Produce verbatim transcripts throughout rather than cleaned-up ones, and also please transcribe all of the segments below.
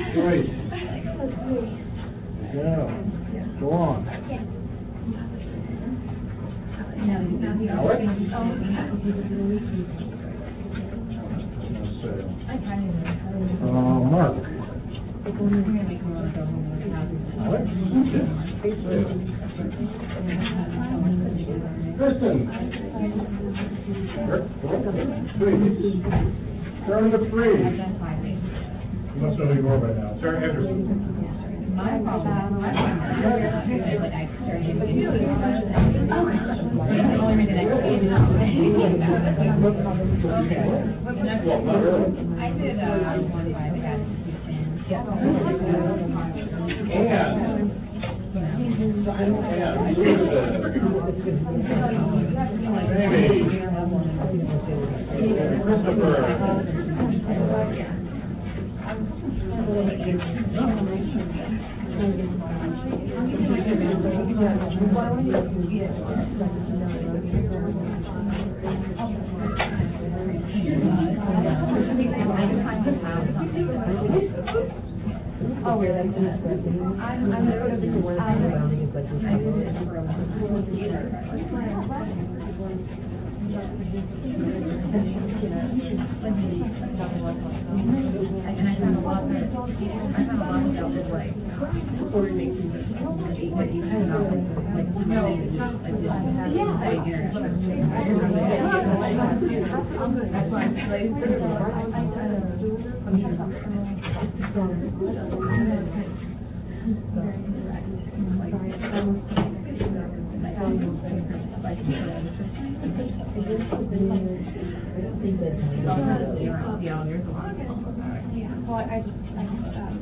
Great. Yeah. Go on. Alex? Uh, Mark? Alex? Kristen? Three. Turn to three. You must know who you are by now. Sarah Anderson. My problem, my problem, I started to do it. The only reason I created it. Okay. I did, uh, one by the gas Christopher. Oh, really? I'm, I'm sort of the word. I did it for a and I found a lot of, I found a lot of stuff that's like, coordinating what you kind of like, no, that's why I'm playing. Yeah, there's a lot of well, I just, I just, um,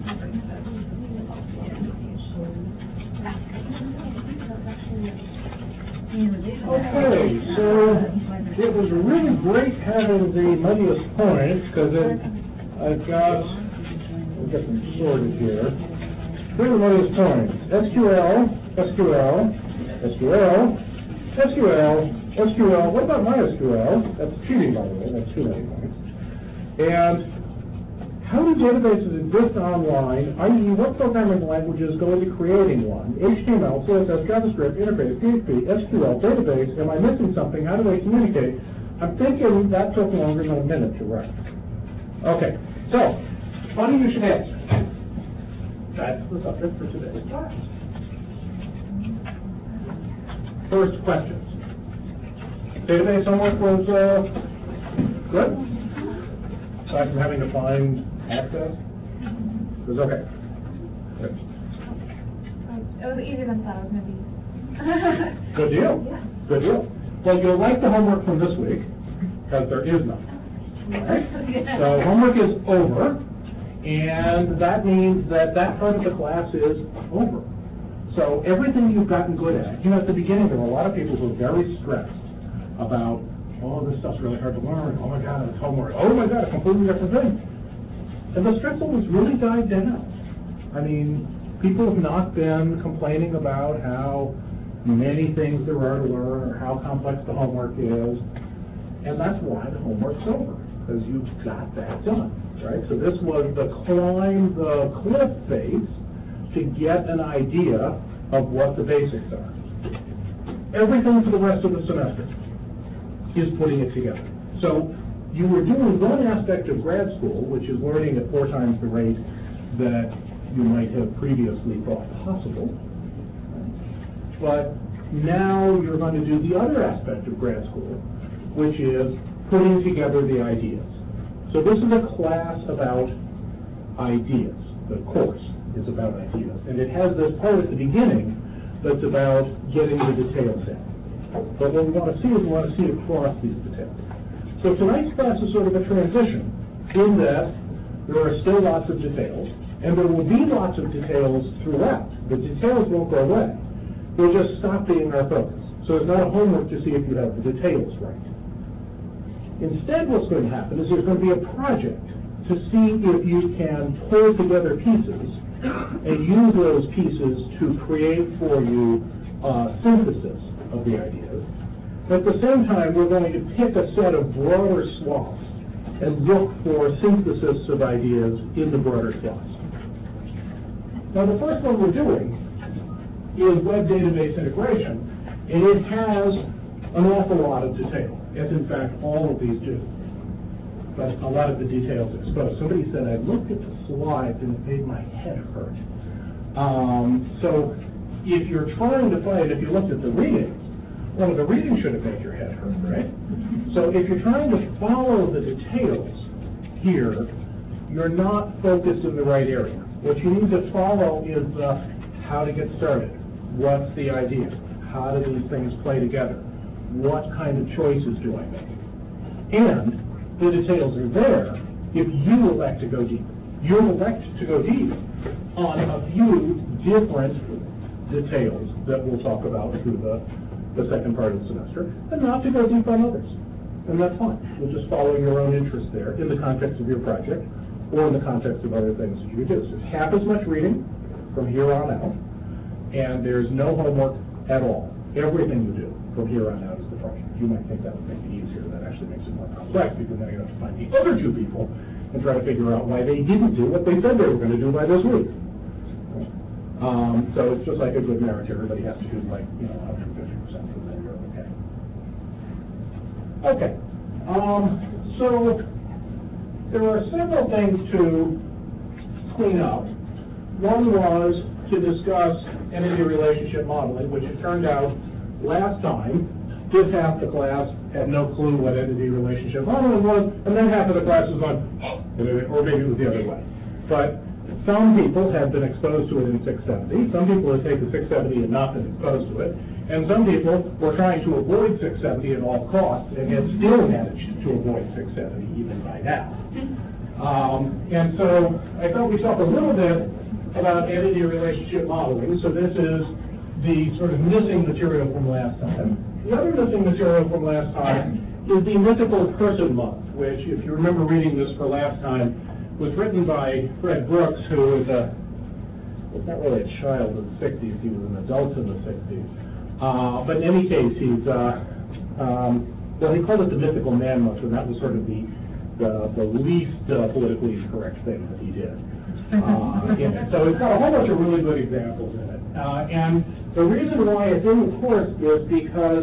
okay, so it was really great having the muddiest points because I've got, I'll get them sorted here. Here are the muddiest points. S Q L, S Q L, S Q L, S Q L, S Q L. What about MySQL? That's cheating, by the way. That's too many points. And how do databases exist online, that is, what programming languages go into creating one? H T M L, C S S, JavaScript, interface, P H P, S Q L, database. Am I missing something? How do they communicate? I'm thinking that took longer than a minute to write. Okay, so, funny you should ask. That's the subject for today's class. First questions. Database homework was uh, good? Aside from having to find access? It was okay. Good. It was easier than I thought it was going to be. Good deal. Yeah. Good deal. Well, you'll like the homework from this week, because there is none. Right? So homework is over, and that means that that part of the class is over. So everything you've gotten good at, you know, at the beginning there were a lot of people who were very stressed about, oh, this stuff's really hard to learn, oh my God, it's homework, oh my God, a completely different thing. And the stress levels really died down. I mean, people have not been complaining about how many things there are to learn or how complex the homework is, and that's why the homework's over, because you've got that done, right? So this was the climb the cliff phase to get an idea of what the basics are. Everything for the rest of the semester is putting it together. So you were doing one aspect of grad school, which is learning at four times the rate that you might have previously thought possible. But now you're going to do the other aspect of grad school, which is putting together the ideas. So this is a class about ideas. The course is about ideas. And it has this part at the beginning that's about getting the details in. But what we want to see is we want to see across these details. So tonight's class is sort of a transition in that there are still lots of details, and there will be lots of details throughout. The details won't go away. They'll just stop being our focus. So it's not a homework to see if you have the details right. Instead, what's going to happen is there's going to be a project to see if you can pull together pieces and use those pieces to create for you uh, synthesis of the ideas. At the same time, we're going to pick a set of broader swaths and look for synthesis of ideas in the broader swaths. Now, the first one we're doing is web database integration, and it has an awful lot of detail, as in fact all of these do. But a lot of the details exposed. Somebody said, I looked at the slides and it made my head hurt. Um, so if you're trying to find, if you looked at the reading, well, the reading should have made your head hurt, right? So if you're trying to follow the details here, you're not focused in the right area. What you need to follow is uh, how to get started. What's the idea? How do these things play together? What kind of choices do I make? And the details are there if you elect to go deep. You'll elect to go deep on a few different details that we'll talk about through the, the second part of the semester, and not to go deep on others. And that's fine. You'll just follow your own interest there in the context of your project or in the context of other things that you do. So it's half as much reading from here on out, and there's no homework at all. Everything you do from here on out is the project. You might think that would make it easier. That actually makes it more complex because now you have to find the other two people and try to figure out why they didn't do what they said they were going to do by this week. Um, so it's just like a good marriage. Everybody has to do like, you know, one hundred fifty percent and then you're okay. Okay. Um, so there are several things to clean up. One was to discuss entity relationship modeling, which it turned out last time, this half the class had no clue what entity relationship modeling was, and then half of the class was on, or maybe it was the other way. But some people have been exposed to it in six seventy, some people have taken six seventy and not been exposed to it, and some people were trying to avoid six seventy at all costs and have still managed to avoid six seventy even by now. Um, and so I thought we'd talk a little bit about entity relationship modeling. So this is the sort of missing material from last time. The other missing material from last time is the mythical person month, which, if you remember reading this for last time, was written by Fred Brooks, who is a, was not really a child in the sixties, he was an adult in the sixties. Uh, but in any case, he's, uh, um, well, he called it the mythical man month, and that was sort of the, the, the least uh, politically incorrect thing that he did. Uh, yeah. So it's got a whole bunch of really good examples in it. Uh, and the reason why it's in the course is because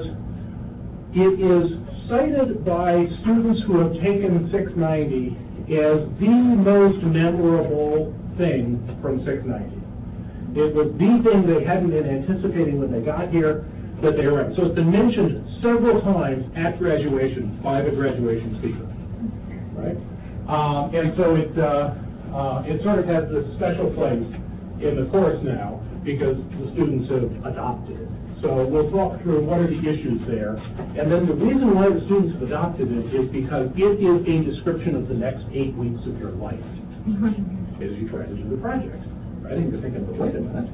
it is cited by students who have taken six ninety as the most memorable thing from six ninety. It was the thing they hadn't been anticipating when they got here that they read. So it's been mentioned several times at graduation by the graduation speaker, right? Um, and so it, uh, uh, it sort of has this special place in the course now because the students have adopted it. So we'll talk through what are the issues there. And then the reason why the students have adopted it is because it is a description of the next eight weeks of your life as you try to do the project. Right? And you're thinking, but wait a minute.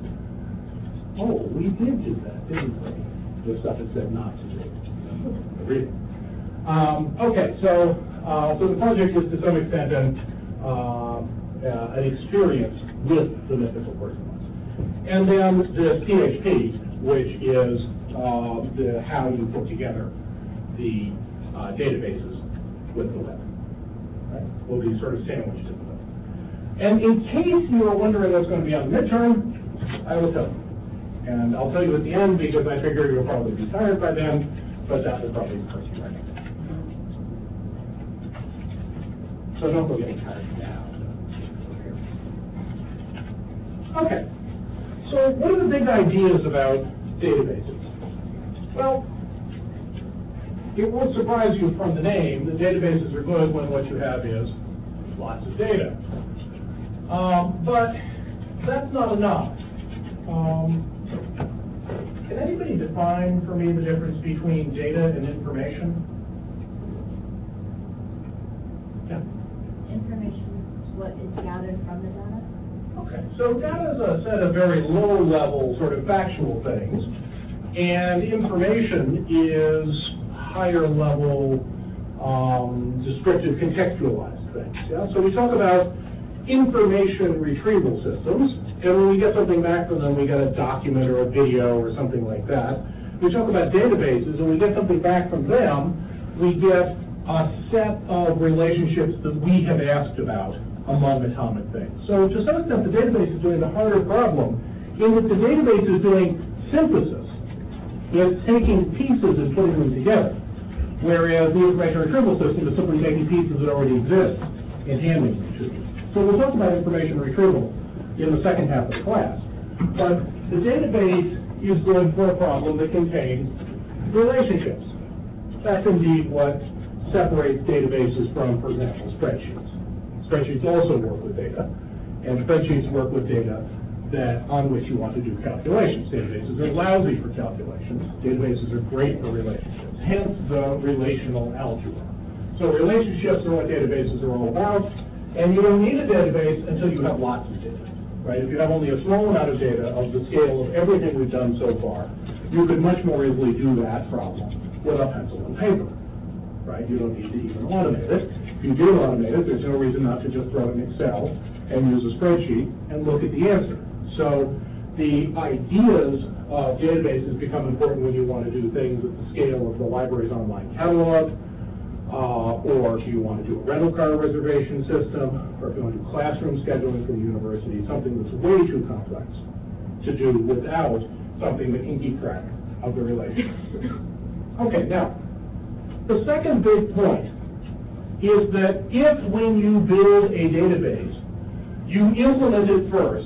Oh, we did do that, didn't we? The stuff it said not to do. Read it. Um, okay, so uh, so the project is to some extent an, uh, uh, an experience with the mythical person. And then the P H P, which is uh, the how you put together the uh, databases with the web. Right? Will be sort of sandwiched in the web. And in case you are wondering what's going to be on the midterm, I will tell you. And I'll tell you at the end because I figure you'll probably be tired by then, but that will probably hurt you right now. So don't go getting tired now. Okay. So what are the big ideas about databases? Well, it won't surprise you from the name that databases are good when what you have is lots of data. Um, but that's not enough. Um, can anybody define for me the difference between data and information? Yeah. Information is what is gathered from the data. Okay, so data is a set of very low-level sort of factual things, and information is higher-level, um, descriptive, contextualized things. Yeah? So we talk about information retrieval systems, and when we get something back from them, we get a document or a video or something like that. We talk about databases, and we get something back from them, we get a set of relationships that we have asked about among atomic things. So to some extent, the database is doing the harder problem in that the database is doing synthesis. It's taking pieces and putting them together, whereas the information retrieval system is simply taking pieces that already exist and handing them to you. So we'll talk about information retrieval in the second half of the class. But the database is going for a problem that contains relationships. That's indeed what separates databases from, for example, spreadsheets. Spreadsheets also work with data, and spreadsheets work with data that on which you want to do calculations. Databases are lousy for calculations. Databases are great for relationships, hence the relational algebra. So relationships are what databases are all about, and you don't need a database until you have lots of data, right? If you have only a small amount of data of the scale of everything we've done so far, you could much more easily do that problem with a pencil and paper, right? You don't need to even automate it. If you do automate it, there's no reason not to just throw it in Excel and use a spreadsheet and look at the answer. So the ideas of databases become important when you want to do things at the scale of the library's online catalog, uh, or if you want to do a rental car reservation system, or if you want to do classroom scheduling for the university, something that's way too complex to do without something that can keep track of the relationships. Okay, now, the second big point is that if when you build a database, you implement it first,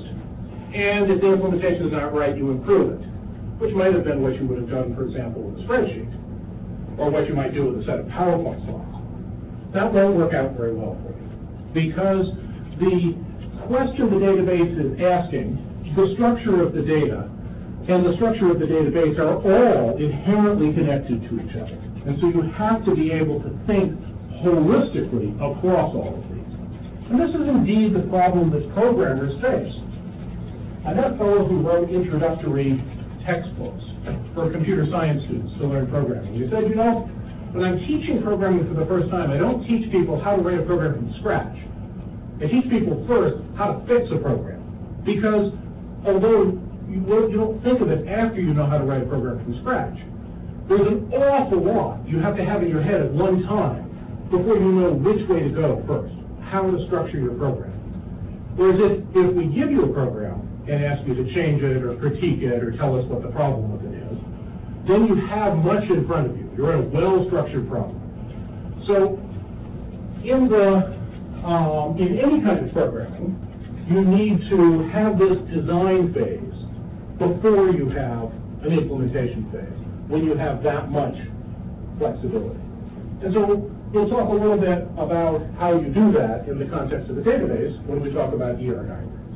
and if the implementation is not right, you improve it, which might have been what you would have done, for example, with a spreadsheet, or what you might do with a set of PowerPoint slides. That won't work out very well for you, because the question the database is asking, the structure of the data, and the structure of the database are all inherently connected to each other. And so you have to be able to think holistically across all of these. And this is indeed the problem that programmers face. I met fellows who wrote introductory textbooks for computer science students to learn programming. He said, you know, when I'm teaching programming for the first time, I don't teach people how to write a program from scratch. I teach people first how to fix a program. Because although you don't think of it after you know how to write a program from scratch, there's an awful lot you have to have in your head at one time before you know which way to go first, how to structure your program. Whereas if, if we give you a program and ask you to change it or critique it or tell us what the problem with it is, then you have much in front of you. You're in a well-structured problem. So in the um, in any kind of programming, you need to have this design phase before you have an implementation phase, when you have that much flexibility. And so we'll talk a little bit about how you do that in the context of the database when we talk about E R diagrams.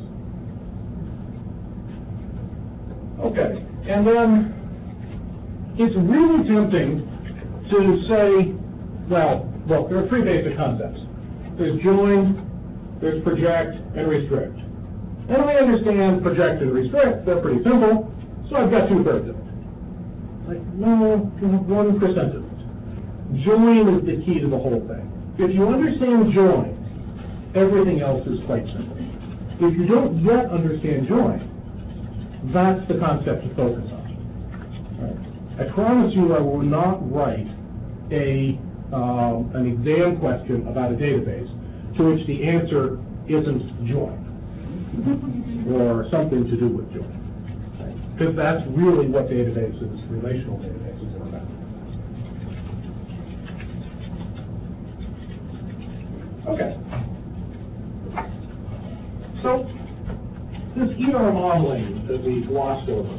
Okay, and then it's really tempting to say, well, look, there are three basic concepts. There's join, there's project, and restrict. And I understand project and restrict, they're pretty simple, so I've got two-thirds of it. Like, no, you have one percent of it. Join is the key to the whole thing. If you understand join, everything else is quite simple. If you don't yet understand join, that's the concept to focus on. Right? I promise you I will not write a um, an exam question about a database to which the answer isn't join or something to do with join. Because that's really what databases, relational databases, are about. Okay. So, this E R modeling that we glossed over,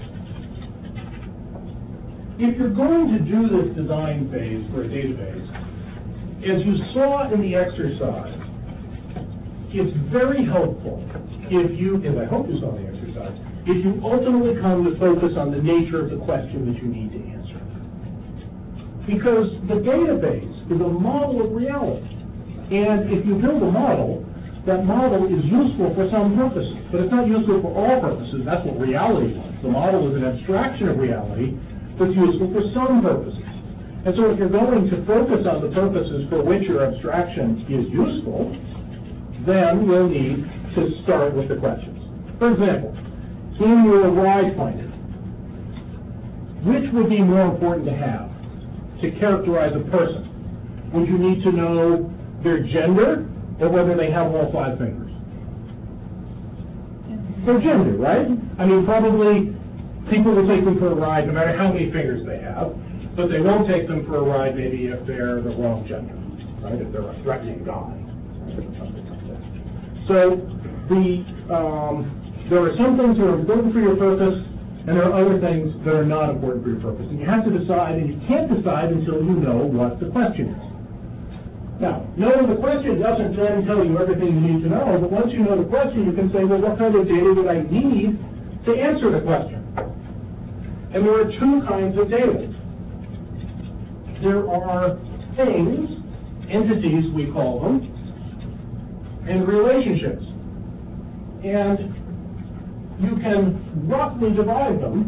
if you're going to do this design phase for a database, as you saw in the exercise, it's very helpful if you, and I hope you saw the exercise, if you ultimately come to focus on the nature of the question that you need to answer. Because the database is a model of reality. And if you build a model, that model is useful for some purposes, but it's not useful for all purposes. That's what reality is. The model is an abstraction of reality that's useful for some purposes. And so if you're going to focus on the purposes for which your abstraction is useful, then you'll need to start with the questions. For example, in your ride finder, which would be more important to have to characterize a person? Would you need to know their gender or whether they have all five fingers? Their gender, right? I mean, probably people will take them for a ride no matter how many fingers they have, but they won't take them for a ride maybe if they're the wrong gender, right? If they're a threatening guy, or something like that. So the um, there are some things that are important for your purpose, and there are other things that are not important for your purpose. And you have to decide, and you can't decide until you know what the question is. Now, knowing the question doesn't then tell you everything you need to know, but once you know the question, you can say, well, what kind of data would I need to answer the question? And there are two kinds of data. There are things, entities we call them, and relationships. And you can roughly divide them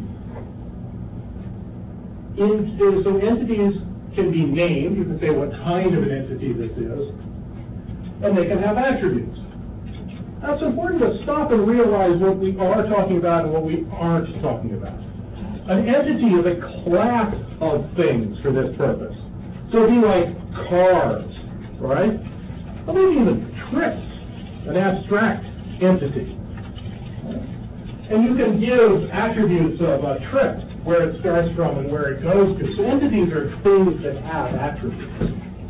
into, so entities can be named. You can say what kind of an entity this is, and they can have attributes. Now, it's important to stop and realize what we are talking about and what we aren't talking about. An entity is a class of things for this purpose. So it'd be like cars, right? Or maybe even trips, an abstract entity. And you can give attributes of a trip, where it starts from and where it goes to. So entities are things that have attributes.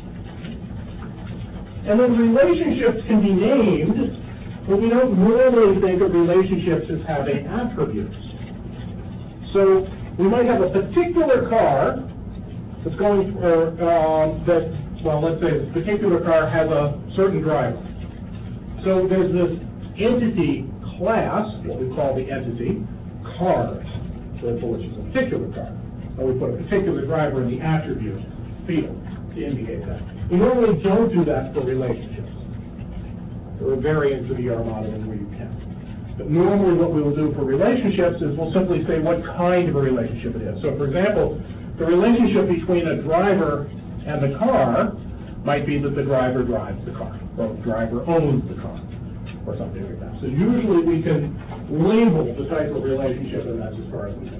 And then relationships can be named, but we don't normally think of relationships as having attributes. So we might have a particular car that's going for, uh, that, well, let's say this particular car has a certain driver. So there's this entity class, what we call the entity, cars. Which is a particular car. Or we put a particular driver in the attribute field to indicate that. We normally don't do that for relationships. There are variants of E R modeling where you can. But normally what we will do for relationships is we'll simply say what kind of a relationship it is. So for example, the relationship between a driver and the car might be that the driver drives the car, or the driver owns the car, or something like that. So usually we can label the type of relationship, and that's as far as we go.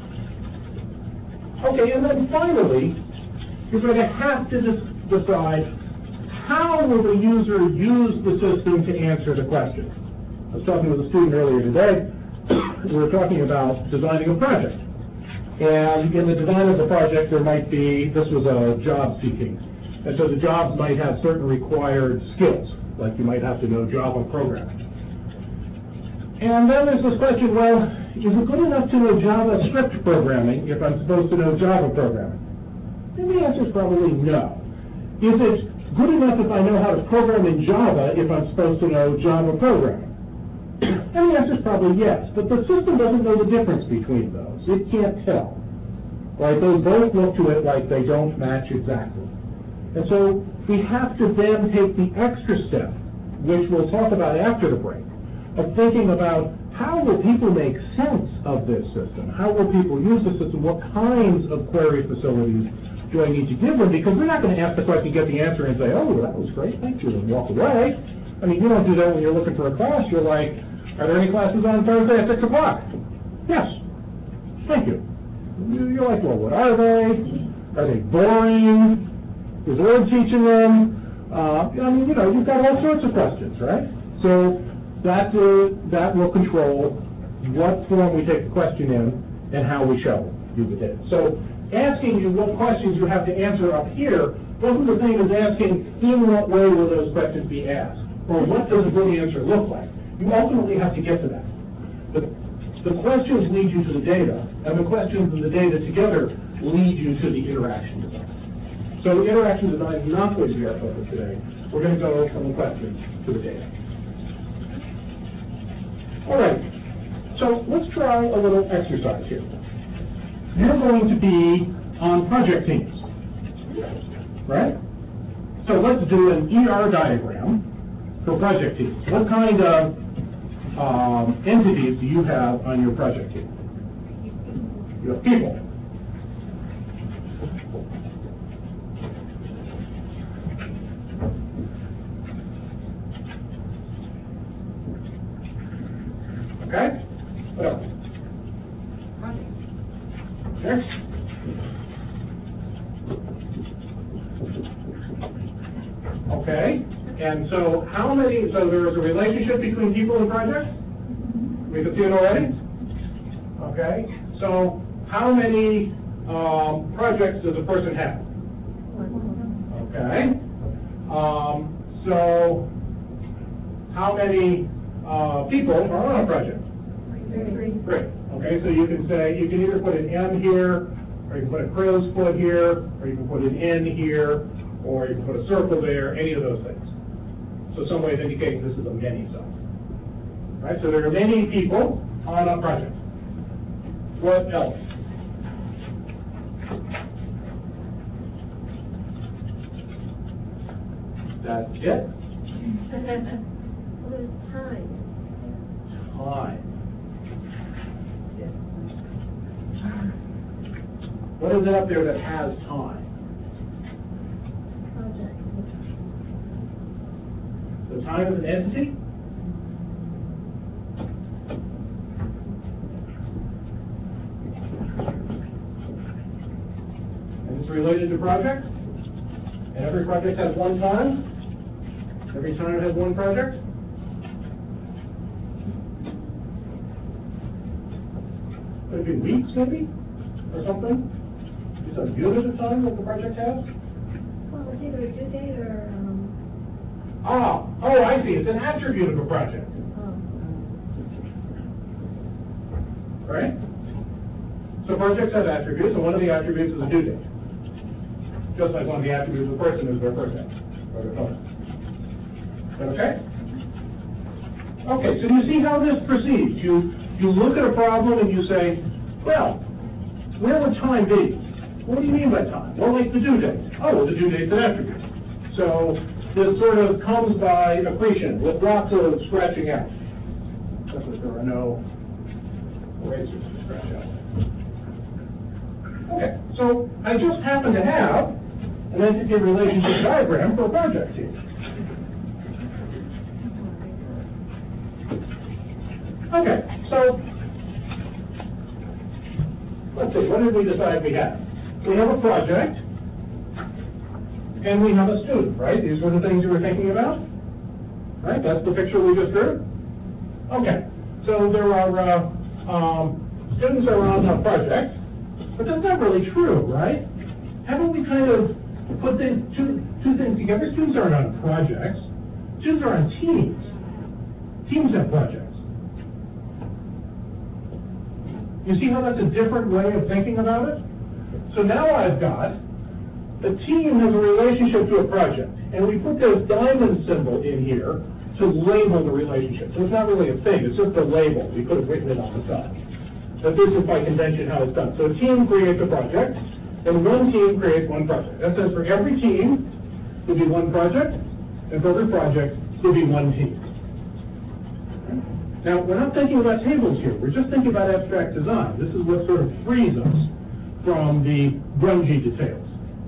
Okay, and then finally, you're going to have to decide how will the user use the system to answer the question. I was talking with a student earlier today. We were talking about designing a project. And in the design of the project, there might be, this was a job seeking. And so the jobs might have certain required skills, like you might have to know Java programming. And then there's this question, well, is it good enough to know JavaScript programming if I'm supposed to know Java programming? And the answer is probably no. Is it good enough if I know how to program in Java if I'm supposed to know Java programming? And the answer is probably yes, but the system doesn't know the difference between those. It can't tell. Right? Those both look to it like they don't match exactly. And so we have to then take the extra step, which we'll talk about after the break, of thinking about how will people make sense of this system? How will people use the system? What kinds of query facilities do I need to give them? Because we're not going to ask the question, get the answer, and say, oh, that was great, thank you, and walk away. I mean, you don't do that when you're looking for a class. You're like, are there any classes on Thursday at six o'clock? Yes. Thank you. You're like, well, what are they? Are they boring? Is Lord teaching them? Uh, I mean, you know, you've got all sorts of questions, right? So that uh, that will control what form we take the question in and how we show you the data. So asking you what questions you have to answer up here wasn't the same as asking in what way will those questions be asked, or what does a good answer look like. You ultimately have to get to that. The, the questions lead you to the data, and the questions and the data together lead you to the interaction design. So the interaction design is not going to be our focus today. We're going to go from the questions to the data. All right, so let's try a little exercise here. You're going to be on project teams, right? So let's do an E R diagram for project teams. What kind of um, entities do you have on your project team? You have people. Okay? What else? Next. Okay. And so how many, so there is a relationship between people and projects? We can see it already? Okay, so how many um, projects does a person have? Okay, um, so how many uh, people are on a project? Three. Great. Okay, so you can say, you can either put an M here, or you can put a crow's foot here, or you can put an N here, or you can put a circle there, any of those things. So some way of indicating this is a many zone. Right, so there are many people on a project. What else? That's it? Well, there's time. Time. What is it up there that has time? Project. The time is an entity? And it's related to projects? And every project has one time? Every time has one project? Could it be weeks maybe? Or something? Is a unit of time that the project has? Well, it's either a due date or, um, Ah, oh, I see, it's an attribute of a project, oh, right? So projects have attributes, and one of the attributes is a due date. Just like one of the attributes of a person is their birthday, or their phone. Is that okay? Okay, so you see how this proceeds. You, you look at a problem and you say, well, where would time be? What do you mean by time? Well, like the due date. Oh, well, the due date's an attribute. So this sort of comes by accretion with lots of scratching out. Except that there are no erasers to scratch out. Okay, so I just happen to have an entity relationship diagram for a project here. Okay, so let's see, what did we decide we have? We have a project, and we have a student, right? These were the things you were thinking about? Right, that's the picture we just drew? Okay, so there are, uh, um, students are on a project, but that's not really true, right? Haven't we kind of put the two, two things together? Students aren't on projects, students are on teams. Teams have projects. You see how that's a different way of thinking about it? So now I've got, the team has a relationship to a project, and we put this diamond symbol in here to label the relationship. So it's not really a thing, it's just a label. We could have written it on the side. But this is by convention how it's done. So a team creates a project, and one team creates one project. That says for every team, there'll be one project, and for every project, there'll be one team. Now, we're not thinking about tables here, we're just thinking about abstract design. This is what sort of frees us from the grungy details.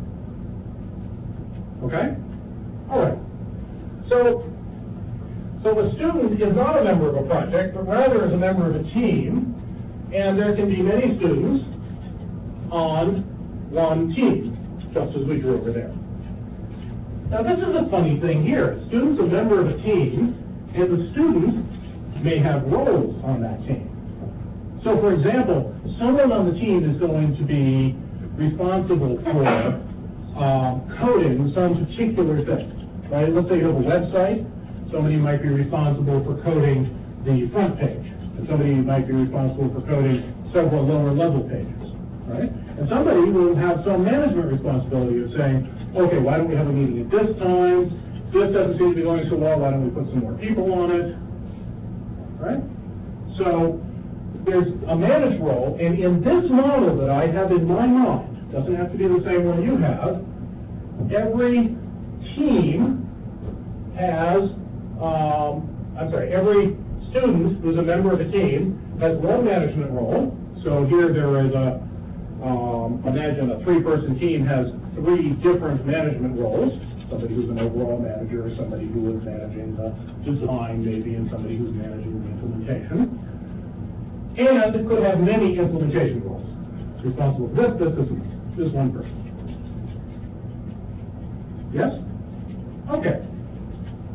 Okay? All right. So, so the student is not a member of a project, but rather is a member of a team, and there can be many students on one team, just as we drew over there. Now, this is a funny thing here. Student's a member of a team, and the student may have roles on that team. So, for example, someone on the team is going to be responsible for um, coding some particular thing, right? Let's say you have a website. Somebody might be responsible for coding the front page, and somebody might be responsible for coding several lower level pages, right? And somebody will have some management responsibility of saying, okay, why don't we have a meeting at this time? This doesn't seem to be going so well, why don't we put some more people on it? Right? So there's a managed role, and in this model that I have in my mind, doesn't have to be the same one you have, every team has, um, I'm sorry, every student who's a member of a team has one management role. So here there is a, um, imagine a three-person team has three different management roles. Somebody who's an overall manager, somebody who is managing the design maybe, and somebody who's managing the implementation. And it could have many implementation roles. Responsible for this, this, this, and this. This one person. Yes? Okay.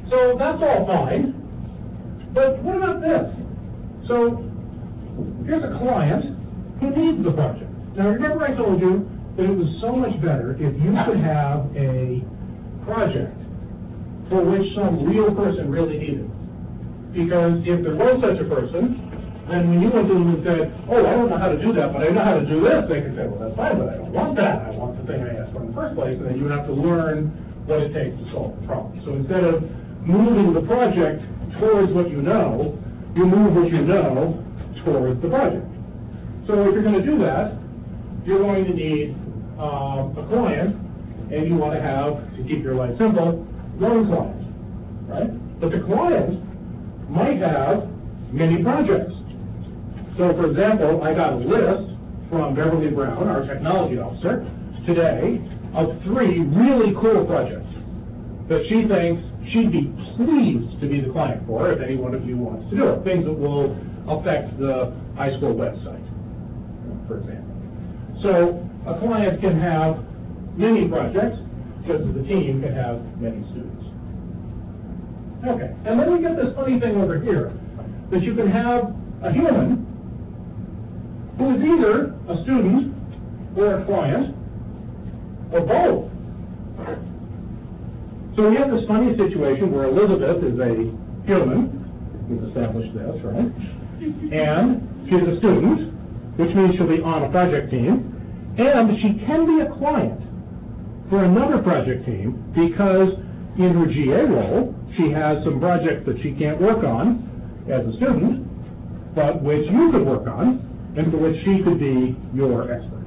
So that's all fine. But what about this? So here's a client who needs the project. Now remember I told you that it was so much better if you could have a project for which some real person really needed. Because if there was such a person, then when you went to them and said, oh, I don't know how to do that, but I know how to do this, they could say, well, that's fine, but I don't want that. I want the thing I asked for in the first place, and then you would have to learn what it takes to solve the problem. So instead of moving the project towards what you know, you move what you know towards the project. So if you're going to do that, you're going to need um, a client, and you want to have, to keep your life simple, one client, right? But the client might have many projects. So for example, I got a list from Beverly Brown, our technology officer, today of three really cool projects that she thinks she'd be pleased to be the client for if any one of you wants to do it. Things that will affect the high school website, for example. So a client can have many projects, just as a team can have many students. Okay, and then we get this funny thing over here, that you can have a human who is either a student or a client, or both. So we have this funny situation where Elizabeth is a human, we've established this, right? And she's a student, which means she'll be on a project team, and she can be a client for another project team because in her G A role, she has some projects that she can't work on as a student, but which you could work on, and for which she could be your expert.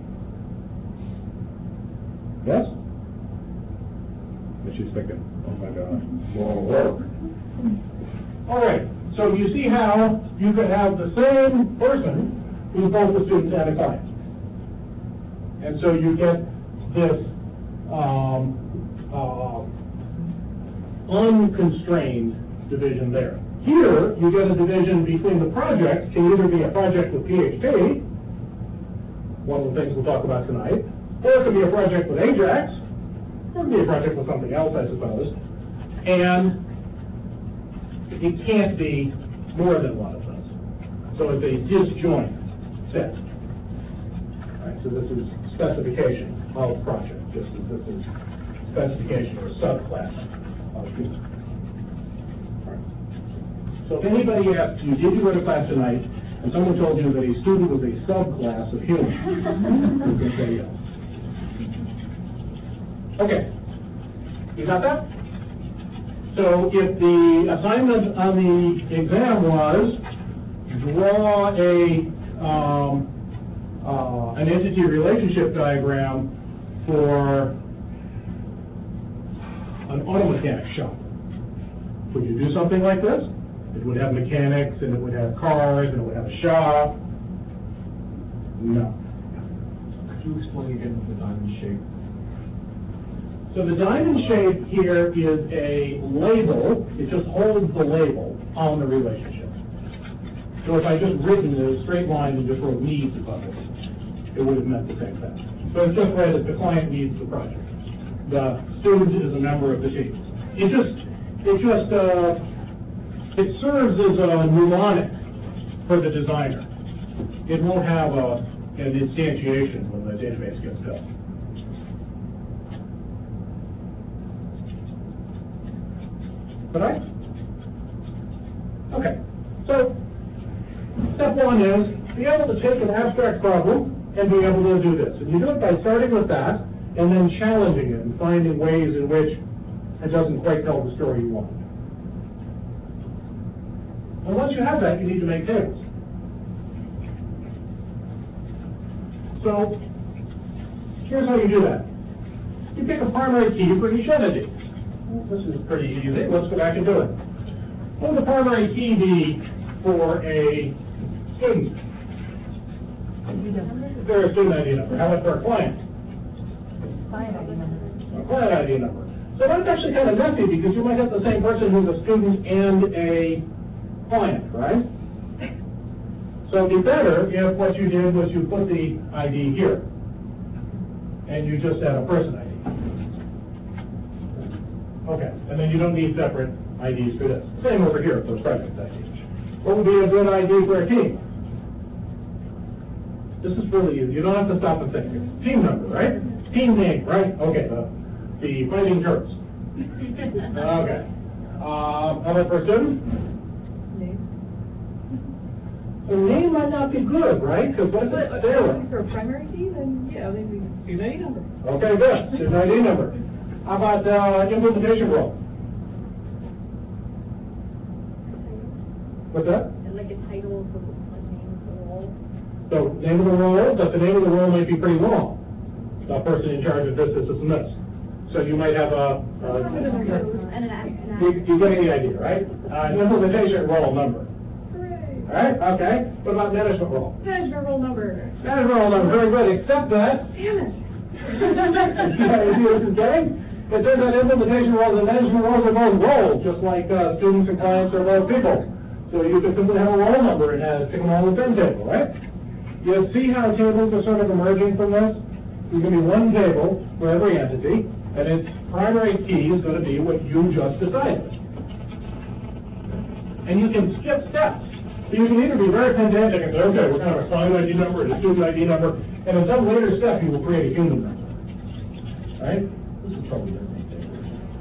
Yes? And she's thinking, oh my God, more work. All right, so you see how you could have the same person who's both a student and a client. And so you get this um, uh, unconstrained division there. Here, you get a division between the project, can either be a project with P H P, one of the things we'll talk about tonight, or it could be a project with Ajax, or it could be a project with something else, I suppose. And it can't be more than one of those. So it's a disjoint set. All right, so this is specification of project, just as this is specification or subclass of student. So if anybody asked you, did you go to class tonight, and someone told you that a student was a subclass of human, you can say yes. Okay, you got that? So if the assignment on the exam was draw a um, uh, an entity relationship diagram for an auto mechanic shop, would you do something like this? It would have mechanics, and it would have cars, and it would have a shop. No. Could you explain again the diamond shape? So the diamond shape here is a label. It just holds the label on the relationship. So if I just written a straight line and just wrote needs above it, it would have meant the same thing. So it's just read as the client needs the project. The student is a member of the team. It just, it just, uh, it serves as a mnemonic for the designer. It won't have a, an instantiation when the database gets built. All right? Okay. So, step one is be able to take an abstract problem and be able to do this. And you do it by starting with that and then challenging it and finding ways in which it doesn't quite tell the story you want. And once you have that, you need to make tables. So, here's how you do that. You pick a primary key for each entity. Well, this is pretty easy. Let's go back and do it. What would the primary key be for a student? Is there a student I D number? How about for a client? Client I D number. A client I D number. So that's actually kind of messy because you might have the same person who's a student and a client, right? So it'd be better if what you did was you put the I D here, and you just had a person I D. Okay, and then you don't need separate I Ds for this. Same over here for president I D. What would be a good I D for a team? This is really easy. You don't have to stop and think. It's team number, right? Team name, right? Okay, the, the Fighting Terps. Okay. Um, how about for a student? Name. The name might not be good, right? Because what if But it's Sarah? for a primary key, then, yeah, then we student I D number. Okay, good. Student I D number. How about uh, implementation role? What's that? And like a title of the, like name of the role. So, name of the role, but the name of the role might be pretty long. The person in charge of this, this, this, and this. So you might have a, a And an act, an you, you're getting the idea, right? Uh, implementation role number. Hooray. All right, okay. What about management role? Management roll number. Management role number, very good, except that, Damn it. you see what this is getting? It says that implementation roles and management roles are both roles, just like uh, students and clients are both people. So you could simply have a roll number and have stick them all in the same table, right? You see how tables are sort of emerging from this? There's going to be one table for every entity, and its primary key is going to be what you just decided. And you can skip steps. So you can either be very pedantic and say, okay, we're going to have a client I D number and a student I D number, and in some later step you will create a human number. Right? This is probably the same thing.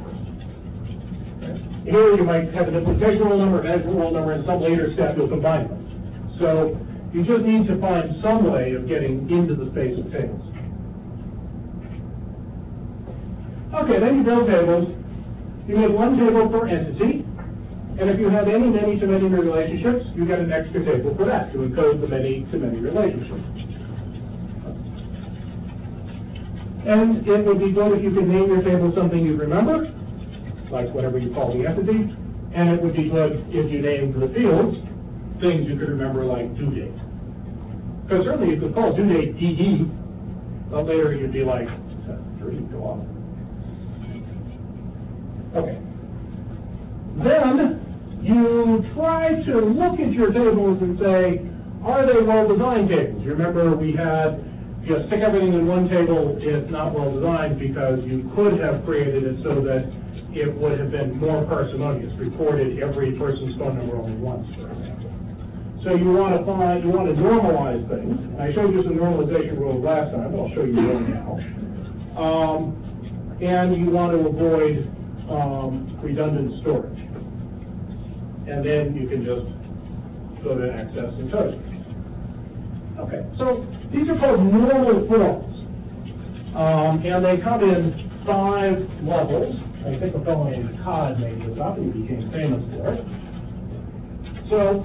Here you might have an implementation roll number, management roll number, and some later step you'll combine them. So you just need to find some way of getting into the space of tables. Okay, then you build tables. You make one table per entity, and if you have any many-to-many relationships, you get an extra table for that to encode the many-to-many relationships. And it would be good if you could name your table something you remember, like whatever you call the entity, and it would be good if you named the fields things you could remember, like due date. Because certainly you could call due date D D, but later you'd be like, sure, you go off. Okay. Then you try to look at your tables and say, are they well-designed tables? You remember we had, if you stick everything in one table, it's not well-designed because you could have created it so that it would have been more parsimonious, recorded every person's phone number only once, for example. So you want to find, you want to normalize things. I showed you some normalization rules last time, but I'll show you one now. Um, and you want to avoid um, redundant storage. And then you can just go to access and code. Okay, so these are called normal forms. Um, and they come in five levels. I think a fellow named Todd made this up, and he became famous for it. So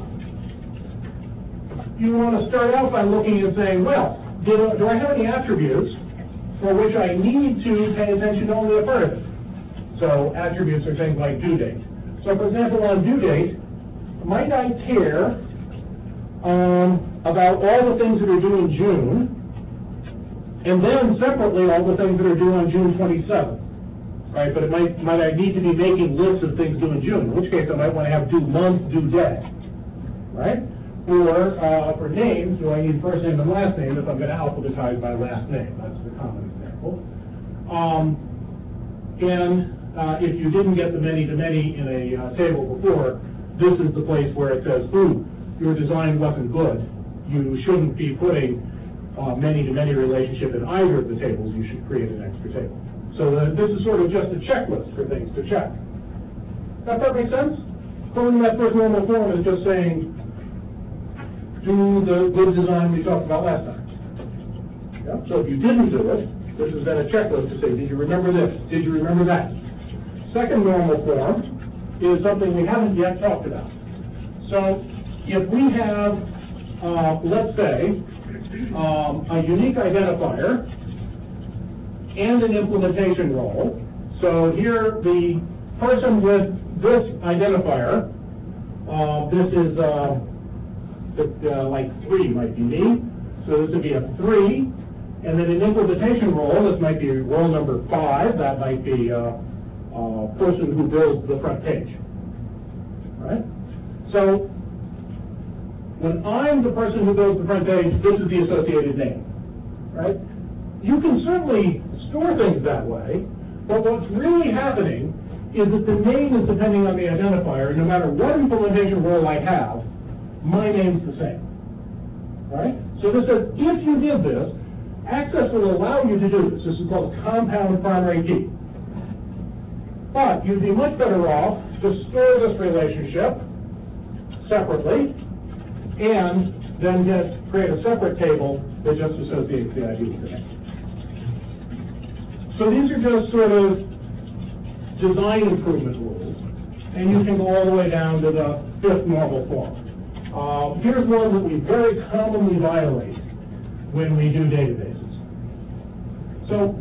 you want to start out by looking and saying, well, do, do I have any attributes for which I need to pay attention to only a part of it? So attributes are things like due date. So for example, on due date, might I care um, about all the things that are due in June, and then separately all the things that are due on June twenty-seventh, right? But it might, might I need to be making lists of things due in June, in which case I might want to have due month, due day, right? Or uh, for names, do I need first name and last name if I'm going to alphabetize my last name? That's the common example. Um, and uh, if you didn't get the many-to-many in a uh, table before, this is the place where it says, ooh, your design wasn't good. You shouldn't be putting uh, many-to-many relationship in either of the tables. You should create an extra table. So uh, this is sort of just a checklist for things to check. Does that make sense? Filling that first normal form is just saying, do the good design we talked about last time. Yeah? So if you didn't do it, this is then a checklist to say, did you remember this? Did you remember that? Second normal form is something we haven't yet talked about. So if we have, uh, let's say, um, a unique identifier and an implementation role. So here the person with this identifier, uh, this is uh, the, uh, like three might be me. So this would be a three. And then an implementation role, this might be role number five. That might be uh, uh, person who builds the front page. Right? So when I'm the person who builds the front page, this is the associated name. Right? You can certainly store things that way, but what's really happening is that the name is depending on the identifier. No matter what implementation role I have, my name's the same. Right? So this says, if you did this, Access will allow you to do this. This is called a compound primary key. But you'd be much better off to store this relationship separately and then just create a separate table that just associates the I D with the name. So these are just sort of design improvement rules, and you can go all the way down to the fifth normal form. Uh, here's one that we very commonly violate when we do databases. So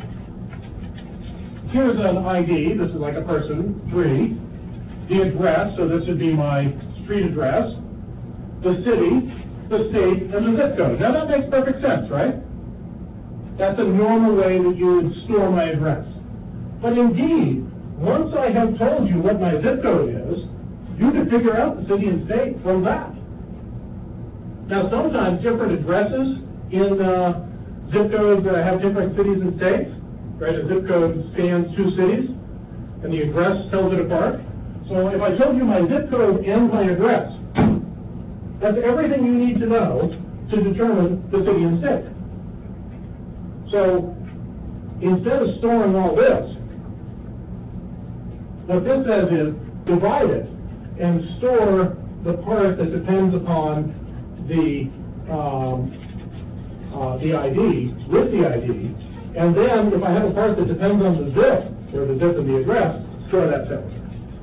here's an I D. This is like a person, three. The address, so this would be my street address. The city, the state, and the zip code. Now that makes perfect sense, right? That's a normal way that you would store my address. But indeed, once I have told you what my zip code is, you can figure out the city and state from that. Now sometimes different addresses in uh, zip codes uh, have different cities and states. Right? A zip code spans two cities, and the address tells it apart. So if I told you my zip code and my address, that's everything you need to know to determine the city and state. So instead of storing all this, what this says is divide it and store the part that depends upon the um, uh, the I D with the I D, and then if I have a part that depends on the zip or the zip and the address, store that separately.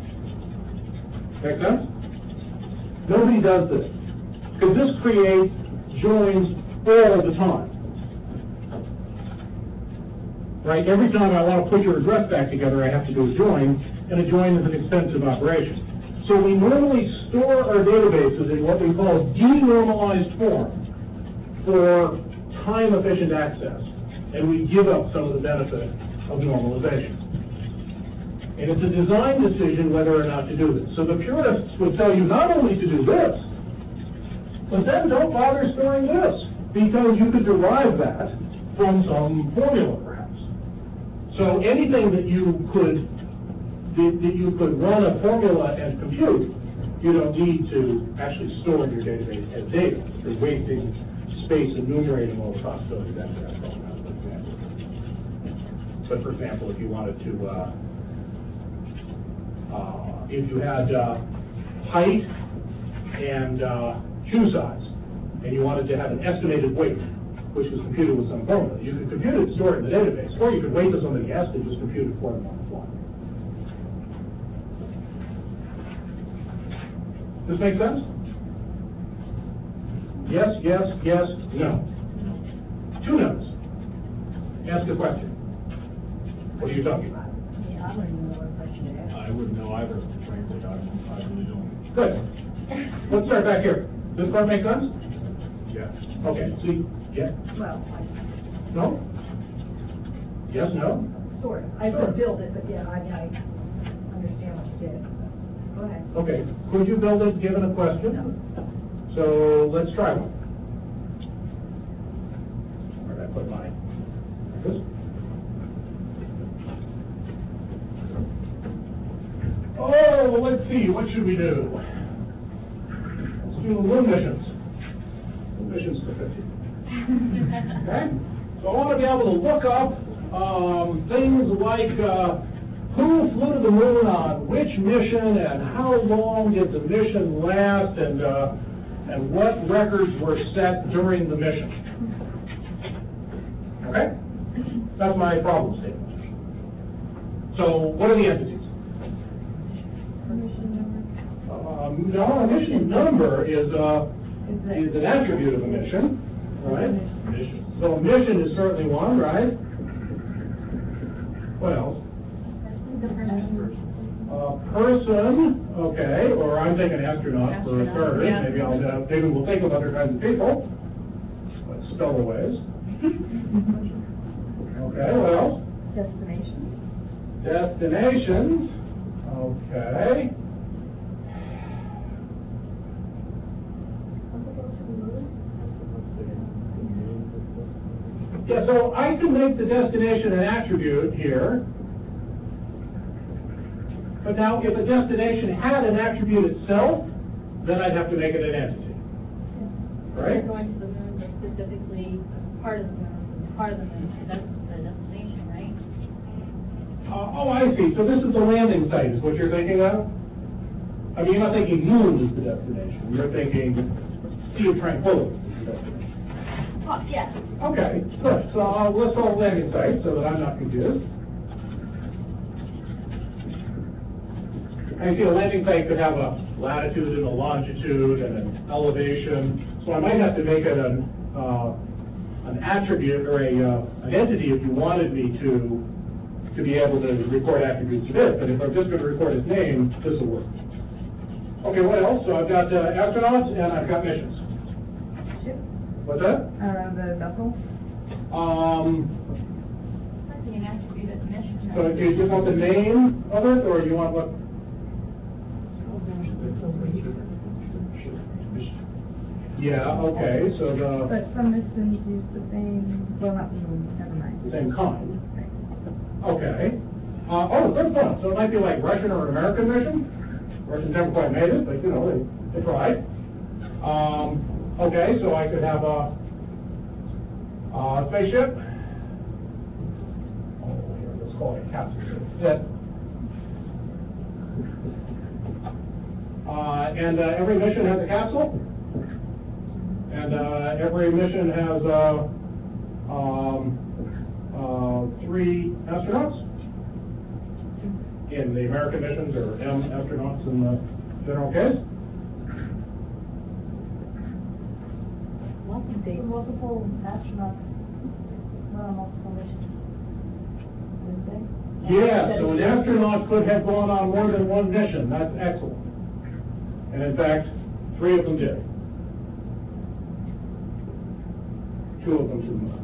Make sense? Nobody does this because this creates joins all the time. Right? Every time I want to put your address back together, I have to do a join, and a join is an expensive operation. So we normally store our databases in what we call denormalized form for time-efficient access, and we give up some of the benefit of normalization. And it's a design decision whether or not to do this. So the purists would tell you not only to do this, but then don't bother storing this, because you could derive that from some formula, perhaps. So anything that you could that, that you could run a formula and compute, you don't need to actually store in your database as data. You're wasting space enumerating all the possibilities after that formula, for example. But for example, if you wanted to, uh, uh, if you had uh, height and uh, shoe size, and you wanted to have an estimated weight, which was computed with some formula, you could compute it and store it in the database, or you could wait till somebody asked and just compute it for them on the fly. Does this make sense? Yes, yes, yes, no. Two no's. Ask a question. What are you talking about? Yeah, I wouldn't know what question to ask. I wouldn't know either, frankly, I, I really don't. Good. Let's start back here. Does this part make sense? Yeah. Okay, see, yeah, Well, I no? Yes, no? sort of. I Sure. could build it, but yeah, I, I understand what you did. Go ahead. Okay, could you build it given a question? No. So let's try one. Where did I put mine? Like this? Oh, let's see, what should we do? Let's do loom missions. Loom missions to fifty. Okay? So I want to be able to look up um, things like uh, who flew to the moon on which mission and how long did the mission last and uh, and what records were set during the mission. Okay? That's my problem statement. So what are the entities? Um, no, a mission number is, uh, is an attribute of a mission, right? Mission. So a mission is certainly one, right? What else? A person, okay, or I'm thinking astronaut for a Astronaut, third. yeah. Maybe I'll, uh, maybe we'll think of other kinds of people. Let's spell the ways. Okay, what else? Destination. Destinations, okay. Yeah, so I can make the destination an attribute here. But now, if a destination had an attribute itself, then I'd have to make it an entity. Right? Going to the moon, but specifically part of the moon, part of the moon, so that's the destination, right? Uh, oh, I see. So this is the landing site, is what you're thinking of? I mean, you're not thinking moon is the destination. You're thinking Sea of Tranquility is the destination. Oh, yes. Okay, good. So I'll list all landing sites so that I'm not confused. I see a landing site could have a latitude and a longitude and an elevation. So I might have to make it an, uh, an attribute or a, uh, an entity if you wanted me to to be able to record attributes of it. But if I'm just going to record his name, this will work. Okay, what else? So I've got uh, astronauts and I've got missions. What's that? Uh, the vessel? Um, Might be an attribute of the mission. so do you just want the name of it, or do you want what? Yeah, okay, so the, But some missions use the same, well, not the same, never mind. the same kind. Right. Okay. Uh, oh, good one. So it might be like Russian or an American mission. Russians never quite made it, but you know, they, they tried. Um, okay, so I could have a, a spaceship. Oh, here, let's call it a capsule ship. Yeah. Uh, and uh, every mission has a capsule. And uh, every mission has uh, um, uh, three astronauts. In the American missions, or M astronauts in the general case. Multiple, multiple astronauts, not multiple missions. Didn't they? Yeah, so an astronaut could have gone on more than one mission. That's excellent. And in fact, three of them did. Two of them to the moon.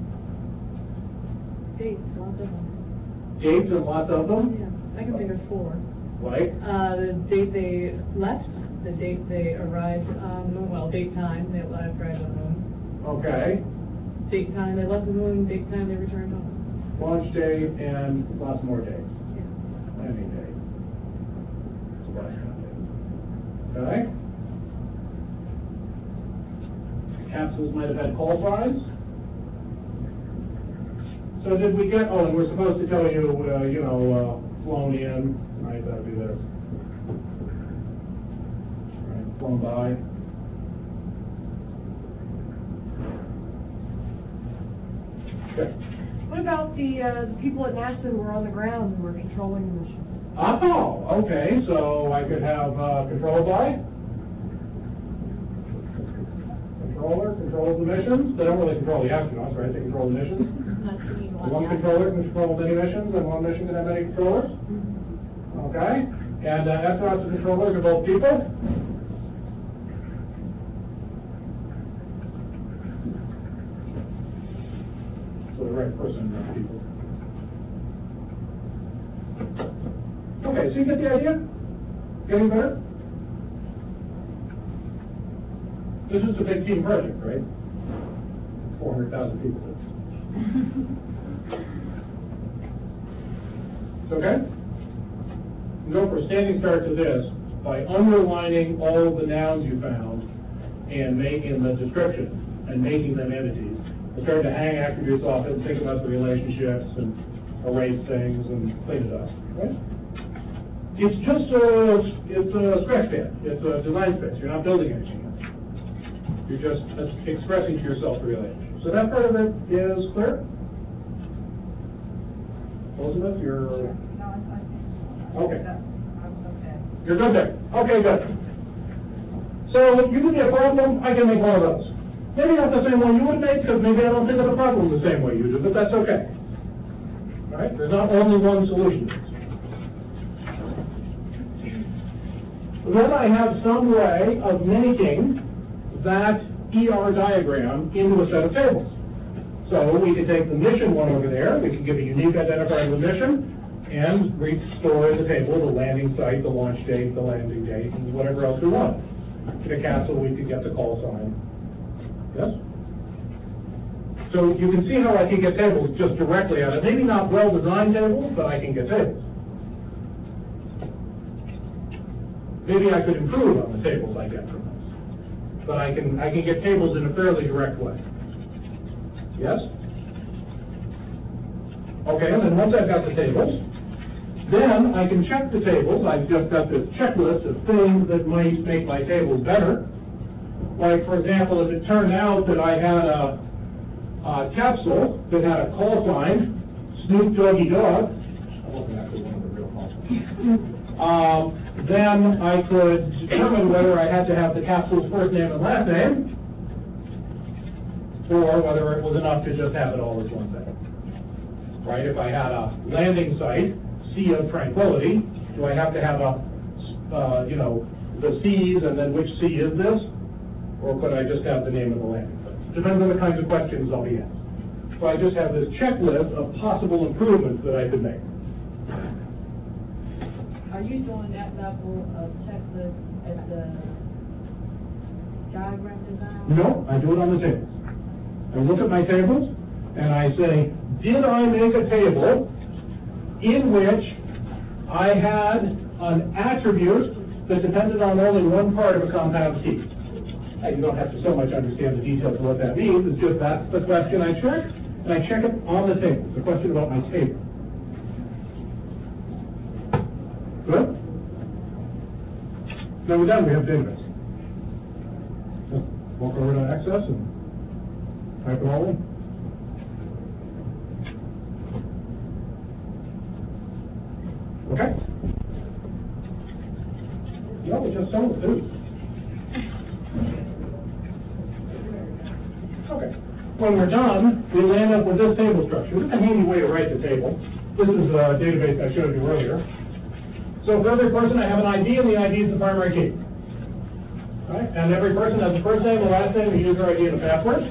Dates, lots of them. Dates and lots of them? Yeah, I can think of four. Like? Uh, the date they left, the date they arrived on the moon, well, date time, they arrived on the moon. Okay. Date time they left the moon, date time they returned home. Launch date and lots more dates. Yeah. Landing date. Splashdown date. Okay. Capsules might have had call signs. So did we get, oh, and we're supposed to tell you, uh, you know, uh, flown in, right, that'd be this. Right, flown by. Okay. What about the, uh, the people at NASA who were on the ground who were controlling the mission? Oh, okay, so I could have, uh, control by? Controller controls the missions. They don't really control the astronauts, right? They control the missions. One controller can control many missions, and one mission can have many controllers. Okay? And uh, astronauts and controllers are both people. So the right person, not people. Okay, so you get the idea? Getting better? This is a big team project, right? four hundred thousand people. It's okay? You go for a standing start to this by underlining all of the nouns you found and making the description and making them entities. And start to hang attributes off it and think about the relationships and erase things and clean it up. Right? It's just a, it's a scratch pad. It's a design space. You're not building anything. You're just expressing to yourself the relationship. So that part of it is clear? Elizabeth, you're... Okay. You're good there. Okay, good. So you give me a problem, I can make one of those. Maybe not the same one you would make, because maybe I don't think of the problem the same way you do, but that's okay. All right? There's not only one solution. Then I have some way of making that E R diagram into a set of tables. So we can take the mission one over there, we can give a unique identifier of the mission, and restore in the table the landing site, the launch date, the landing date, and whatever else we want. In a capsule, we could get the call sign. Yes? So you can see how I can get tables just directly out of it. Maybe not well-designed tables, but I can get tables. maybe I could improve on the tables I get from this. But I can, I can get tables in a fairly direct way. Yes? Okay, and then once I've got the tables, then I can check the tables. I've just got this checklist of things that might make my tables better. Like, for example, if it turned out that I had a, a capsule that had a call sign, Snoop Doggy Dog, that wasn't actually one of the real call signs, um, then I could determine whether I had to have the capsule's first name and last name, or whether it was enough to just have it all as one thing. Right? If I had a landing site, Sea of Tranquility, do I have to have a, uh, you know, the seas and then which sea is this? Or could I just have the name of the landing site? Depends on the kinds of questions I'll be asked. So I just have this checklist of possible improvements that I could make. Are you doing that level of checklist at the diagram design? No, I do it on the tables. I look at my tables and I say, did I make a table in which I had an attribute that depended on only one part of a compound T? And you don't have to so much understand the details of what that means. It's just that's the question I check, and I check it on the table. It's a question about my table. Good? Now we're done. We have database. So walk over to Access and type it all in. Okay? Yeah, we just sold it, too. Okay. When we're done, we land up with this table structure. This is a handy way to write the table. This is a database I showed you earlier. So for every person, I have an I D, and the I D is the primary key. Right? And every person has a first name, a last name, a user I D, and a password.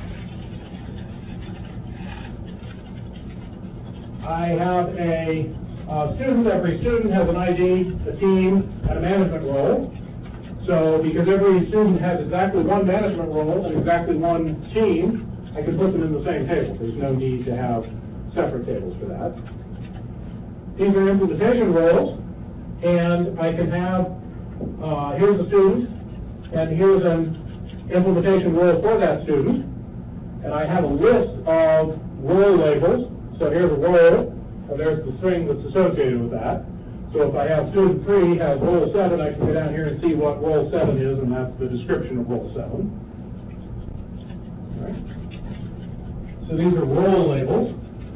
I have a uh, student. Every student has an I D, a team, and a management role. So because every student has exactly one management role and exactly one team, I can put them in the same table. There's no need to have separate tables for that. These are implementation roles, and I can have, uh, here's a student, and here's an implementation role for that student, and I have a list of role labels. So here's a role, and there's the string that's associated with that. So if I have student three has role seven, I can go down here and see what role seven is, and that's the description of role seven. All right. So these are role labels.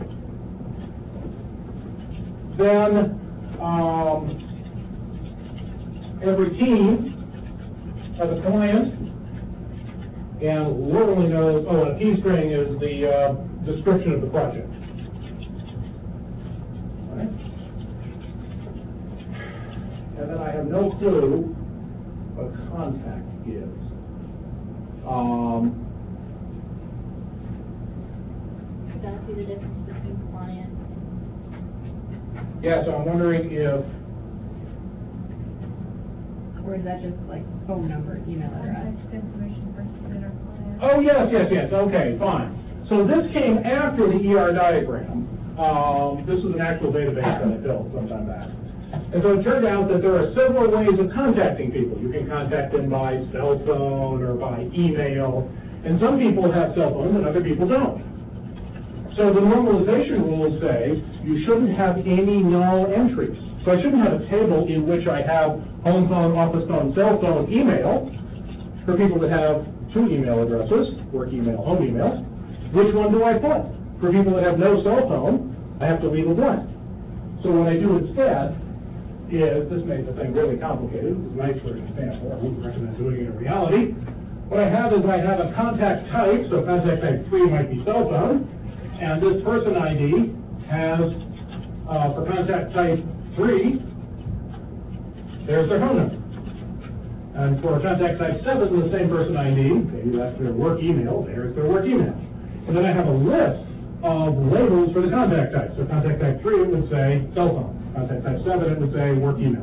Then um, every team has a client, and Lord only knows, oh, and a key string is the uh, description of the project. And then I have no clue what contact is. Um, Can I see the difference between client? yeah, so I'm wondering if, Or is that just like phone number, email address? Information versus inner client. oh, yes, yes, yes, okay, fine. So this came after the E R diagram. Um, this is an actual database that I built sometime back. And so it turned out that there are several ways of contacting people. You can contact them by cell phone or by email. And some people have cell phones and other people don't. So the normalization rules say you shouldn't have any null entries. So I shouldn't have a table in which I have home phone, office phone, cell phone, email for people that have two email addresses, work email, home email. Which one do I put? For people that have no cell phone, I have to leave a blank. So what I do instead is, this makes the thing really complicated. This is nice for an example. I wouldn't recommend doing it in reality. What I have is I have a contact type, so contact type three might be cell phone, and this person I D has, uh, for contact type three, there's their phone number. And for contact type seven, the same person I D, maybe that's their work email, there's their work email. And then I have a list of labels for the contact type. So contact type three, it would say cell phone. Contact type seven, it would say work email.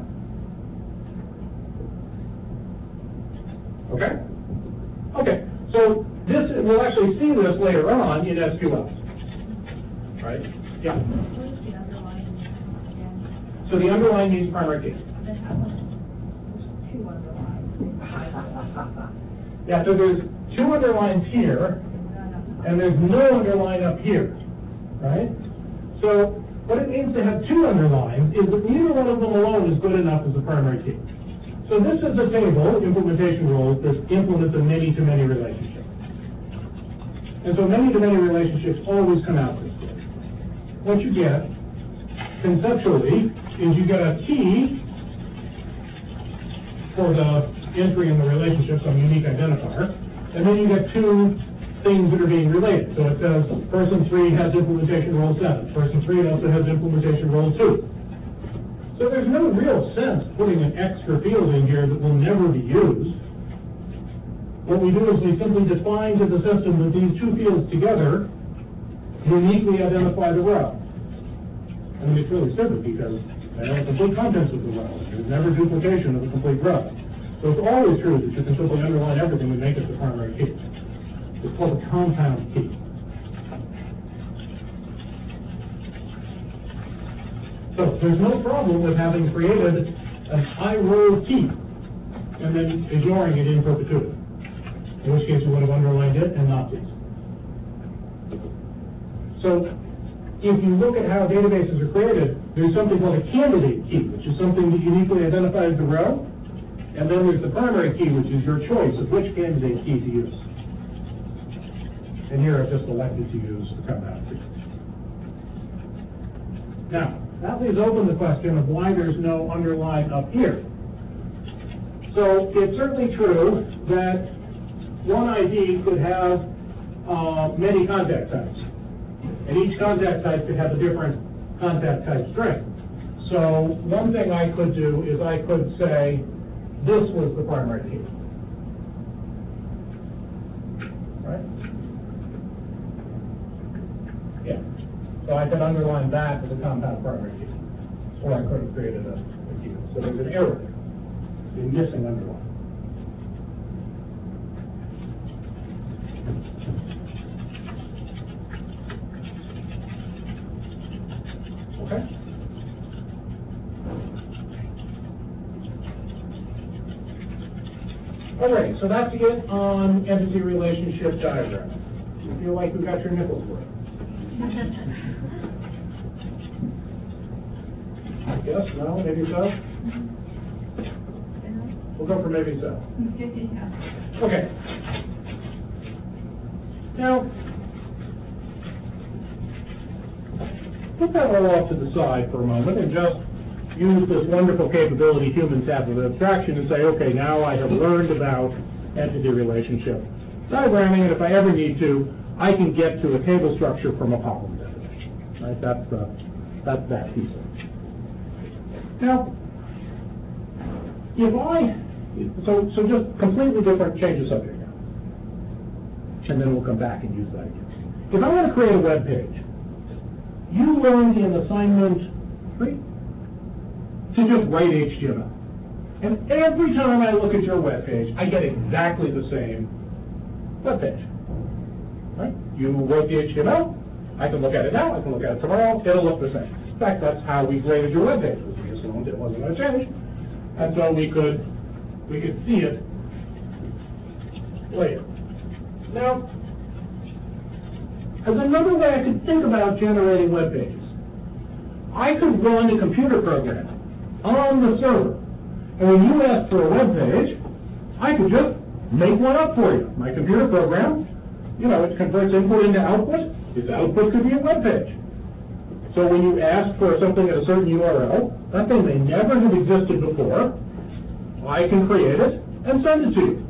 Okay? Okay, so this, we'll actually see this later on in S Q L. Right? Yeah. What's the underlying? So the underlying means primary key. Yeah, so there's two underlines here, and there's no underline up here, right? So what it means to have two underlines is that neither one of them alone is good enough as a primary key. So this is a table, implementation rules, that implements a many-to-many relationship. And so many-to-many relationships always come out this way. What you get, conceptually, is you get a key for the entry in the relationship, some unique identifier, and then you get two things that are being related. So it says person three has implementation role seven. Person three also has implementation role two. So there's no real sense putting an extra field in here that will never be used. What we do is we simply define to the system that these two fields together uniquely identify the row. I mean, it's really simple because I know the complete contents of the row. There's never duplication of the complete row. So it's always true that you can simply underline everything and make it the primary key. It's called a compound key. So there's no problem with having created an I-row key and then ignoring it in perpetuity. In which case you would have underlined it and not these. So if you look at how databases are created, there's something called a candidate key, which is something that uniquely identifies the row. And then there's the primary key, which is your choice of which candidate key to use. And here I've just elected to use the compound key. Now, that leaves open the question of why there's no underline up here. So it's certainly true that one I D could have uh, many contact types. And each contact type could have a different contact type string. So one thing I could do is I could say this was the primary key. Right? Yeah. So I could underline that as a compound primary key. Or I could have created a, a key. So there's an error there. You're missing underline. Okay? All right, so that's it on entity relationship diagram. You feel like we got your nipples work? Yes, no, maybe so? We'll go for maybe so. Okay. Now, put that all off to the side for a moment and just use this wonderful capability humans have with abstraction and say, okay, now I have learned about entity relationship diagramming, and if I ever need to, I can get to a table structure from a problem definition. Right? That's the that's that piece of it. Now, if I so so just completely different change of subject now, and then we'll come back and use that again. If I want to create a web page, you learned in assignment three to just write H T M L. And every time I look at your web page, I get exactly the same web page. Right? You wrote the H T M L, I can look at it now, I can look at it tomorrow, it'll look the same. In fact, that's how we graded your web page. We assumed it wasn't going to change. And so we could we could see it later. Now, as another way I could think about generating web pages, I could run a computer program on the server. And when you ask for a web page, I could just make one up for you. My computer program, you know, it converts input into output. Its output could be a web page. So when you ask for something at a certain U R L, that thing may never have existed before, I can create it and send it to you.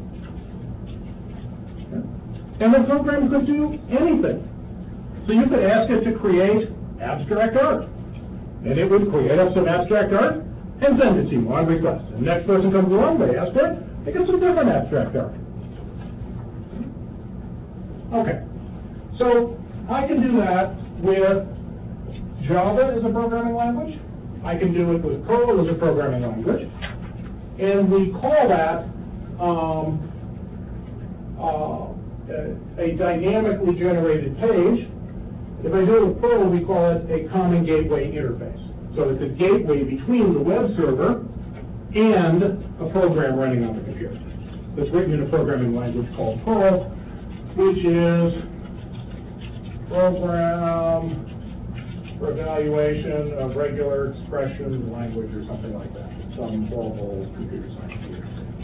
And the program could do anything. So you could ask it to create abstract art. And it would create up some abstract art and send it to you on request. And the next person comes along, they ask for it, they get some different abstract art. Okay. So I can do that with Java as a programming language. I can do it with Perl as a programming language. And we call that um, uh, a dynamically generated page. If I do it with Perl, we call it a common gateway interface. So it's a gateway between the web server and a program running on the computer. that's written in a programming language called Perl, which is Program for Evaluation of Regular Expression Language or something like that. Some horrible computer science here.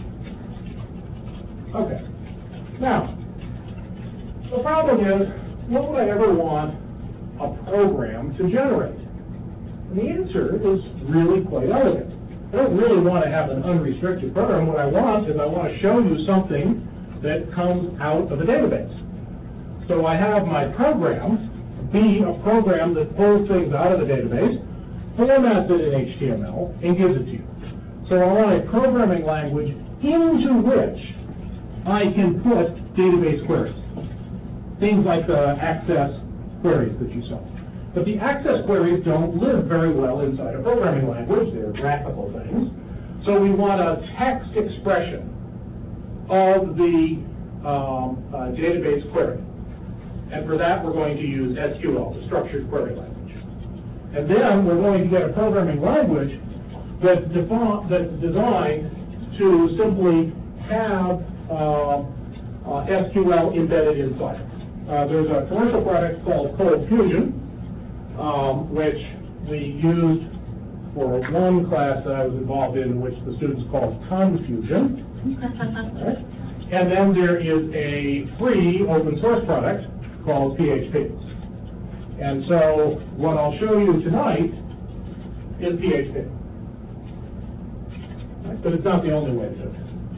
Okay. Now, the problem is, what would I ever want a program to generate? And the answer is really quite elegant. I don't really want to have an unrestricted program. What I want is I want to show you something that comes out of a database. So I have my program be a program that pulls things out of the database, formats it in H T M L, and gives it to you. So I want a programming language into which I can put database queries. Things like the access queries that you saw. But the access queries don't live very well inside a programming language. They're graphical things. So we want a text expression of the um, uh, database query. And for that, we're going to use S Q L, the structured query language. And then we're going to get a programming language that's, that's designed to simply have uh, uh, S Q L embedded inside it. Uh, there's a commercial product called Cold Fusion, um, which we used for one class that I was involved in, which the students called Confusion. Right? And then there is a free open source product called P H P. And so what I'll show you tonight is P H P. Right? But it's not the only way to do it.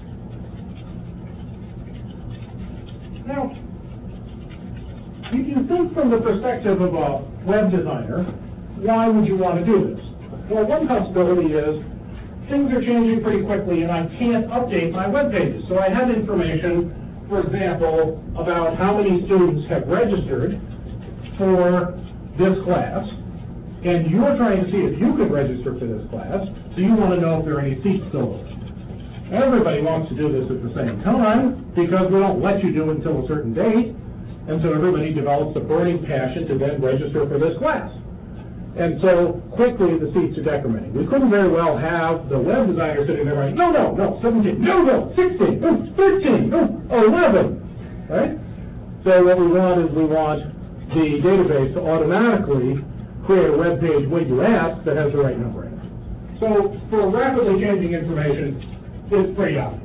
Now, if you think from the perspective of a web designer, why would you want to do this? Well, one possibility is things are changing pretty quickly and I can't update my web pages. So I have information, for example, about how many students have registered for this class, and you're trying to see if you could register for this class, so you want to know if there are any seats still open. Everybody wants to do this at the same time because we don't let you do it until a certain date. And so everybody develops a burning passion to then register for this class. And so quickly the seats are decrementing. We couldn't very well have the web designer sitting there going, no, no, no, seventeen, no, no, sixteen, no, thirteen, no, eleven, right? So what we want is we want the database to automatically create a web page when you ask that has the right number in it. So for rapidly changing information, it's pretty obvious.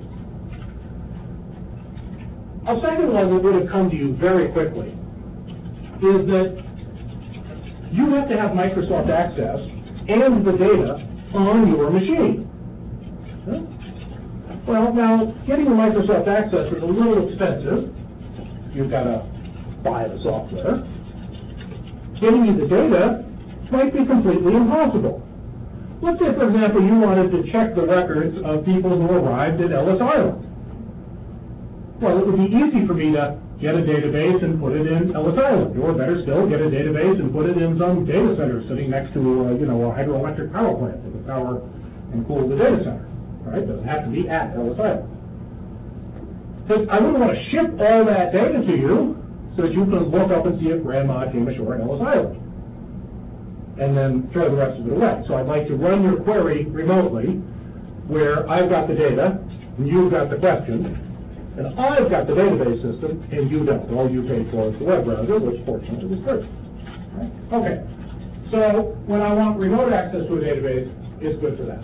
A second one that would have come to you very quickly is that you have to have Microsoft Access and the data on your machine. Huh? Well, now, getting the Microsoft Access is a little expensive. You've got to buy the software. Getting you the data might be completely impossible. Let's say, for example, you wanted to check the records of people who arrived at Ellis Island. Well, it would be easy for me to get a database and put it in Ellis Island, or better still, get a database and put it in some data center sitting next to, uh, you know, a hydroelectric power plant that would power and cool the data center. Right? It doesn't have to be at Ellis Island. But I wouldn't want to ship all that data to you so that you can look up and see if Grandma came ashore at Ellis Island, and then throw the rest of it away. So I'd like to run your query remotely, where I've got the data and you've got the questions. And I've got the database system, and you don't. All you pay for is the web browser, which fortunately is free. Right? Okay. So when I want remote access to a database, it's good for that.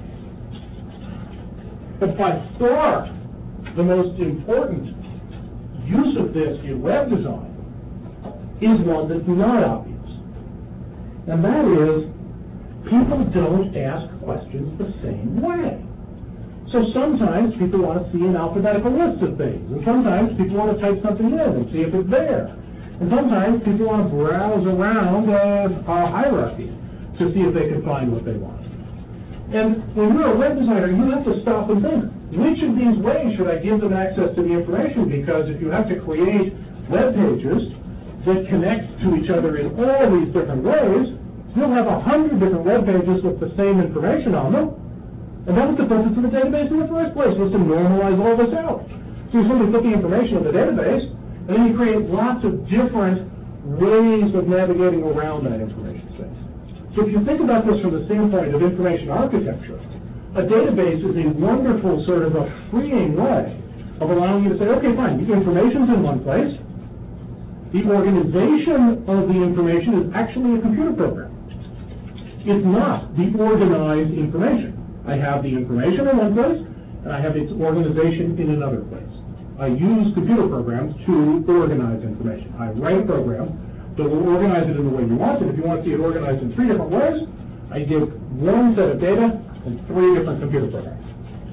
But by far, the most important use of this in web design is one that's not obvious. And that is, people don't ask questions the same way. So sometimes people want to see an alphabetical list of things, and sometimes people want to type something in and see if it's there. And sometimes people want to browse around a, a hierarchy to see if they can find what they want. And when you're a web designer, you have to stop and think, which of these ways should I give them access to the information? Because if you have to create web pages that connect to each other in all these different ways, you'll have a hundred different web pages with the same information on them. And that was the purpose of the database in the first place, was to normalize all this out. So you simply put the information in the database, and then you create lots of different ways of navigating around that information space. So if you think about this from the standpoint of information architecture, a database is a wonderful sort of a freeing way of allowing you to say, okay, fine, the information's in one place. The organization of the information is actually a computer program. It's not the organized information. I have the information in one place, and I have its organization in another place. I use computer programs to organize information. I write a program that will organize it in the way you want it. If you want to see it organized in three different ways, I give one set of data and three different computer programs.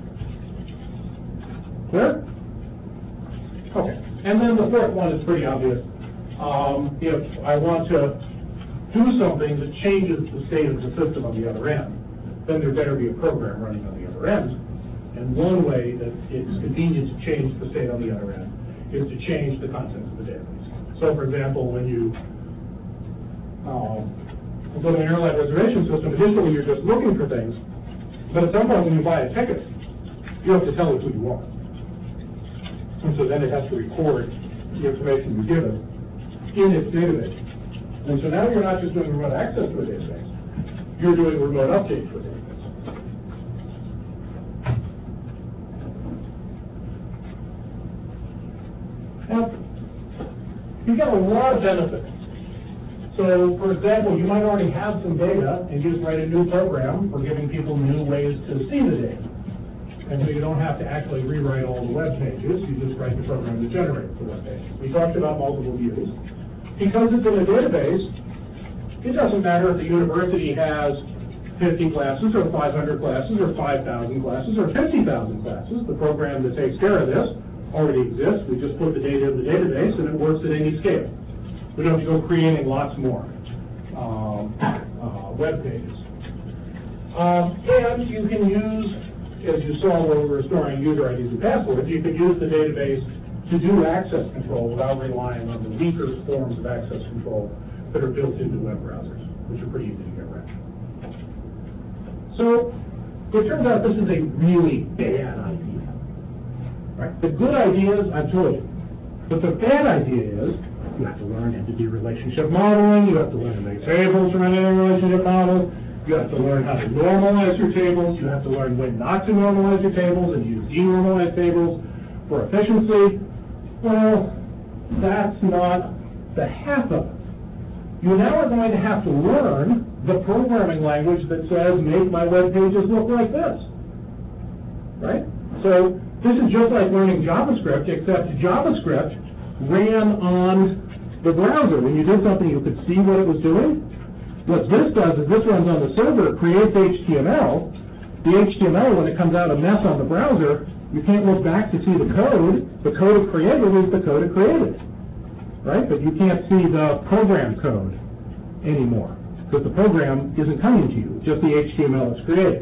Clear? Okay. And then the fourth one is pretty obvious. Um, if I want to do something that changes the state of the system on the other end, then there better be a program running on the other end. And one way that it's convenient to change the state on the other end is to change the contents of the database. So, for example, when you um, go to an airline reservation system, initially you're just looking for things, but at some point when you buy a ticket, you have to tell it who you are. And so then it has to record the information you're given in its database. And so now you're not just doing remote access to a database, you're doing remote update to a database. Now, you get a lot of benefits. So, for example, you might already have some data and you just write a new program for giving people new ways to see the data. And so you don't have to actually rewrite all the web pages, you just write the program that generates the web page. We talked about multiple views. Because it's in a database, it doesn't matter if the university has fifty classes or five hundred classes or five thousand classes or fifty thousand classes. The program that takes care of this already exists. We just put the data in the database and it works at any scale. We don't have to go creating lots more um, uh, web pages. Um, and you can use, as you saw when we were storing user I Ds and passwords, you could use the database to do access control without relying on the weaker forms of access control that are built into web browsers, which are pretty easy to get around. So it turns out this is a really bad idea. Right? The good ideas, I've told you. But the bad idea is you have to learn entity relationship modeling, you have to learn to make tables from entity relationship models, you have to learn how to normalize your tables, you have to learn when not to normalize your tables and use denormalized tables for efficiency. Well, that's not the half of it. You now are going to have to learn the programming language that says make my web pages look like this. Right? So this is just like learning JavaScript, except JavaScript ran on the browser. When you did something, you could see what it was doing. What this does is this runs on the server, it creates H T M L. The H T M L, when it comes out a mess on the browser, you can't look back to see the code. The code it created is the code it created. Right? But you can't see the program code anymore, because the program isn't coming to you, just the H T M L it's created.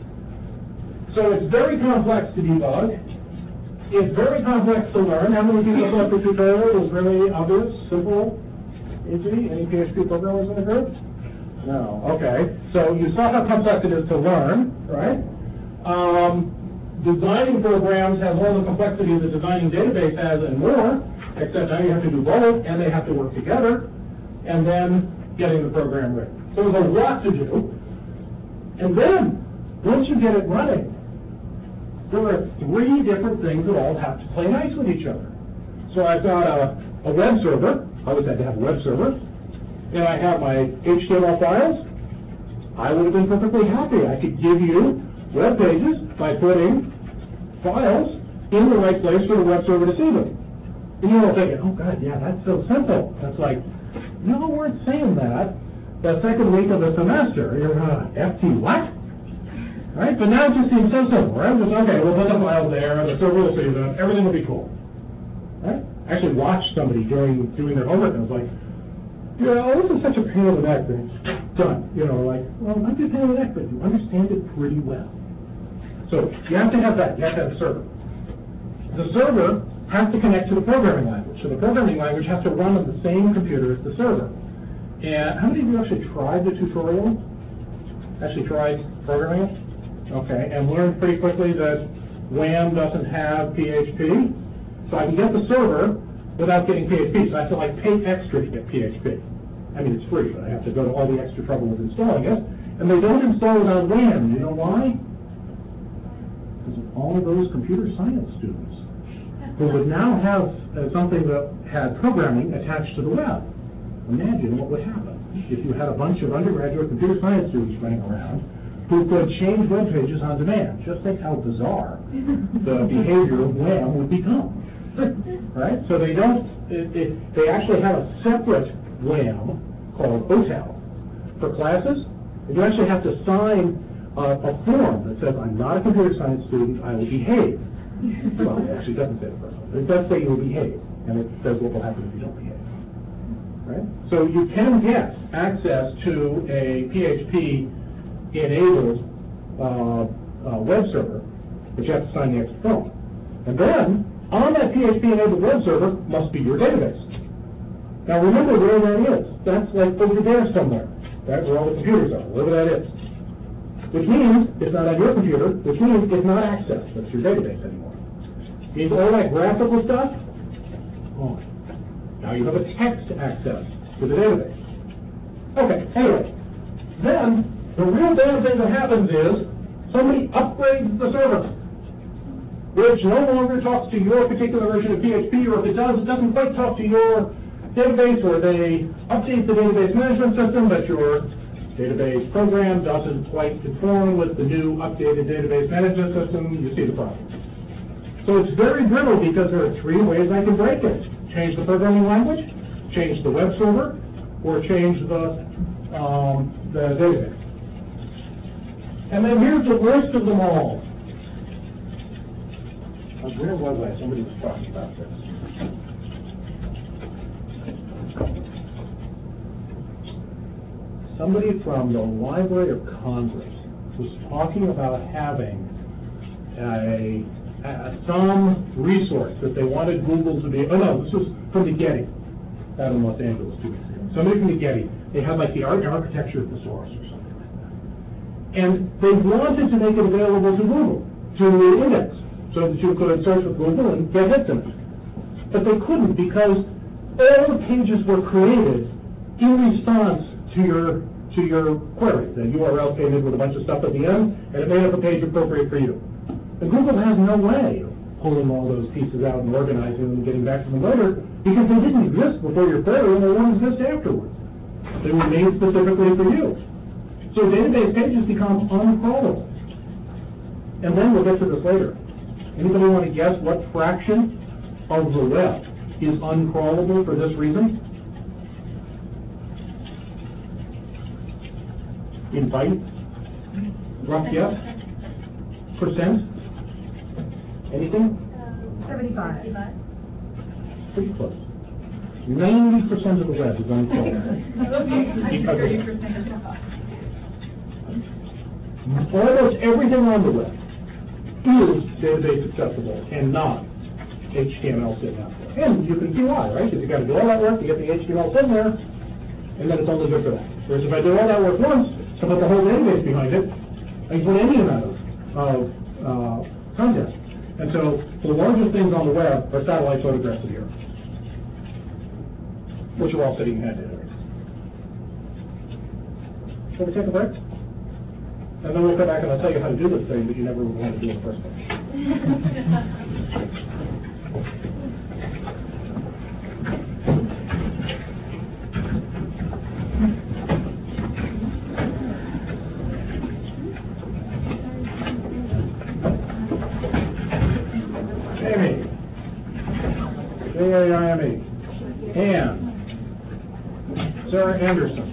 So it's very complex to debug. It's very complex to learn. How many people thought the tutorial was really obvious, simple, easy? Any P H P programmers in the group? No. Okay. So you saw how complex it is to learn, right? Um, designing programs has all the complexity that designing database has and more, except now you have to do both, and they have to work together, and then getting the program written. So there's a lot to do. And then, once you get it running, there are three different things that all have to play nice with each other. So I've got a, a web server. I always had to have a web server. And I have my H T M L files. I would have been perfectly happy. I could give you web pages by putting files in the right place for the web server to see them. And you're all thinking, oh God, yeah, that's so simple. That's like, no, we weren't saying that. The second week of the semester, you're uh, F T what? Right? But now it just seems so simple, right? Just, okay, we'll put the file there, the server will see them, everything will be cool. Right? I actually watched somebody during doing their homework and I was like, yeah, oh, this is such a pain in the neck, but it's done. You know, like, well, it might be a pain in the neck, but you understand it pretty well. So you have to have that, you have to have a server. The server has to connect to the programming language. So the programming language has to run on the same computer as the server. And how many of you actually tried the tutorial? Actually tried programming it? Okay, and learned pretty quickly that WHAM doesn't have P H P. So I can get the server without getting P H P. So I have to like pay extra to get P H P. I mean, it's free, but I have to go to all the extra trouble with installing it. And they don't install it on WHAM. You know why? Because of all of those computer science students. who would now have uh, something that had programming attached to the web. Imagine what would happen if you had a bunch of undergraduate computer science students running around who could change web pages on demand. Just think how bizarre the behavior of WHAM would become, right? So they don't, it, it, they actually have a separate WHAM called O T E L for classes. And you actually have to sign uh, a form that says, I'm not a computer science student, I will behave. Well, it actually doesn't say the first one. It does say you will behave, and it says what will happen if you don't behave. Right? So you can get access to a P H P-enabled uh, uh, web server, but you have to sign the extra form. And then, on that P H P-enabled web server must be your database. Now remember where that is. That's like over there somewhere. Right, where all the computers are, wherever that is. Which means it's not on your computer, which means it's not accessed. That's your database anymore. Means all that graphical stuff, oh, now you have a text access to the database. Okay, anyway, then the real bad thing that happens is somebody upgrades the server, which no longer talks to your particular version of P H P, or if it does, it doesn't quite talk to your database, or they update the database management system, but your database program doesn't quite conform with the new updated database management system. You see the problem. So it's very brittle because there are three ways I can break it. Change the programming language, change the web server, or change the, um, the database. And then here's the worst of them all. Uh, Where was I? Somebody was talking about this. Somebody from the Library of Congress was talking about having a, a some resource that they wanted Google to be. Oh no, this was from the Getty out in Los Angeles two weeks ago. Somebody from the Getty. They had like the art and architecture of the source or something like that, and they wanted to make it available to Google to index so that you could search with Google and get hit them. But they couldn't because all the pages were created in response to your to your query. The U R L came in with a bunch of stuff at the end, and it made up a page appropriate for you. And Google has no way of pulling all those pieces out and organizing them and getting back to them later because they didn't exist before your query and they won't exist afterwards. They were made specifically for you. So database pages become uncrawlable. And then we'll get to this later. Anybody want to guess what fraction of the web is uncrawlable for this reason? In bytes? Rough guess? Percent? Anything? Seventy-five. Pretty close. Ninety percent of the web is uncrawlable. Almost everything on the web is database accessible and not H T M L sitting out there. And you can see why, right? Because you got to do all that work to get the H T M L sitting there, and then it's only good for that. Whereas if I do all that work once, to put the whole database behind it, I can put any amount of, of uh, content. And so the largest things on the web are satellite photographs of the Earth, which are all sitting in that database. Shall we take a break? And then we'll come back and I'll tell you how to do this thing that you never wanted to do in the first place. Amy. J A I M E. Ann. Sarah Anderson.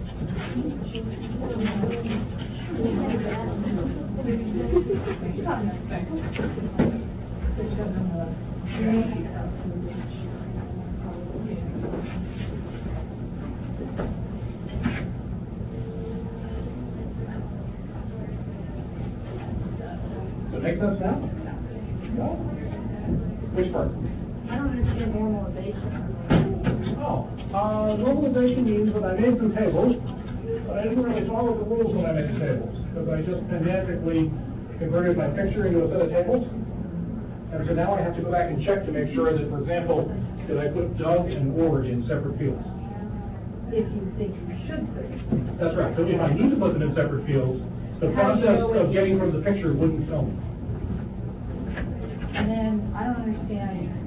Does it make sense now? No? Which part? I don't understand normalization. Oh, uh, normalization means that I made some tables, but I didn't really follow the rules when I made the tables, because I just pedantically converted my picture into a set of tables. And so now I have to go back and check to make sure that, for example, that I put Doug and Ward in separate fields. If you think you should put it. That's right. So if I need to put them in separate fields, the process of getting from the picture wouldn't tell me. And then, I don't understand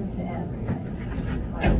sense to advertise? Like,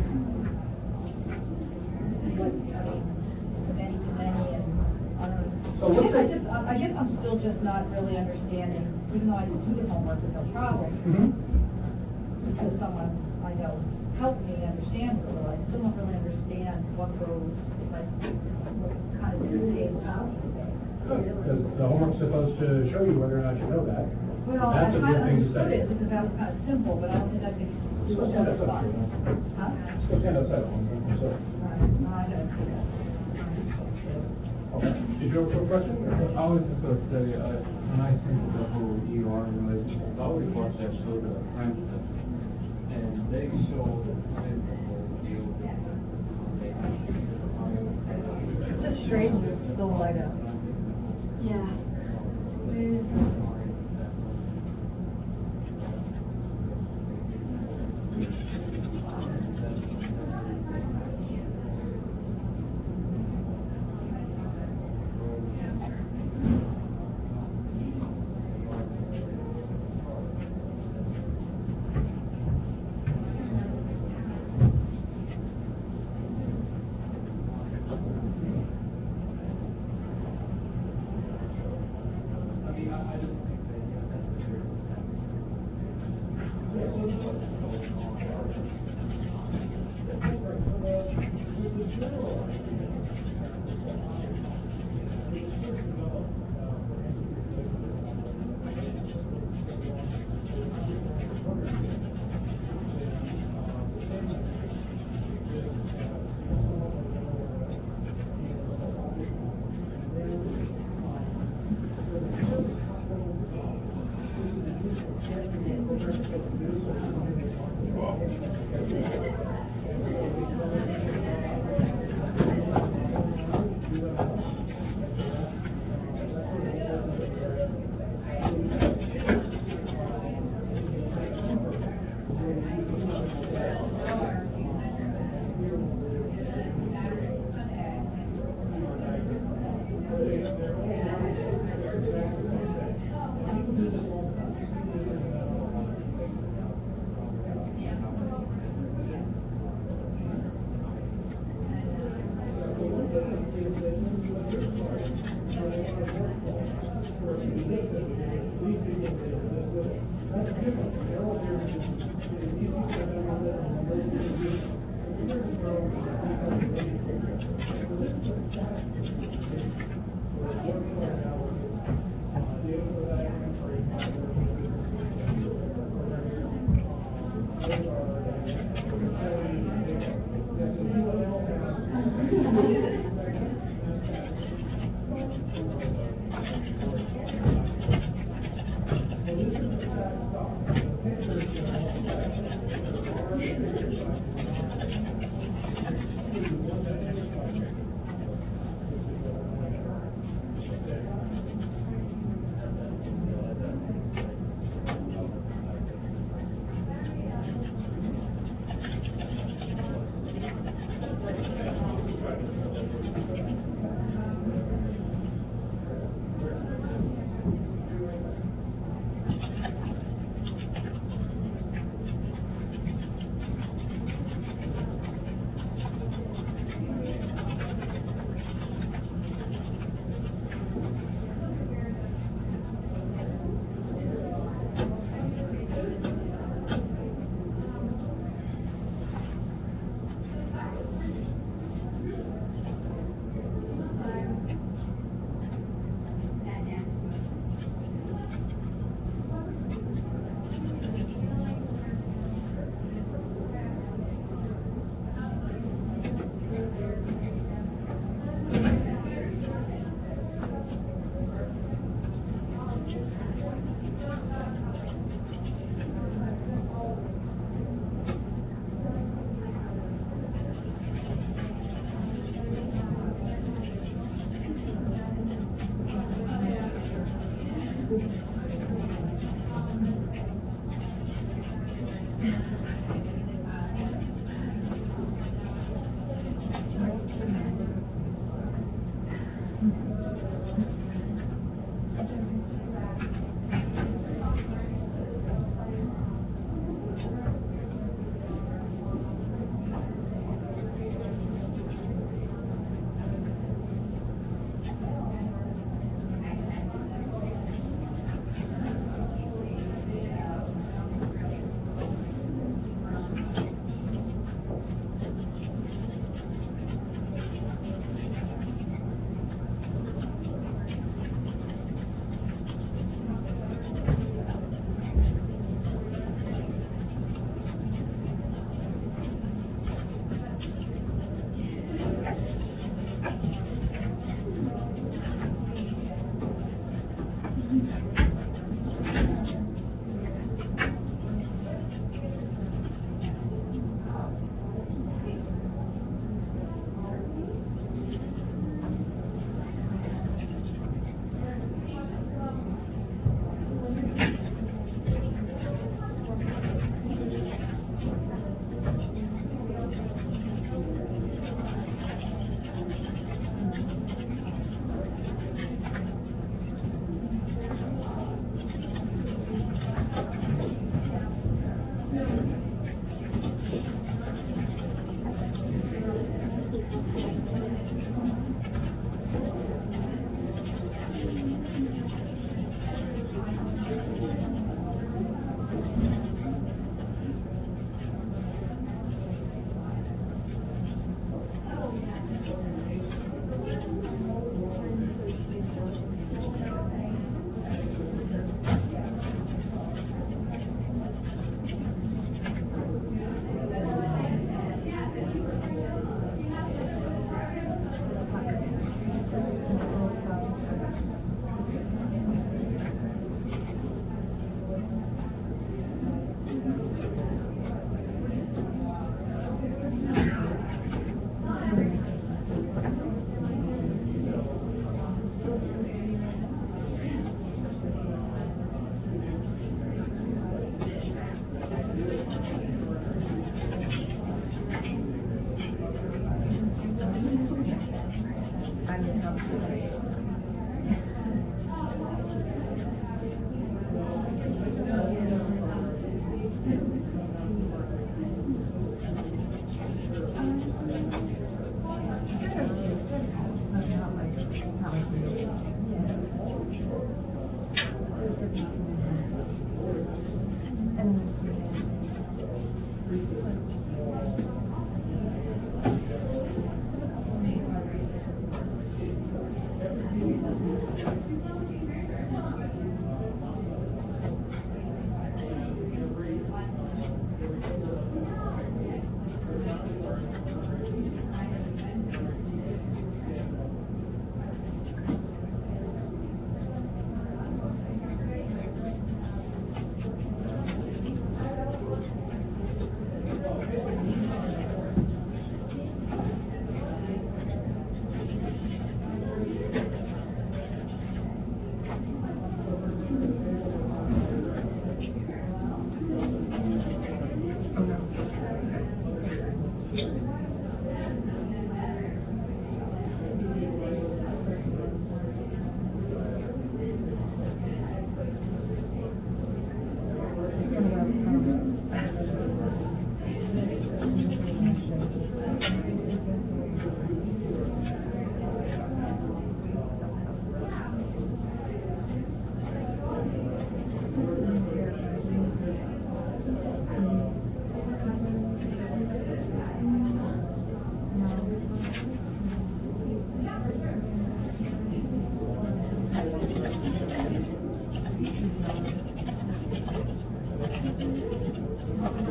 what, I mean, many to many and, I don't know. So let's I guess I say- just, I guess I'm still just not really understanding, even though I can do the homework with no problem, Mhm. because someone I know helped me understand it a little, I still don't really understand what goes, like, what kind of dictates how. Because the homework's supposed to show you whether or not you know that. Well, I That's a kind good of thing to understood say. it because that was kind of simple, but I don't think I could do Still it stand just outside. fine. Huh? Still stand outside, so. Right, no, I gotta do that. Okay. Did you have a quick question? I was just gonna say, uh, when I think of the whole E R relationship, I always watch that show, The Apprentice, and they show the whole deal. It's a strange, but it's still light up. Yeah.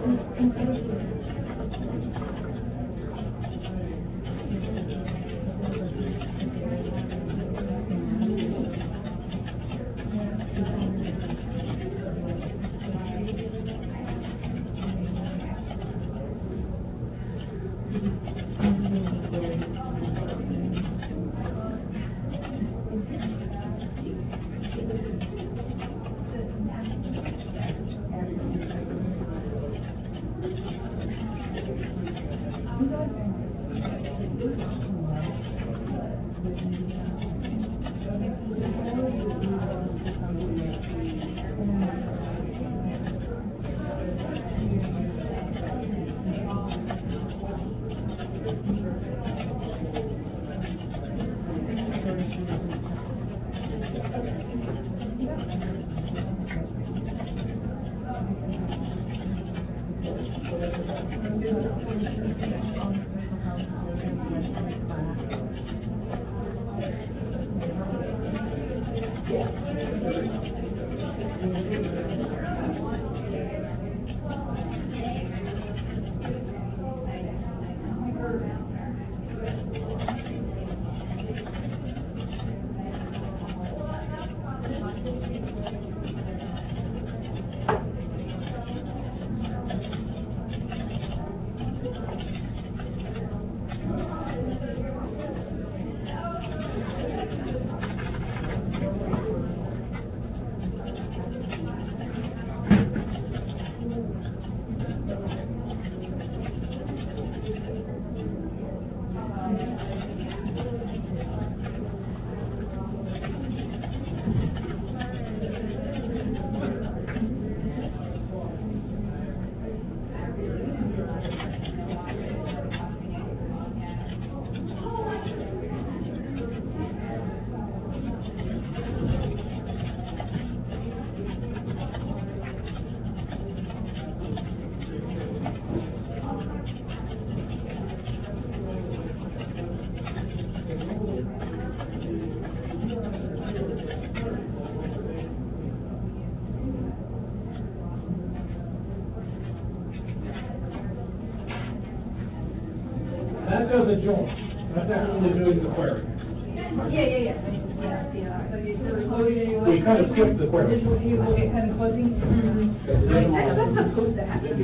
That doesn't join. That's actually doing the query. Yeah, yeah, yeah. Yeah, yeah. So you sort of coding it anyway. We kind of skipped the query. You you will get kind of fuzzy. Right, that's not supposed to happen.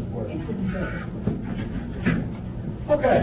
Okay.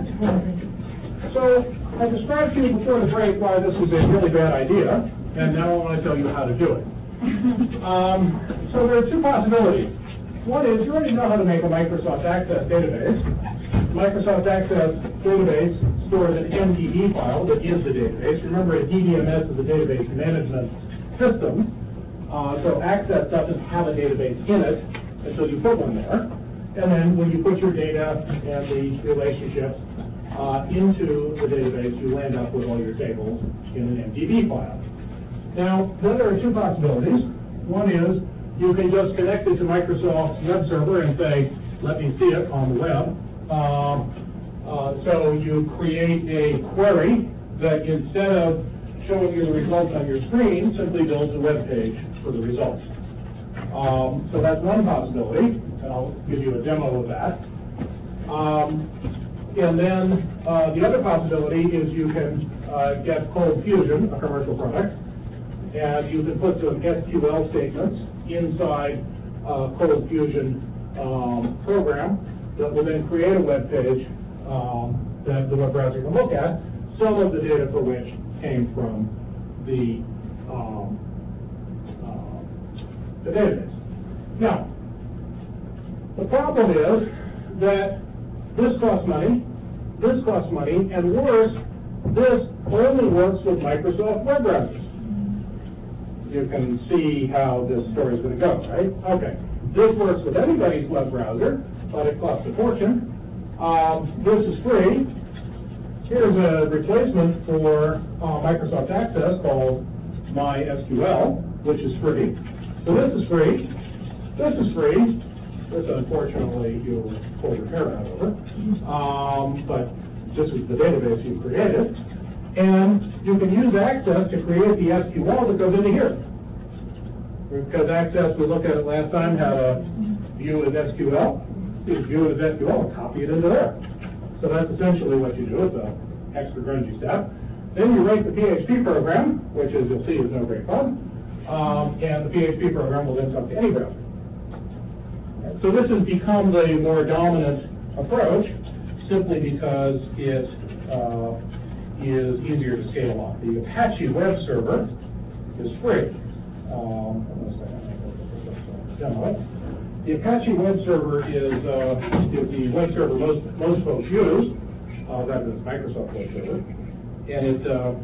So I described to you before the break why this is a really bad idea, and now I want to tell you how to do it. Um, so there are two possibilities. One is you already know how to make a Microsoft Access database. Microsoft Access database stores an M D B file that is the database. Remember, a D B M S is a database management system. Uh, so Access doesn't have a database in it until you put one there. And then when you put your data and the relationships uh, into the database, you land up with all your tables in an M D B file. Now, then there are two possibilities. One is you can just connect it to Microsoft's web server and say, let me see it on the web. Um, uh, so you create a query that instead of showing you the results on your screen, simply builds a web page for the results. Um, so that's one possibility, and I'll give you a demo of that. Um, and then uh, the other possibility is you can uh, get Cold Fusion, a commercial product, and you can put some S Q L statements inside uh, Cold Fusion um, program that will then create a web page um, that the web browser can look at, some of the data for which came from the, um, uh, the database. Now, the problem is that this costs money, this costs money, and worse, this only works with Microsoft web browsers. You can see how this story is going to go, right? Okay. This works with anybody's web browser, but it costs a fortune. Um, this is free. Here's a replacement for uh, Microsoft Access called MySQL, which is free. So this is free. This is free. This, unfortunately, you'll pull your hair out over. Um, but this is the database you created. And you can use Access to create the S Q L that goes into here. Because Access, we looked at it last time, had a view as S Q L. You view it as S Q L and copy it into there. So that's essentially what you do. It's an extra grungy step. Then you write the P H P program, which as you'll see is no great fun. Um, and the P H P program will then talk to any browser. So this has become the more dominant approach simply because it uh, is easier to scale up. The Apache web server is free. Um, demo it. The Apache web server is, uh, is the web server most, most folks use, uh, rather than Microsoft web server. And it, uh,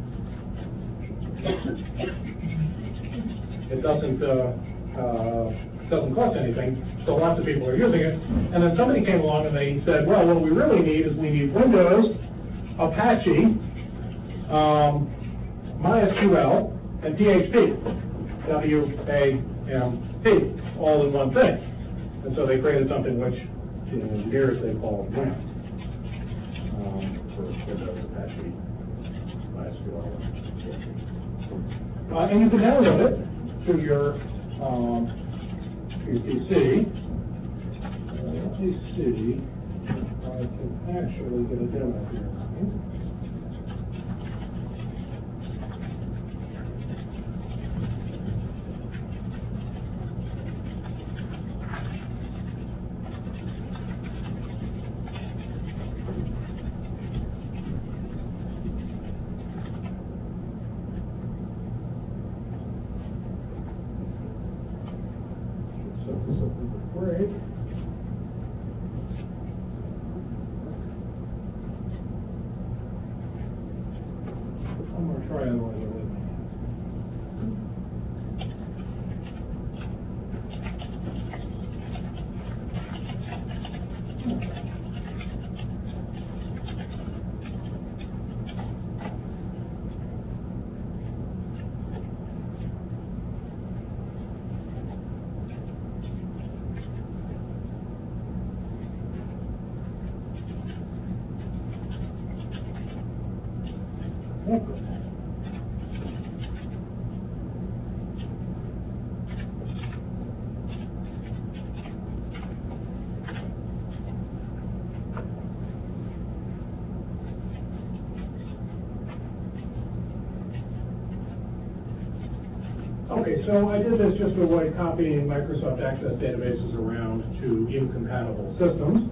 it doesn't, uh, uh, doesn't cost anything, so lots of people are using it. And then somebody came along and they said, well, what we really need is we need Windows, Apache, um, MySQL, and P H P, W A M P, all in one thing. And so they created something which, you know, engineers they call WAMP, um, for Windows, Apache, MySQL, and P H P. Uh, and you can download it to your, um, your P C. Uh, let me see if I can actually get a demo here. Break. I'm going to try it while you're with me. Okay, so I did this just to avoid copying Microsoft Access databases around to incompatible systems.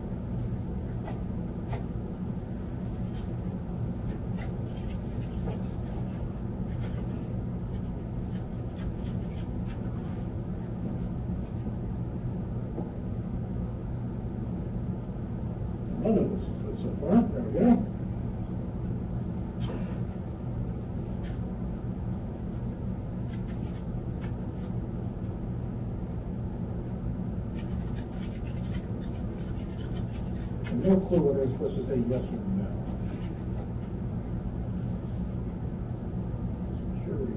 None of this is good so far. There we go. No clue whether it's supposed to say yes or no. Sure.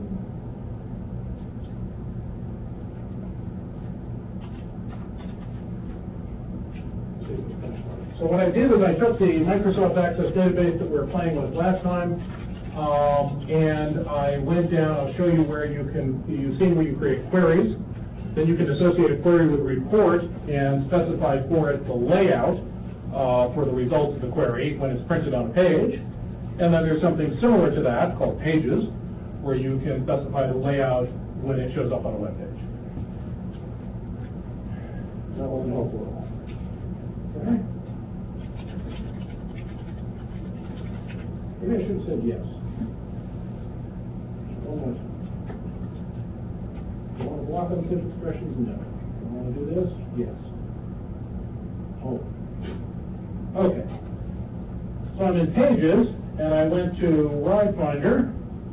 So what I did is I took the Microsoft Access database that we were playing with last time, um, and I went down. I'll show you where you can. You've seen where you create queries. Then you can associate a query with a report and specify for it the layout Uh, for the results of the query when it's printed on a page. And then there's something similar to that called Pages, where you can specify the layout when it shows up on a web page. That wasn't helpful at all. Okay. Maybe I should have said yes. One more time. You want to block on such expressions? No. You want to do this? Yes. Oh. Okay, so I'm in Pages, and I went to Ride Finder.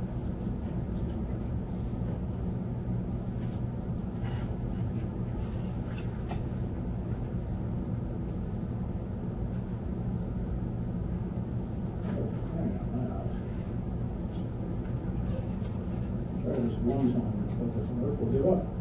Try this one time. If that doesn't work, we'll give up.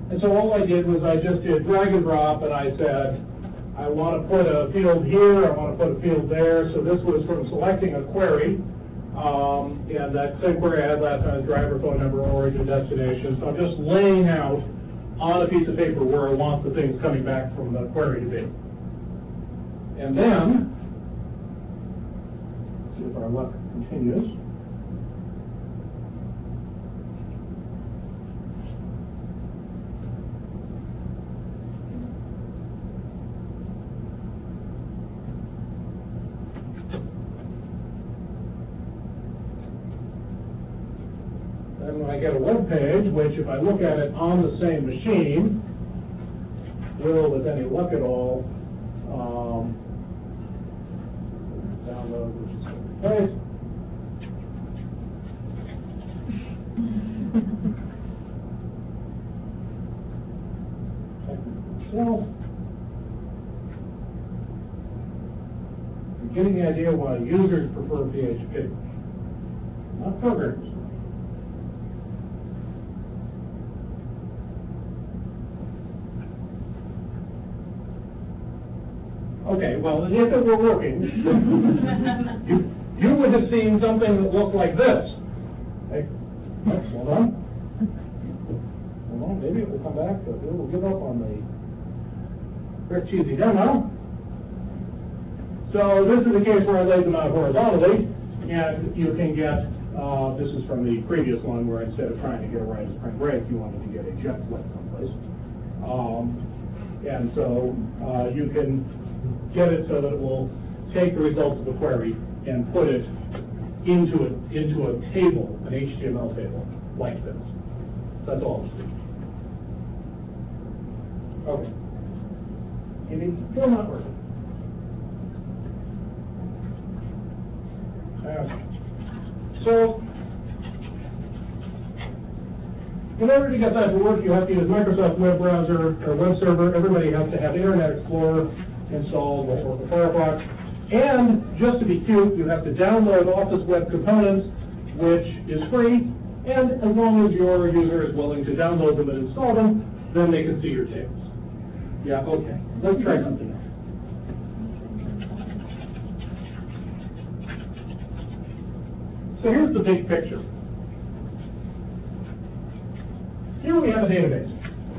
And so all I did was I just did drag and drop, and I said, I want to put a field here, I want to put a field there. So this was from selecting a query. Um, and that same query I had last time is driver, phone number, origin, destination. So I'm just laying out on a piece of paper where I want the things coming back from the query to be. And then, see if our luck continues. And when I get a web page, which if I look at it on the same machine, will, with any luck at all, um, download, which is place. So, you're getting the idea why users prefer P H P, not programmers. Okay, well, if it were working, you, you would have seen something that looked like this. Hey, hold on. Hold on, maybe it will come back, but we will give up on the very cheesy demo. So this is the case where I laid them out horizontally, and you can get, uh, this is from the previous one where instead of trying to get a right spring break, you wanted to get a jet flip someplace. Um, and so uh, you can get it so that it will take the results of the query and put it into a, into a table, an H T M L table, like this. That's all. Okay. It is still not working. Okay. So, in order to get that to work, you have to use Microsoft Web Browser or Web Server. Everybody has to have Internet Explorer installed or the Firefox. And just to be cute, you have to download Office Web Components, which is free. And as long as your user is willing to download them and install them, then they can see your tables. Yeah, okay. Let's try something else. So here's the big picture. Here we have a database.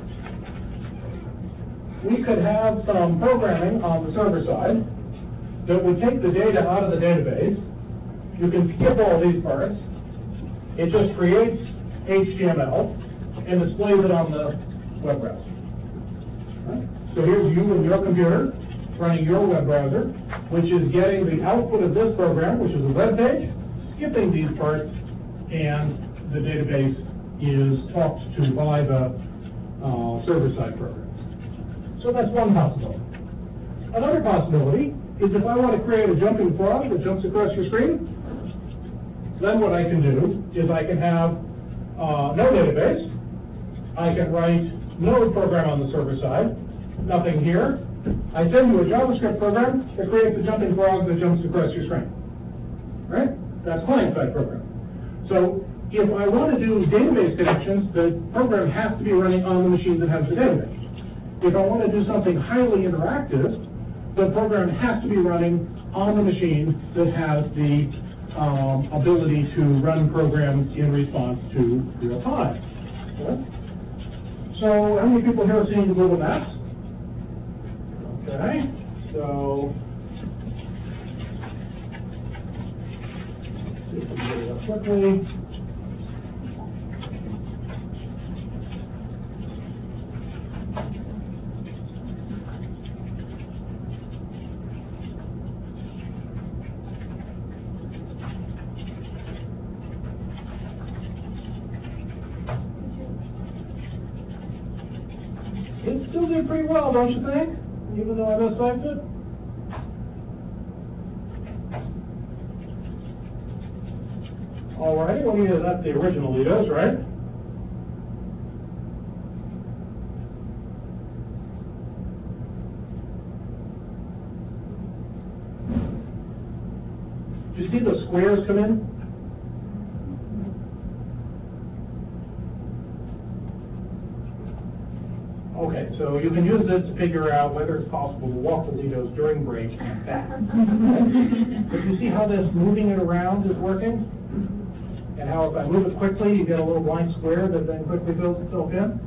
We could have some programming on the server side that would take the data out of the database. You can skip all these parts. It just creates H T M L and displays it on the web browser. Right? So here's you and your computer running your web browser, which is getting the output of this program, which is a web page, skipping these parts, and the database is talked to by the uh, server-side program. So that's one possibility. Another possibility is if I want to create a jumping frog that jumps across your screen, then what I can do is I can have uh, no database. I can write no program on the server side, nothing here. I send you a JavaScript program that creates a jumping frog that jumps across your screen. Right? That's client-side program. So if I want to do database connections, the program has to be running on the machine that has the database. If I want to do something highly interactive, the program has to be running on the machine that has the um, ability to run programs in response to real time. Okay. So how many people here have seen the Google Maps? Okay, so let's see if we can get it up quickly. It still did pretty well, don't you think? Even though I mistyped it? Alrighty, well, yeah, that's the original Lidos, right? Did you see the squares come in? Okay, so you can use this to figure out whether it's possible to walk the Lidos during break and back. But you see how this moving it around is working? And how if I move it quickly, you get a little blank square that then quickly fills itself in?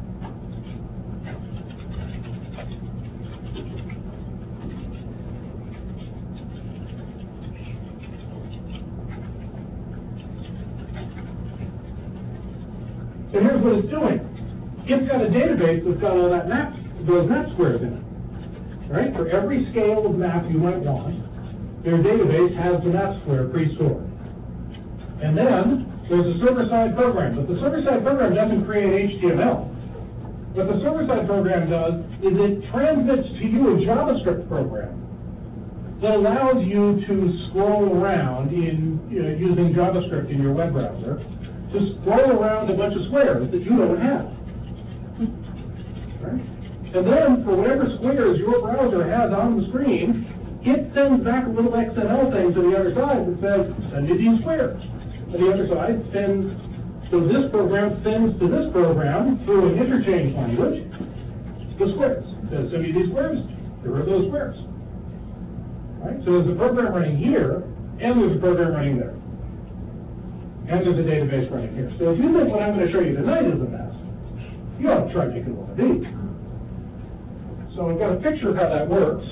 So here's what it's doing. It's got a database that's got all that map, those map squares in it. Right? For every scale of map you might want, their database has the map square pre-stored. And then there's a server-side program, but the server-side program doesn't create H T M L. What the server-side program does is it transmits to you a JavaScript program that allows you to scroll around in you know, using JavaScript in your web browser, to scroll around a bunch of squares that you don't have. Right? And then, for whatever squares your browser has on the screen, it sends back a little X M L thing to the other side that says, send me these squares. And the other side sends, so this program sends to this program through an interchange language the squares. It says, send me these squares, here are those squares. Right? So there's a program running here, and there's a program running there. And there's a database running here. So if you think what I'm going to show you tonight is a mess, you ought to try making one of these. So I've got a picture of how that works.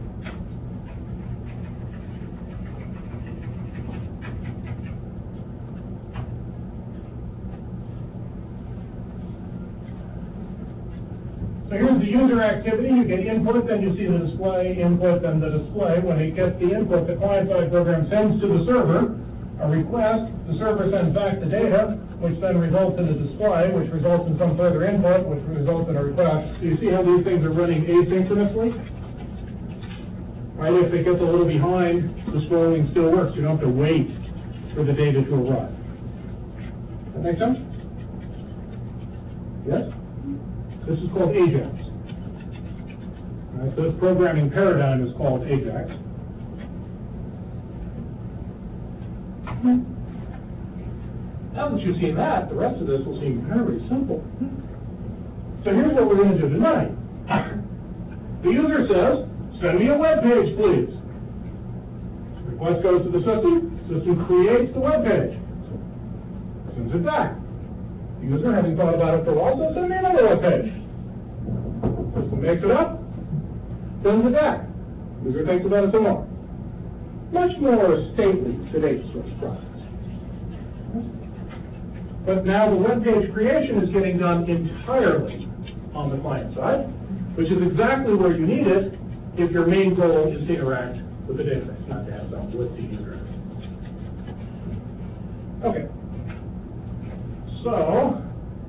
So here's the user activity. You get input, then you see the display, input, then the display. When it gets the input, the client-side program sends to the server a request. The server sends back the data, which then results in a display, which results in some further input, which results in a request. So you see how these things are running asynchronously? Right? If it gets a little behind, the scrolling still works. You don't have to wait for the data to arrive. That make sense? Yes? This is called AJAX. Right, so this programming paradigm is called AJAX. Now that you've seen that, the rest of this will seem very simple. So here's what we're going to do tonight. The user says, send me a web page, please. Request goes to the system. System creates the web page. Sends it back. The user, having thought about it for a while, says, send me another web page. System makes it up, sends it back. User thinks about it some more. Much more stately today's sort of process. But now the web page creation is getting done entirely on the client side, which is exactly where you need it if your main goal is to interact with the database, not to have some with the user. Okay. So,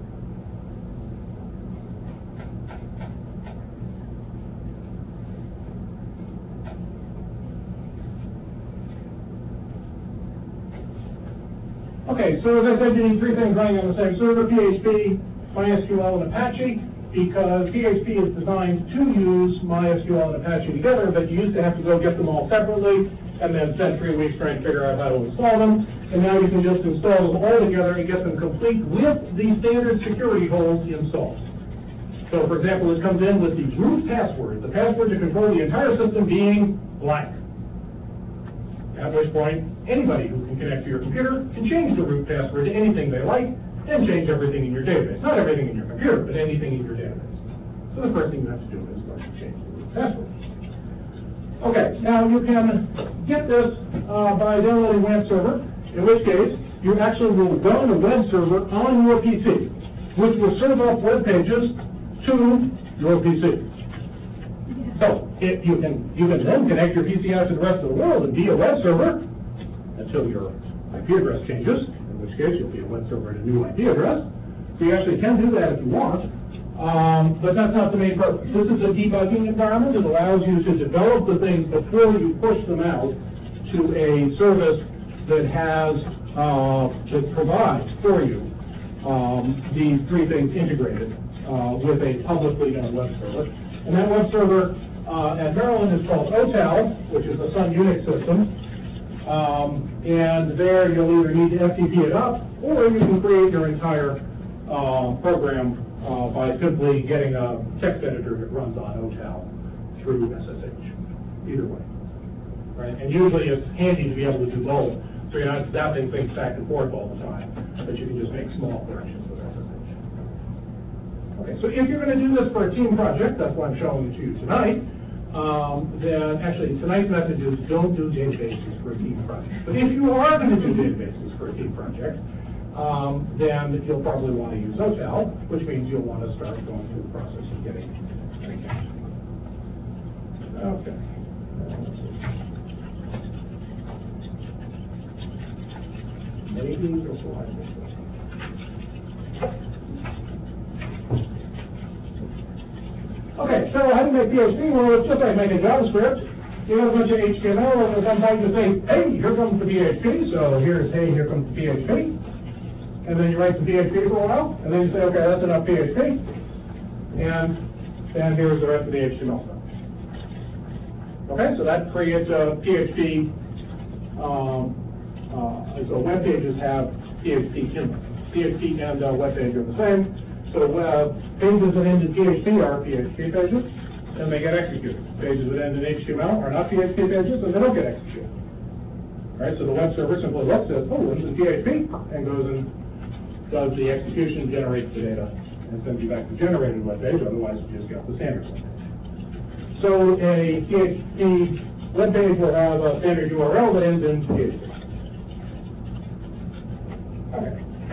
Okay, so as I said, you need three things running on the same server, P H P, MySQL, and Apache, because P H P is designed to use MySQL and Apache together, but you used to have to go get them all separately, and then spend three weeks trying to figure out how to install them, and now you can just install them all together and get them complete with the standard security holes installed. So, for example, it comes in with the root password, the password to control the entire system being blank. At which point, anybody who can connect to your computer can change the root password to anything they like and change everything in your database. Not everything in your computer, but anything in your database. So the first thing you have to do is start to change the root password. Okay, now you can get this uh, by downloading web server, in which case you actually will run a web server on your P C, which will serve up web pages to your P C. So if you can you can then connect your P C out to the rest of the world and be a web server until your I P address changes, in which case you'll be a web server at a new I P address. So you actually can do that if you want, um, but that's not the main purpose. This is a debugging environment. It allows you to develop the things before you push them out to a service that has uh, that provides for you um, these three things integrated uh, with a publicly known web server. And that web server uh, at Maryland is called O T A L, which is the Sun Unix system. Um, and there you'll either need to F T P it up, or you can create your entire uh, program uh, uh, by simply getting a text editor that runs on O T A L through S S H, either way. Right? And usually it's handy to be able to do both, so you're not zapping things back and forth all the time, but you can just make small corrections with S S H. Okay, so if you're going to do this for a team project, that's what I'm showing it to you tonight, um, then actually tonight's message is don't do databases for a team project. But if you are going to do databases for a team project, um, then you'll probably want to use O T A L, which means you'll want to start going through the process of getting getting cache. Okay. Maybe or slide this way. Okay, so how do you make P H P? Well, it's just like making JavaScript. You have a bunch of H T M L, and sometimes you say, hey, here comes the P H P. So here's, hey, here comes the P H P. And then you write some P H P for a while, and then you say, okay, that's enough P H P. And then here's the rest of the H T M L stuff. Okay, so that creates a P H P. Um, uh, so web pages have P H P in them. P H P and uh, web page are the same. So uh, pages that end in P H P are P H P pages, and they get executed. Pages that end in H T M L are not P H P pages, and they don't get executed. All right, so the web server simply looks at, oh, this is P H P, and goes and does the execution, generates the data, and sends you back the generated web page. Otherwise, you just get the standard web page. So a P H P web page will have a standard U R L that ends in P H P. Okay.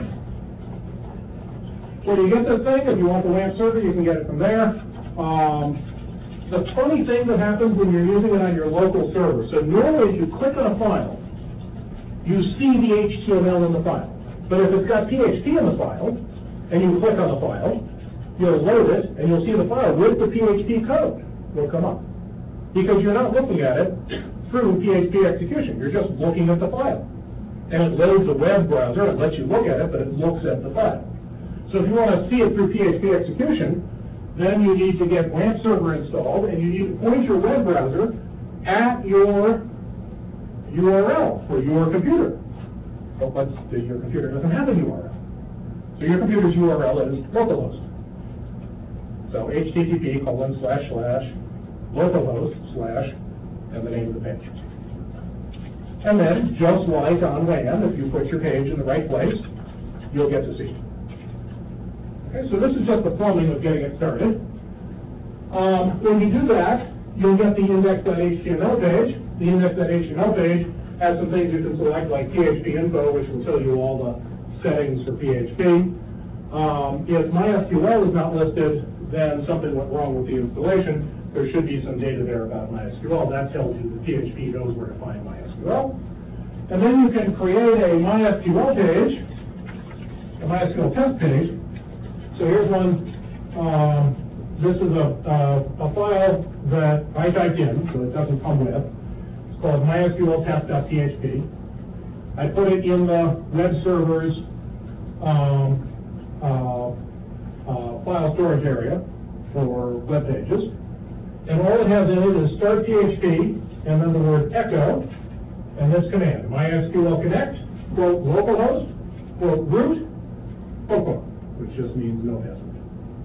Where do you get this thing? If you want the WAMP server, you can get it from there. Um, the funny thing that happens when you're using it on your local server, so normally if you click on a file, you see the H T M L in the file. But if it's got P H P in the file, and you click on the file, you'll load it, and you'll see the file with the P H P code will come up. Because you're not looking at it through P H P execution, you're just looking at the file. And it loads a web browser, it lets you look at it, but it looks at the file. So if you want to see it through P H P execution, then you need to get WAMP server installed, and you need to point your web browser at your U R L for your computer. But let's say your computer doesn't have a U R L. So your computer's U R L is localhost. So H T T P colon slash slash localhost slash and the name of the page. And then, just like on WAM, if you put your page in the right place, you'll get to see it. Okay, so this is just the plumbing of getting it started. Um, when you do that, you'll get the index.html page. The index.html page has some things you can select, like P H P info, which will tell you all the settings for P H P. Um, if MySQL is not listed, then something went wrong with the installation. There should be some data there about MySQL. That tells you that P H P knows where to find MySQL. And then you can create a MySQL page, a MySQL test page. So here's one. Um, this is a, uh, a file that I typed in, so it doesn't come with. It's called MySQL test.php. I put it in the web server's um, uh, uh, file storage area for web pages. And all it has in it is start P H P, and then the word echo, and this command, MySQL connect, quote, localhost, quote, root, quote, which just means no password.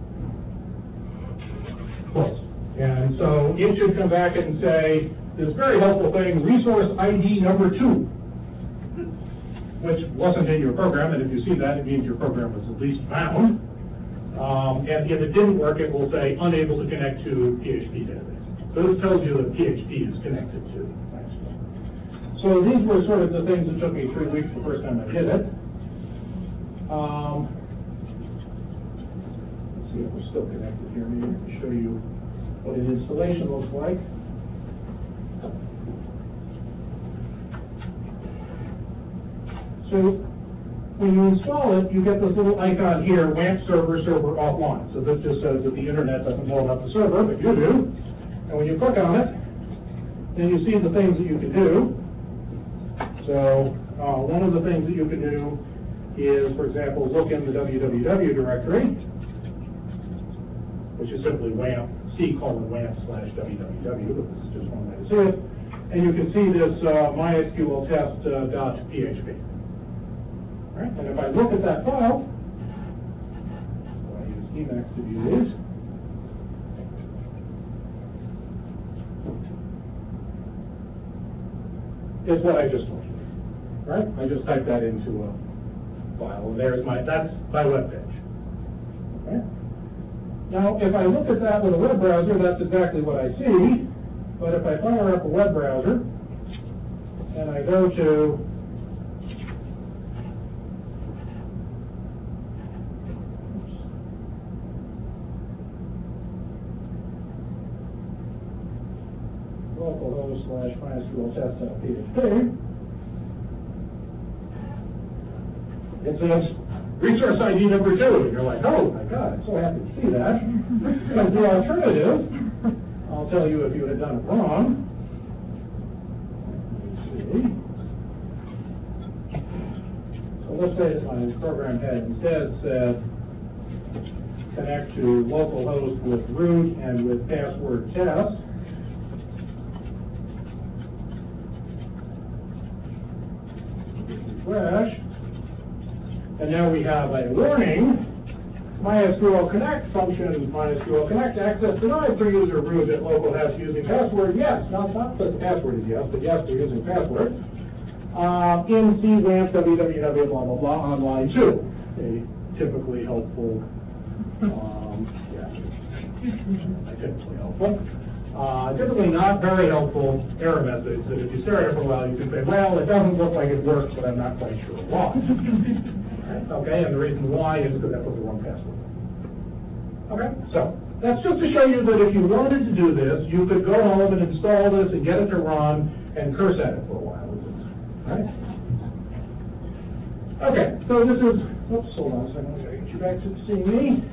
Close. And so it should come back and say, this very helpful thing, resource I D number two, which wasn't in your program, and if you see that, it means your program was at least found. Um, and if it didn't work, it will say unable to connect to P H P database. So this tells you that P H P is connected to MySQL. So these were sort of the things that took me three weeks the first time I did it. Um, let's see if we're still connected here. Maybe I can show you what an installation looks like. So when you install it, you get this little icon here, WAMP server, server offline. So this just says that the internet doesn't load up the server, but you do. And when you click on it, then you see the things that you can do. So uh, one of the things that you can do is, for example, look in the www directory, which is simply WAMP, C colon WAMP slash www, but this is just one way to see it. And you can see this uh, MySQL test uh, dot P H P. Right? And if I look at that file, I use Emacs to view these. Is what I just told you, right? I just typed that into a file, and there's my, that's my web page. Okay? Now, if I look at that with a web browser, that's exactly what I see. But if I fire up a web browser, and I go to localhost slash MySQL test.php, it says resource I D number two, and you're like, oh my God, I'm so happy to see that. Because the alternative, I'll tell you if you had done it wrong. Let me see. So let's say that my program had instead said connect to localhost with root and with password test. Refresh. And now we have a warning. MySQL Connect function, MySQL Connect access denied for user root at localhost using password. Yes, not, not that the password is yes, but yes, they're using password. Uh, in C WAMP www blah blah blah on line two. A typically helpful, um, yeah, typically helpful. Uh, typically not very helpful error message that if you stare at it for a while, you can say, well, it doesn't look like it works, but I'm not quite sure why. Okay, and the reason why is because I put the wrong password. Okay, so that's just to show you that if you wanted to do this, you could go home and install this and get it to run and curse at it for a while. Right? Okay, so this is, oops, hold on a second, I gotta get you back to seeing me.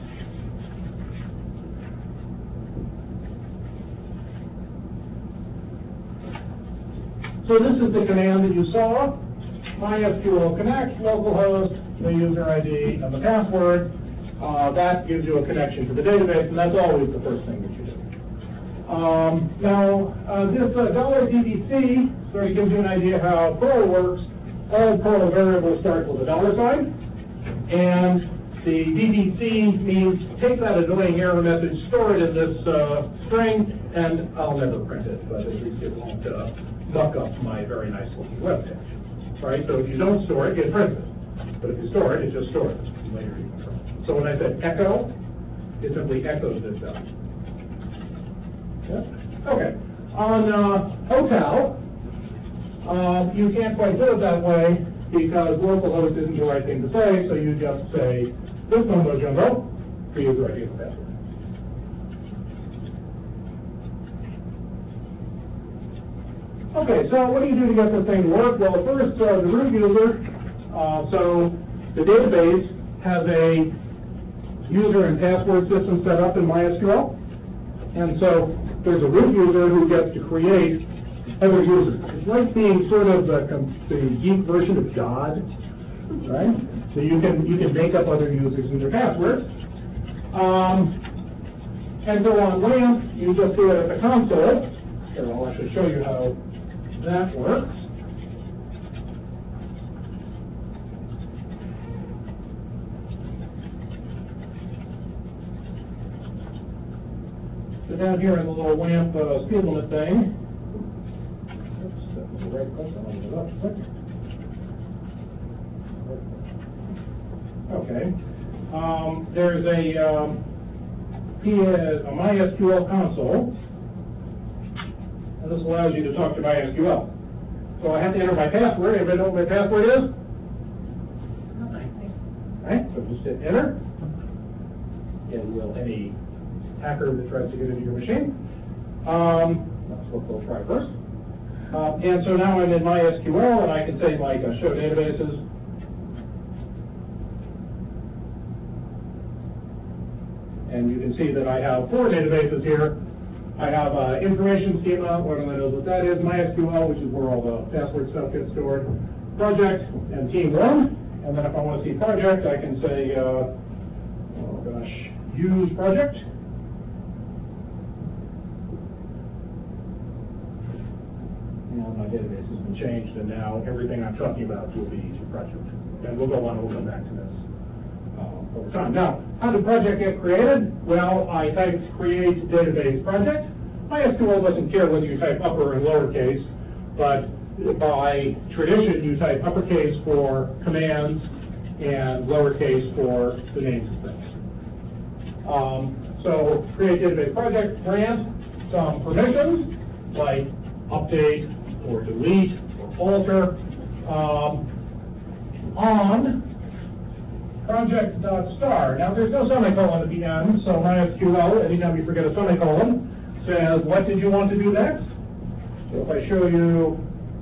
So this is the command that you saw. MySQL Connect, localhost, the user I D, and the password. Uh, that gives you a connection to the database, and that's always the first thing that you do. Um, now, uh, this uh, $D B C sort of gives you an idea how Perl works. All Perl variables start with a dollar sign, and the D B C means take that annoying error message, store it in this uh, string, and I'll never print it, but at least it won't uh, muck up my very nice looking web page. Right? So if you don't store it, it prints it. But if you store it, it just stores it. Later you can print it. So when I said echo, it simply echoes this out. Yeah? Okay. On uh, hotel, uh, you can't quite do it that way because localhost isn't the right thing to say, so you just say this mumbo jumbo for user I D and password. Okay, so what do you do to get this thing to work? Well, first, uh, the root user, uh, so the database has a user and password system set up in MySQL. And so there's a root user who gets to create other users. It's like being sort of the, the geek version of God, right? So you can, you can make up other users and their passwords. Um, and so on LAMP, you just do it at the console. Here, I'll actually show you how that works. So down here in the little WAMP uh, speed limit thing, oops, that was the right place. I'll leave it up a second. Okay. Um, there's a, um, P S, a MySQL console. And this allows you to talk to MySQL. So I have to enter my password. Everybody know what my password is? Right? So just hit enter. And will any hacker that tries to get into your machine. Um, that's what they'll try first. Uh, and so now I'm in MySQL, and I can say like uh, show databases. And you can see that I have four databases here. I have uh, information schema, one of them knows what that is, MySQL, which is where all the password stuff gets stored, project, and team one. And then if I want to see project, I can say, uh, oh gosh, use project. And my database has been changed, and now everything I'm talking about will be project. And we'll go on, we'll come back to this um, over time. Now, how did project get created? Well, I typed create database project. MySQL doesn't care whether you type upper and lowercase, but by tradition, you type uppercase for commands and lowercase for the names of things. Um, so create database project, grant some permissions like update or delete or alter um, on project.star. Now there's no semicolon at the end, so MySQL, anytime you forget a semicolon, says what did you want to do next? So if I show you,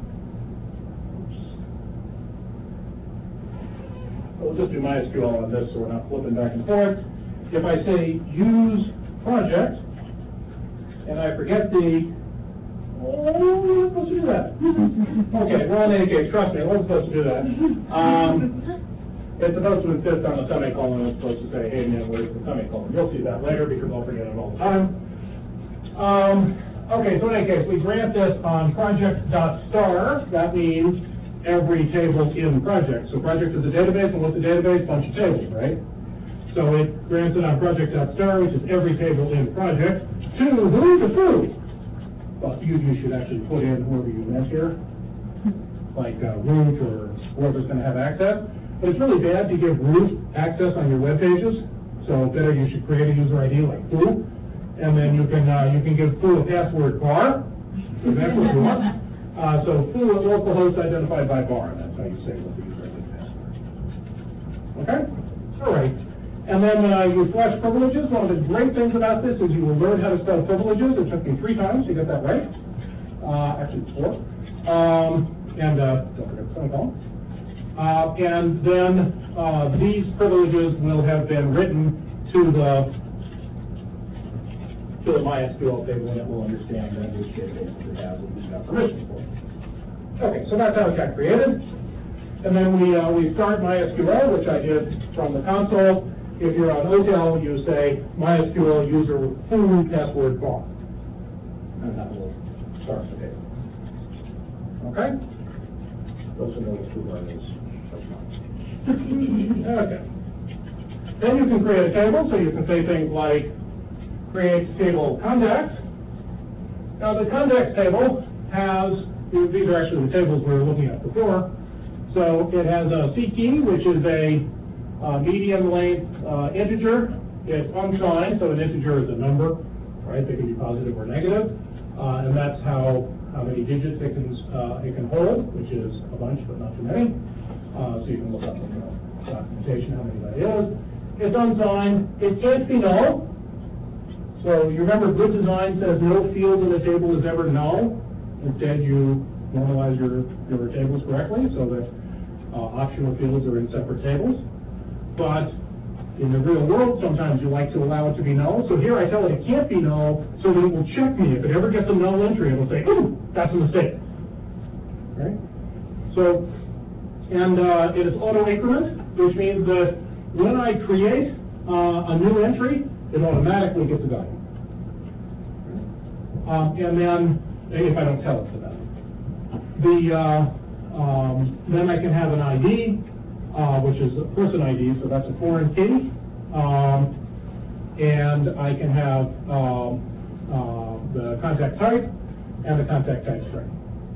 we'll just do MySQL on this so we're not flipping back and forth. If I say use project, and I forget the, oh, I'm supposed to do that. Okay, well, in any case, trust me, I wasn't supposed to do that. Um, it's supposed to insist on a semicolon. It's supposed to say, hey, man, where's the semicolon? You'll see that later because I'll forget it all the time. Um, okay, so in any case, we grant this on project.star. That means every table in project. So project is a database, and what's a database? Bunch of tables, right? So it grants it on project.star, which is every table in project, to who? To who? Well, you, you should actually put in whoever you meant here, like uh, root or whoever's going to have access. But it's really bad to give root access on your web pages. So better you should create a user I D like foo, and then you can uh, you can give foo a password bar. So that's what you want. Uh, so foo at localhost identified by bar. That's how you say what the user I D password. Okay. All right. And then uh, you flash privileges. One of the great things about this is you will learn how to spell privileges. It took me three times to get that right. Uh, actually, four. Um, and uh, don't forget the semicolon. Uh, and then uh, these privileges will have been written to the to the MySQL table, and it will understand that which database it has and who's got permission for it. Okay, so that's how it got created. And then we uh, we start MySQL, which I did from the console. If you're on O T E L, you say MySQL user foo password bar, and that will start the table. Okay? Those who know what foo bar is. Okay. Then you can create a table, so you can say things like create table contacts. Now the contacts table has, these are actually the tables we were looking at before. So it has a C key, which is a uh, medium length uh, integer. It's unsigned, so an integer is a number, right? They can be positive or negative, uh, and that's how how many digits it can uh, it can hold, which is a bunch, but not too many. Uh, so you can look up in the documentation how many that is. It's unsigned. It can't be null. So you remember good design says no field in the table is ever null. Instead, you normalize your, your tables correctly so that uh, optional fields are in separate tables. But in the real world, sometimes you like to allow it to be null. So here I tell it it can't be null, so that it will check me. If it ever gets a null entry, it will say, ooh, that's a mistake. Right? So, and uh, it is auto-increment, which means that when I create uh, a new entry, it automatically gets a value. Um, and then, if I don't tell it to that, the uh, um, then I can have an I D, uh, which is a person I D, so that's a foreign key, um, and I can have um, uh, the contact type and the contact type string.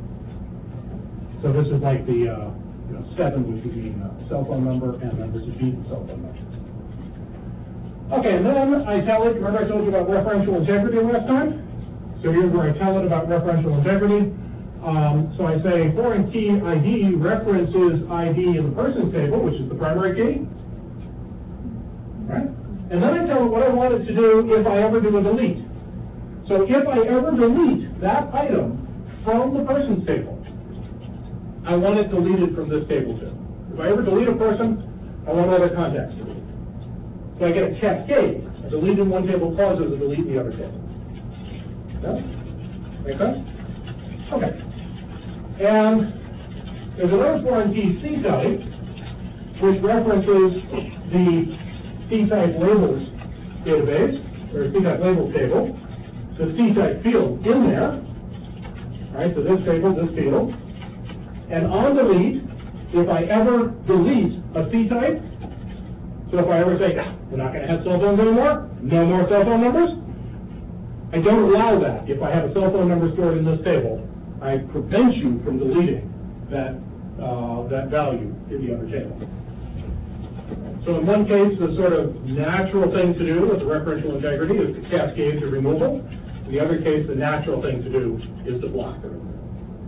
So this is like the uh, you know, seven, which would mean a cell phone number, and then this would be the cell phone number. Okay, and then I tell it. Remember I told you about referential integrity last time? So here's where I tell it about referential integrity. Um, so I say foreign key I D references I D in the persons table, which is the primary key. Right? And then I tell it what I want it to do if I ever do a delete. So if I ever delete that item from the persons table, I want it deleted from this table too. If I ever delete a person, I want all their contacts deleted. So I get a cascade. A delete in one table causes a delete in the other table. Yeah? Make sense? Okay. And there's another foreign key C type, which references the C type labels database, or C type labels table, the C type field in there, right? So this table, this field. And on delete, if I ever delete a C type, So if I ever say, we're not going to have cell phones anymore, no more cell phone numbers, I don't allow that. If I have a cell phone number stored in this table, I prevent you from deleting that, uh, that value in the other table. So in one case, the sort of natural thing to do with referential integrity is to cascade the removal. In the other case, the natural thing to do is to block the removal.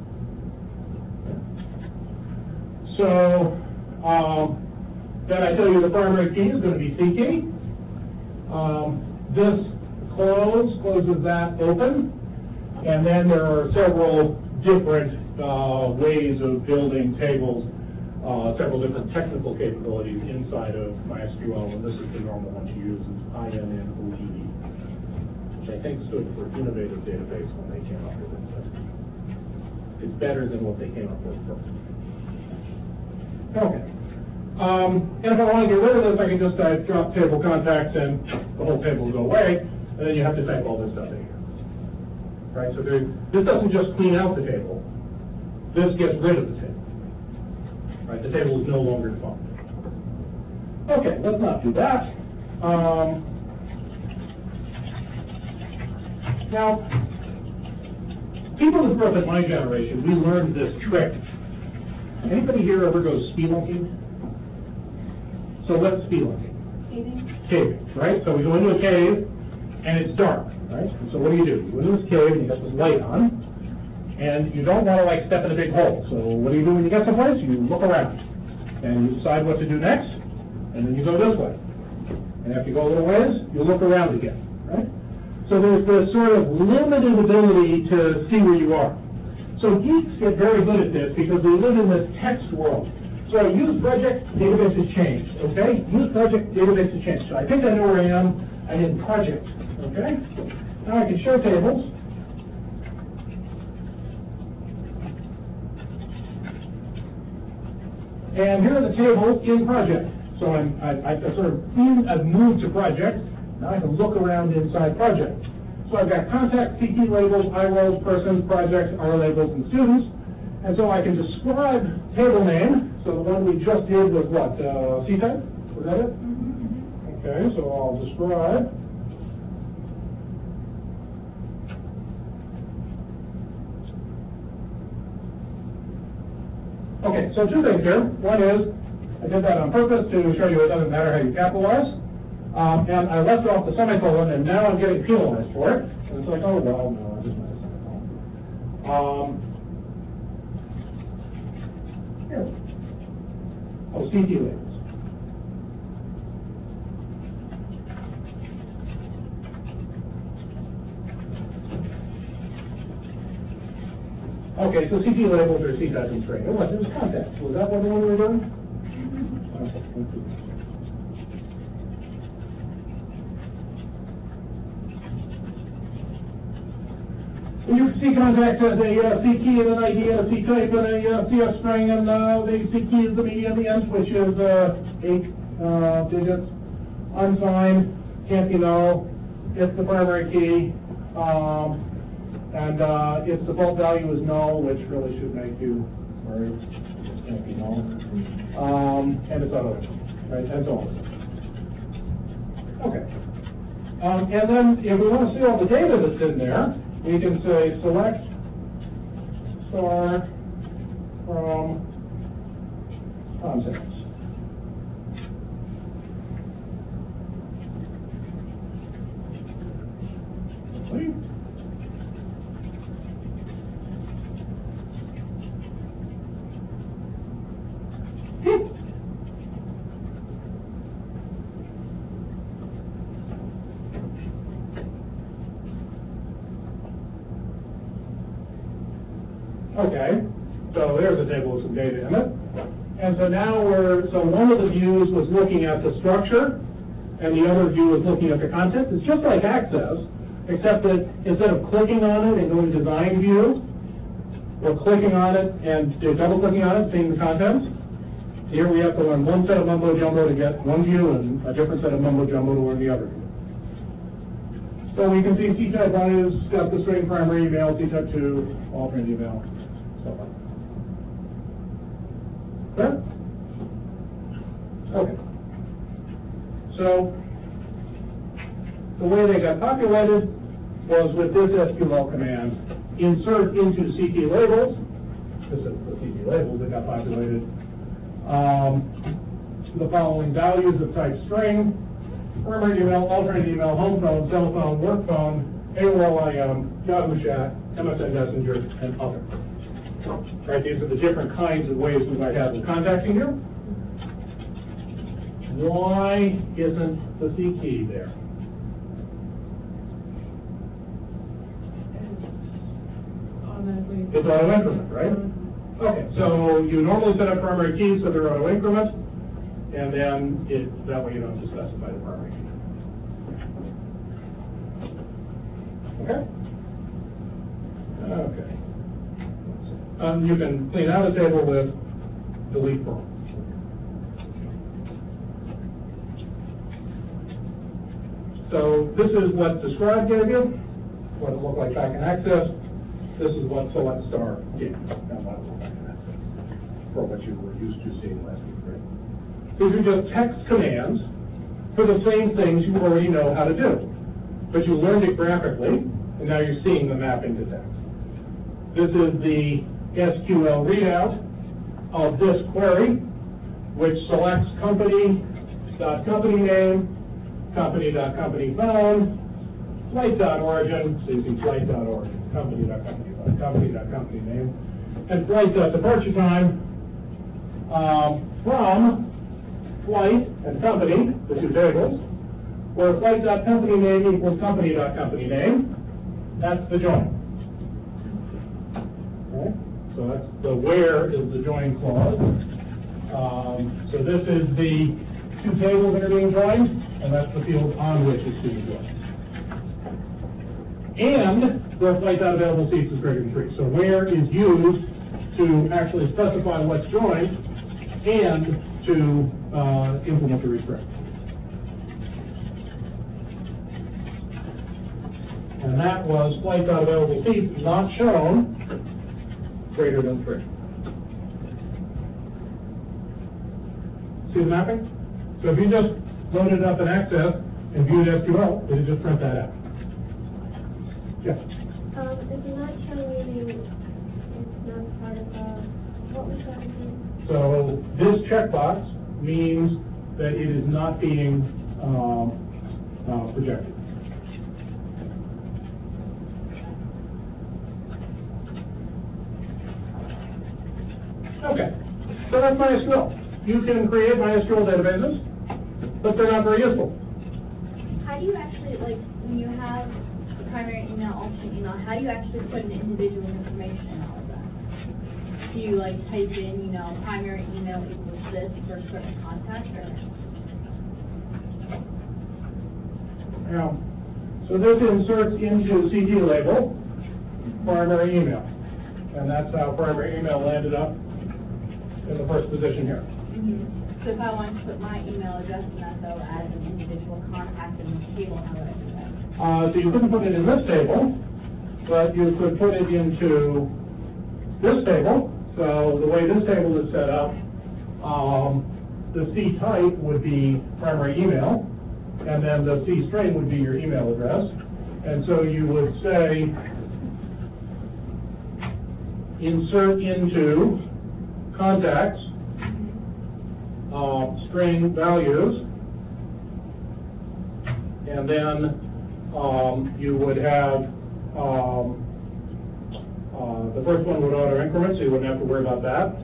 So, um, then I tell you the primary key is going to be C key. Um, this close closes that open, and then there are several different uh, ways of building tables, uh, several different technical capabilities inside of MySQL, and this is the normal one to use, is I N N O D E, which I think stood for Innovative Database when they came up with it. It's better than what they came up with first. Okay. Um, and if I want to get rid of this, I can just type drop table contacts and the whole table will go away, and then you have to type all this stuff in here. Right, so there, this doesn't just clean out the table, this gets rid of the table. Right, the table is no longer defined. Okay, let's not do that. Um, now, people who grew up in my generation, we learned this trick. Anybody here ever go spelunking? So what's spelunking? Caving? Caving, right? So we go into a cave, and it's dark, right? And so what do you do? You go into this cave, and you got this light on, and you don't want to, like, step in a big hole. So what do you do when you get someplace? You look around, and you decide what to do next, and then you go this way. And after you go a little ways, you look around again, right? So there's this sort of limited ability to see where you are. So geeks get very good at this because we live in this text world. So use project, database has changed, okay? Use project, database has changed. So I think I know where I am. I'm in project, okay? Now I can show tables. And here are the tables in project. So I'm, I, I sort of, I've moved to project. Now I can look around inside project. So I've got contact, C T labels, I roles, persons, projects, R labels, and students. And so I can describe table name. So the one we just did was what, uh, C type? Was that it? Mm-hmm. Okay, so I'll describe. Okay, so two things here. One is, I did that on purpose to show you it doesn't matter how you capitalize. Um, and I left off the semicolon, and now I'm getting penalized for it. And it's like, oh, well, no, I just made a semicolon. Um, here. Oh, C T labels. Okay, so C T labels are C type and string. It was, it was context. Was that what the one we were doing? Okay, thank you. You see context as a uh, C key and an I D and a C type and a uh, C F string, and uh, the C key is the median, the end, which is uh, eight uh, digits, unsigned, can't be null, it's the primary key, um, and uh, its default value is null, which really should make you, sorry, it can't be null, um, and it's auto, right, and so on. Okay. Um, and then if we want to see all the data that's in there, we can say select star from contents. Okay. Okay, so there's a table with some data in it. And so now we're, so one of the views was looking at the structure, and the other view was looking at the content. It's just like Access, except that instead of clicking on it and going to design view, we're clicking on it and double clicking on it, seeing the contents. Here we have to learn one set of mumbo jumbo to get one view and a different set of mumbo jumbo to learn the other view. So we can see C type values, got the string primary email, C type two, alternate email, stuff like that. Clear? Okay. So the way they got populated was with this S Q L command, insert into C T labels. This is the C T labels that got populated. Um, the following values of type string: primary email, alternate email, home phone, cell phone, work phone, A O L I M, Yahoo Chat, M S N Messenger, and other. Right, these are the different kinds of ways we might have them contacting you. Why isn't the C key there? Automatically. It's auto increment, right? Okay, so you normally set up primary keys so they're auto increment, and then it, that way you don't have to specify the primary key. Okay? Okay. Um, you can clean out a table with delete from. So this is what describe gave you, what it looked like back in Access. This is what select star gave you, and what it looked like in Access, for what you were used to seeing last week, right? These are just text commands for the same things you already know how to do, but you learned it graphically, and now you're seeing the mapping to text. This is the S Q L readout of this query, which selects company.company name, company.company phone, flight.origin, so you see flight.origin, company.company phone, company.company name, and flight.departure time um, from flight and company, the two tables, where flight.company name equals company.company name. That's the join. Okay? So that's the where is the join clause. Um, so this is the two tables that are being joined, and that's the field on which it's being joined. And where flight.available seats is greater than three. So where is used to actually specify what's joined and to uh, implement the restrict. And that was flight.available seats not shown greater than three. See the mapping? So if you just loaded it up in Access and viewed S Q L, it would just print that out. Yes? Um, if you're not showing anything, it's not part of the, what was that again? So this checkbox means that it is not being um, uh, projected. Okay, so that's MySQL. You can create MySQL databases, but they're not very useful. How do you actually, like, when you have the primary email, alternate email, how do you actually put in individual information in all of that? Do you, like, type in, you know, primary email equals this for a certain contact, or? Now, so this inserts into C T label primary email, and that's how primary email landed up in the first position here. Mm-hmm. So if I wanted to put my email address in that, though, as an individual contact in the table, how would I do that? Uh, so you couldn't put it in this table, but you could put it into this table. So the way this table is set up, um, the C type would be primary email, and then the C string would be your email address. And so you would say, insert into contacts, uh, string values, and then um, you would have, um, uh, the first one would auto increment, so you wouldn't have to worry about that.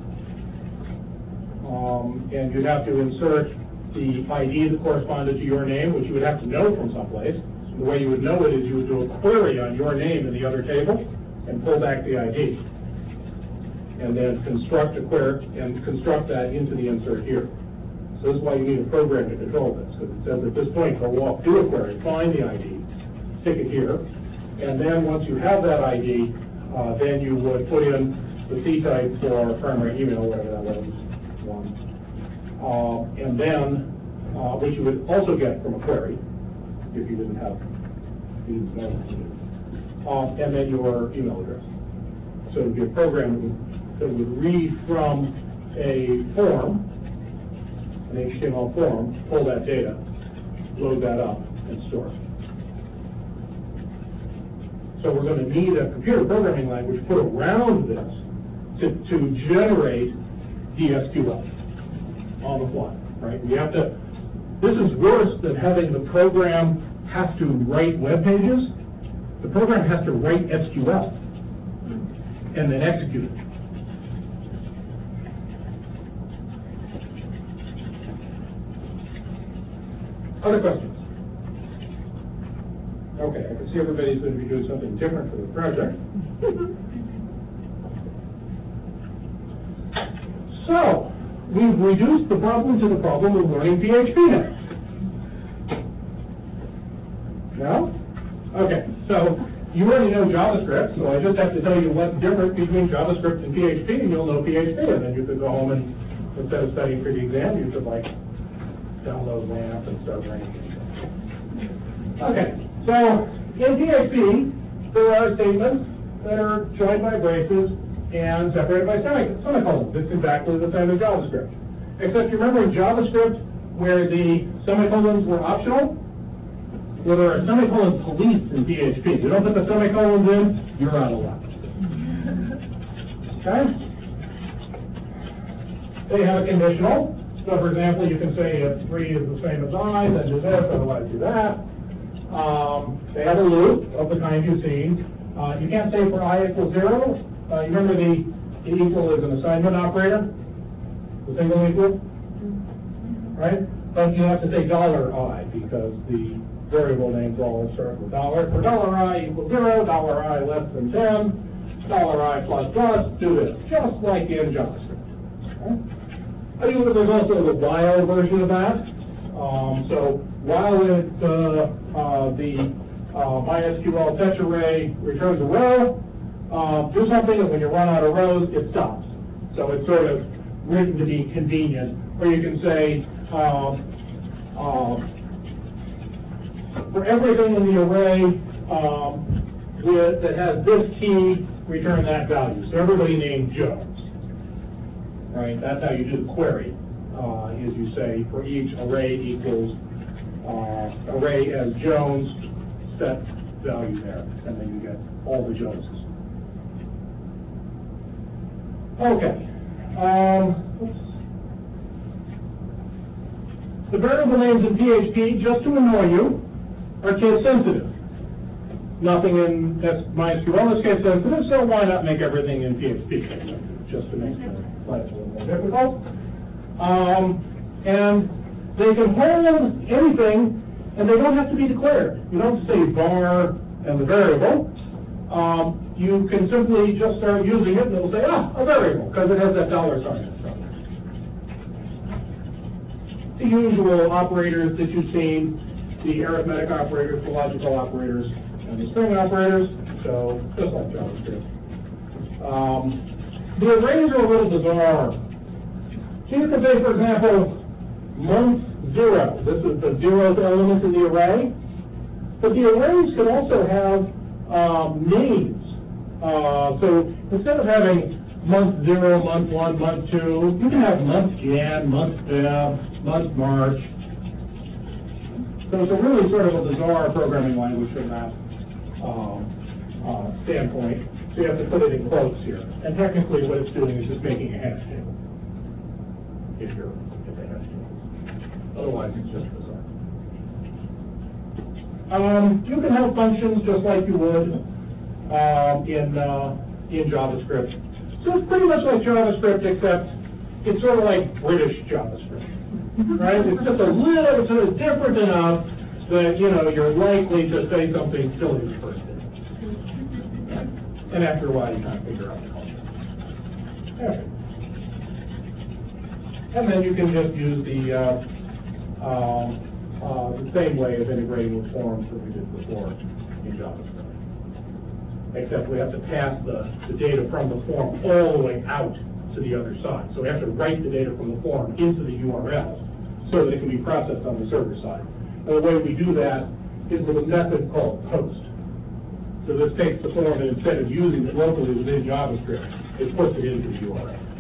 Um, and you'd have to insert the I D that corresponded to your name, which you would have to know from someplace. The way you would know it is you would do a query on your name in the other table and pull back the I D. And then construct a query and construct that into the insert here. So this is why you need a program to control this, because it says at this point, go walk, do a query, find the I D, stick it here, and then once you have that I D, uh, then you would put in the C type for primary email, whatever that was, one. Uh, and then, uh, which you would also get from a query, if you didn't have, if you didn't know what to do. Uh, and then your email address. So it would be a program that would that would read from a form, an H T M L form, pull that data, load that up and store it. So we're going to need a computer programming language put around this to, to generate D S Q L on the fly, right? We have to, this is worse than having the program have to write web pages. The program has to write S Q L and then execute it. Other questions? Okay, I can see everybody's going to be doing something different for the project. So, we've reduced the problem to the problem of learning P H P now. No? Okay, so you already know JavaScript, so I just have to tell you what's different between JavaScript and P H P, and you'll know P H P, and then you could go home and, instead of studying for the exam, you could, like, download LAMP and start writing. Okay, so in P H P, there are statements that are joined by braces and separated by semicolons. It's exactly the same as JavaScript. Except you remember in JavaScript where the semicolons were optional? Well, there are semicolon police in P H P. You don't put the semicolons in, you're out of luck. Okay? They have a conditional. So, for example, you can say if three is the same as I, then do this, otherwise do that. Um, they have a loop of the kind you've seen. Uh, you can't say for I equals zero. Uh, you remember the, the equal is an assignment operator? The single equal? Right? But you have to say dollar I because the variable names all start with dollar. For dollar I equals zero, dollar I less than ten, dollar I plus plus, do this. Just like in JavaScript. Okay? I think there's also the while version of that. Um, so while it, uh, uh, the uh, MySQL fetch array returns a row, uh, do something, and when you run out of rows, it stops. So it's sort of written to be convenient. Or you can say, um, uh, for everything in the array um, with, that has this key, return that value. So everybody named Jones. Right, that's how you do the query, uh, is you say for each array equals uh, array as Jones, set value there, and then you get all the Joneses. Okay. Um, the variable names in P H P, just to annoy you, are case sensitive. Nothing in MySQL is case sensitive, so why not make everything in P H P case sensitive, just to make it life a little more difficult. Um, and they can hold anything, and they don't have to be declared. You don't say var and the variable. Um, you can simply just start using it, and it'll say, ah, a variable, because it has that dollar sign in front of it. The usual operators that you've seen, the arithmetic operators, the logical operators, and the string operators, so just like JavaScript. Um, The arrays are a little bizarre. So you can say, for example, month zero. This is the zeroth element in the array. But the arrays can also have um, names. Uh, so instead of having month zero, month one, month two, you can have month Jan, month Feb, month March. So it's a really sort of a bizarre programming language from that um, uh, standpoint. So you have to put it in quotes here. And technically what it's doing is just making a hash table. If you're if a hash table. Otherwise it's just bizarre. Um, you can have functions just like you would um, in uh, in JavaScript. So it's pretty much like JavaScript, except it's sort of like British JavaScript. Right? It's just a little sort of different enough that, you know, you're likely to say something silly the first day. And after a while, you kind of figure out the culture. Okay. And then you can just use the, uh, uh, uh, the same way of integrating with forms that we did before in JavaScript. Except we have to pass the, the data from the form all the way out to the other side. So we have to write the data from the form into the U R L so that it can be processed on the server side. And the way we do that is with a method called post. So this takes the form and instead of using it locally within JavaScript, it puts it into the U R L.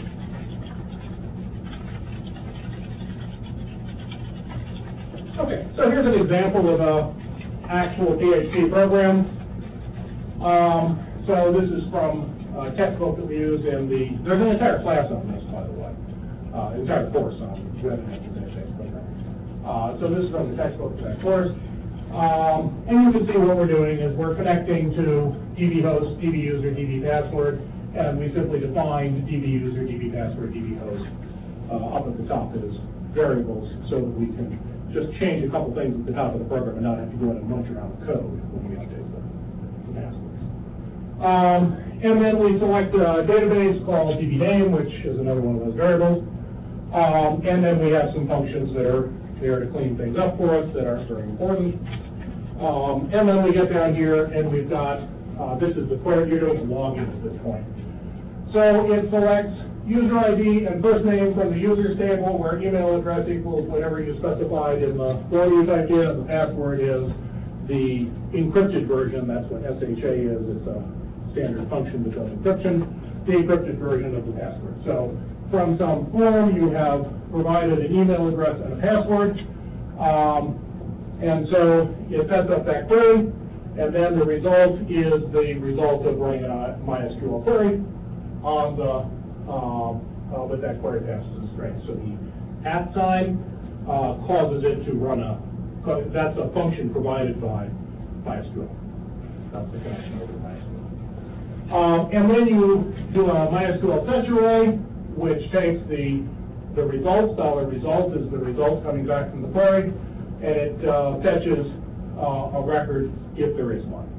Okay. So here's an example of a actual P H P program. Um, so this is from a textbook that we use in the, there's an entire class on this, by the way, uh, entire course on web and interface program. Uh, so this is from the textbook for that course. Um, and you can see what we're doing is we're connecting to D B host, D B user, D B password, and we simply define D B user, D B password, D B host uh, up at the top as variables so that we can just change a couple things at the top of the program and not have to go in and munch around the code when we update the, the passwords. Um, and then we select a database called D B name, which is another one of those variables. Um, and then we have some functions that are there to clean things up for us that aren't very important. Um, and then we get down here and we've got, uh, this is the query, you're doing a login at this point. So it selects user I D and first name from the users table where email address equals whatever you specified in the form you typed in, and the password is the encrypted version. That's what S H A is. It's a standard function that does encryption, the encrypted version of the password. So from some form you have provided an email address and a password. Um, and so it sets up that query, and then the result is the result of running a MySQL query on the Um, uh, but that query passes a string. So the at sign uh, causes it to run a, that's a function provided by MySQL. That's the connection over to MySQL. Um, and then you do a MySQL fetch array, which takes the, the results, dollar result is the result coming back from the query, and it uh, fetches uh, a record if there is one.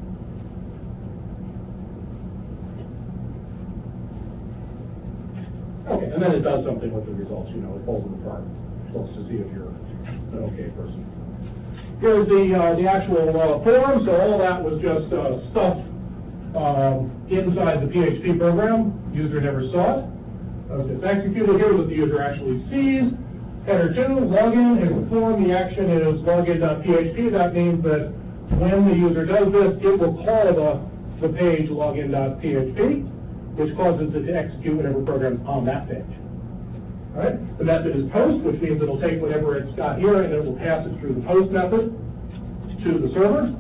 Okay, and then it does something with the results, you know, it pulls them apart, supposed to see if you're an okay person. Here's the, uh, the actual uh, form, so all that was just uh, stuff um, inside the P H P program. User never saw it. Uh, it's executed. Here's what the user actually sees. Header two, login is the form. The action is login.php. That means that when the user does this, it will call the, the page login.php. which causes it to execute whatever program's on that page. All right? The method is post, which means it'll take whatever it's got here and it will pass it through the post method to the server.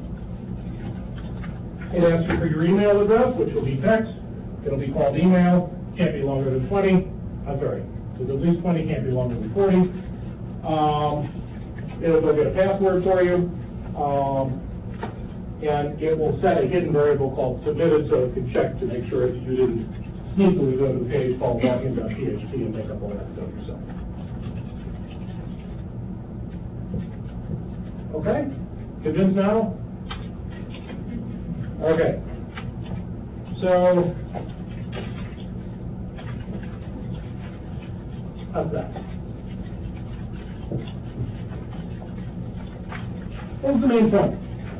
It asks you for your email address, which will be text. It'll be called email. Can't be longer than twenty. I'm sorry. So at least twenty, can't be longer than forty. Um, it'll go get a password for you. Um, and it will set a hidden variable called submitted so it can check to make sure that you didn't sneakily go to the page called login.php and make up all that stuff yourself. Okay? Convinced now? Okay. So, how's that? What was the main point?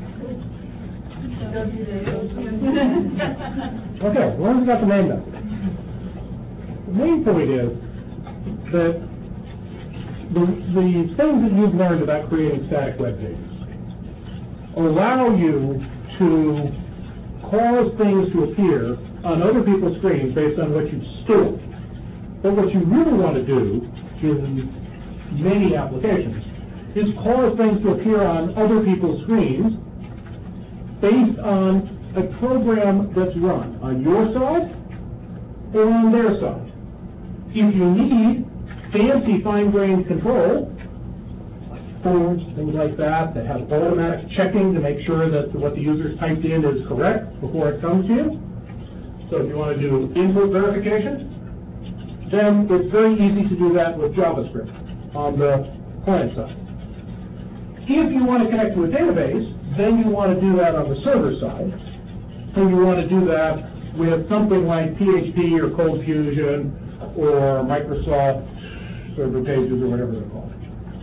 Okay, as long as we got the main method. The main point is that the, the things that you've learned about creating static web pages allow you to cause things to appear on other people's screens based on what you've stored. But what you really want to do in many applications is cause things to appear on other people's screens based on a program that's run on your side or on their side. If you need fancy fine-grained control, like forms, things like that, that have automatic checking to make sure that what the user's typed in is correct before it comes to you, so if you want to do input verification, then it's very easy to do that with JavaScript on the client side. If you want to connect to a database, then you want to do that on the server side. And you want to do that with something like P H P or Cold Fusion or Microsoft Server Pages or whatever they're called.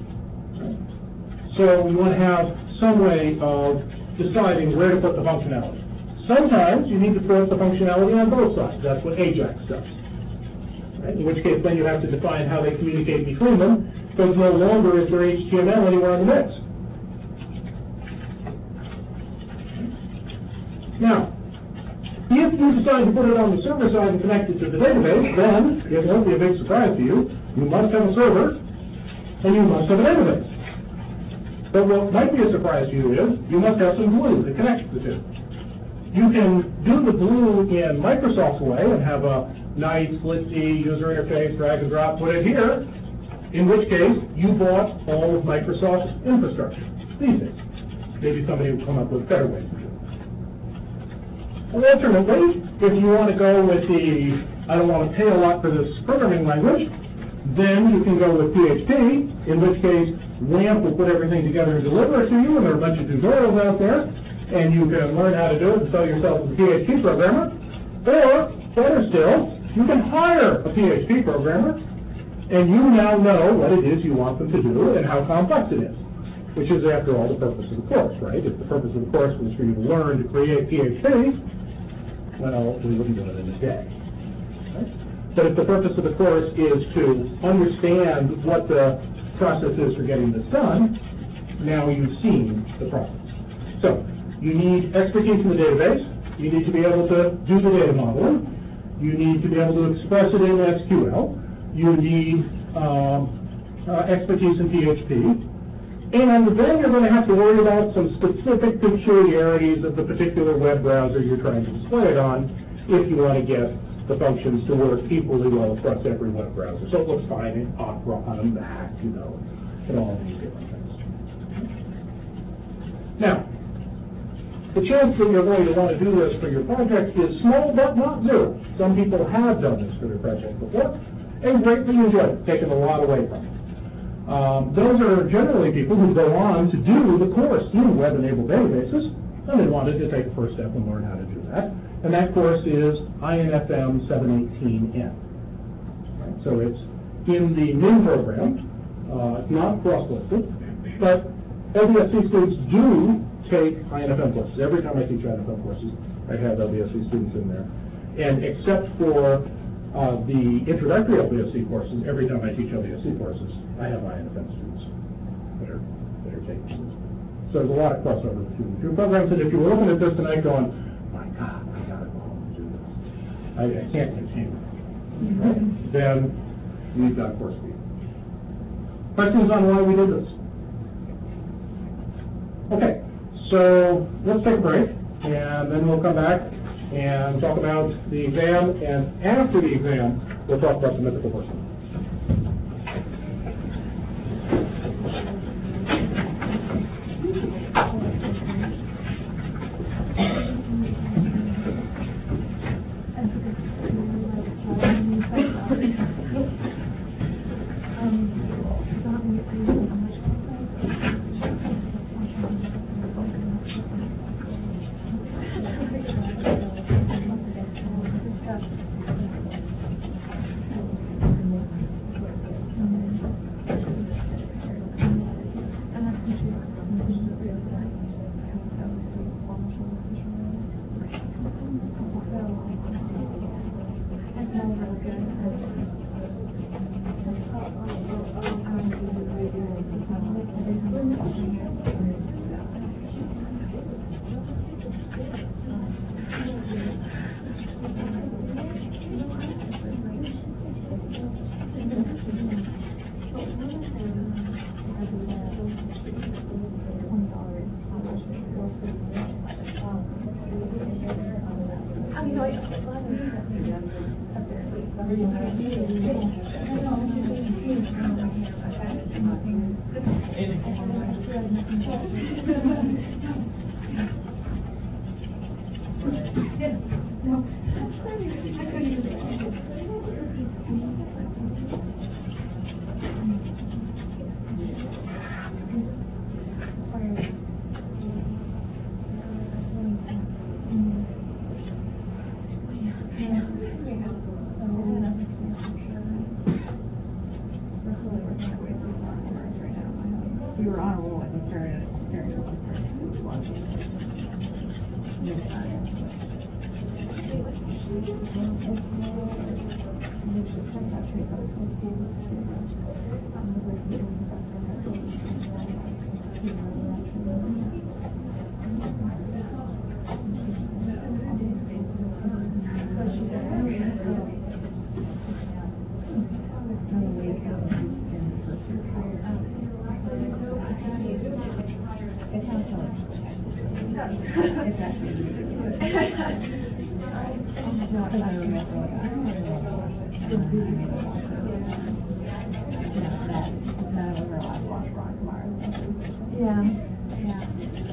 So we want to have some way of deciding where to put the functionality. Sometimes you need to put the functionality on both sides. That's what Ajax does. Right? In which case then you have to define how they communicate between them, because no longer is there H T M L anywhere in the mix. Now, if you decide to put it on the server side and connect it to the database, then it won't be a big surprise to you. You must have a server, and you must have a database. But what might be a surprise to you is, you must have some glue that connects the two. You can do the glue in Microsoft's way and have a nice, glitzy user interface, drag and drop, put it here, in which case you bought all of Microsoft's infrastructure these days. Maybe somebody will come up with better ways to do it. Alternately, if you want to go with the, I don't want to pay a lot for this programming language, then you can go with P H P, in which case WAMP will put everything together and deliver it to you, and there are a bunch of tutorials out there, and you can learn how to do it and sell yourself as a P H P programmer. Or, better still, you can hire a P H P programmer, and you now know what it is you want them to do and how complex it is, which is, after all, the purpose of the course, right? If the purpose of the course was for you to learn to create P H P, well, we wouldn't do it in a day. Right? But if the purpose of the course is to understand what the process is for getting this done, now you've seen the process. So, you need expertise in the database. You need to be able to do the data modeling. You need to be able to express it in S Q L. You need um, uh, expertise in P H P. And then you're going to have to worry about some specific peculiarities of the particular web browser you're trying to display it on if you want to get the functions to work equally well across every web browser. So it looks fine in Opera on Mac, you know, and all these different things. Now, the chance that you're going to want to do this for your project is small, but not zero. Some people have done this for their project before and greatly enjoyed it, taken a lot away from it. Um, those are generally people who go on to do the course in web-enabled databases, and they wanted to take the first step and learn how to do that. And that course is I N F M seven eighteen N. Right? So it's in the M I N program. Uh, it's not cross-listed, but L B S C students do take I N F M courses. Every time I teach I N F M courses, I have L B S C students in there. And except for uh, the introductory L B S C courses, every time I teach L B S C courses, I have I N F M students that are, that are taking this. So there's a lot of crossover between the two programs, and if you were looking at this tonight going, my God, I gotta go home and do this. I, I can't continue. Right? Then we've got course B. Questions on why we did this? Okay, so let's take a break, and then we'll come back and talk about the exam, and after the exam, we'll talk about the mythical person. Yeah, yeah.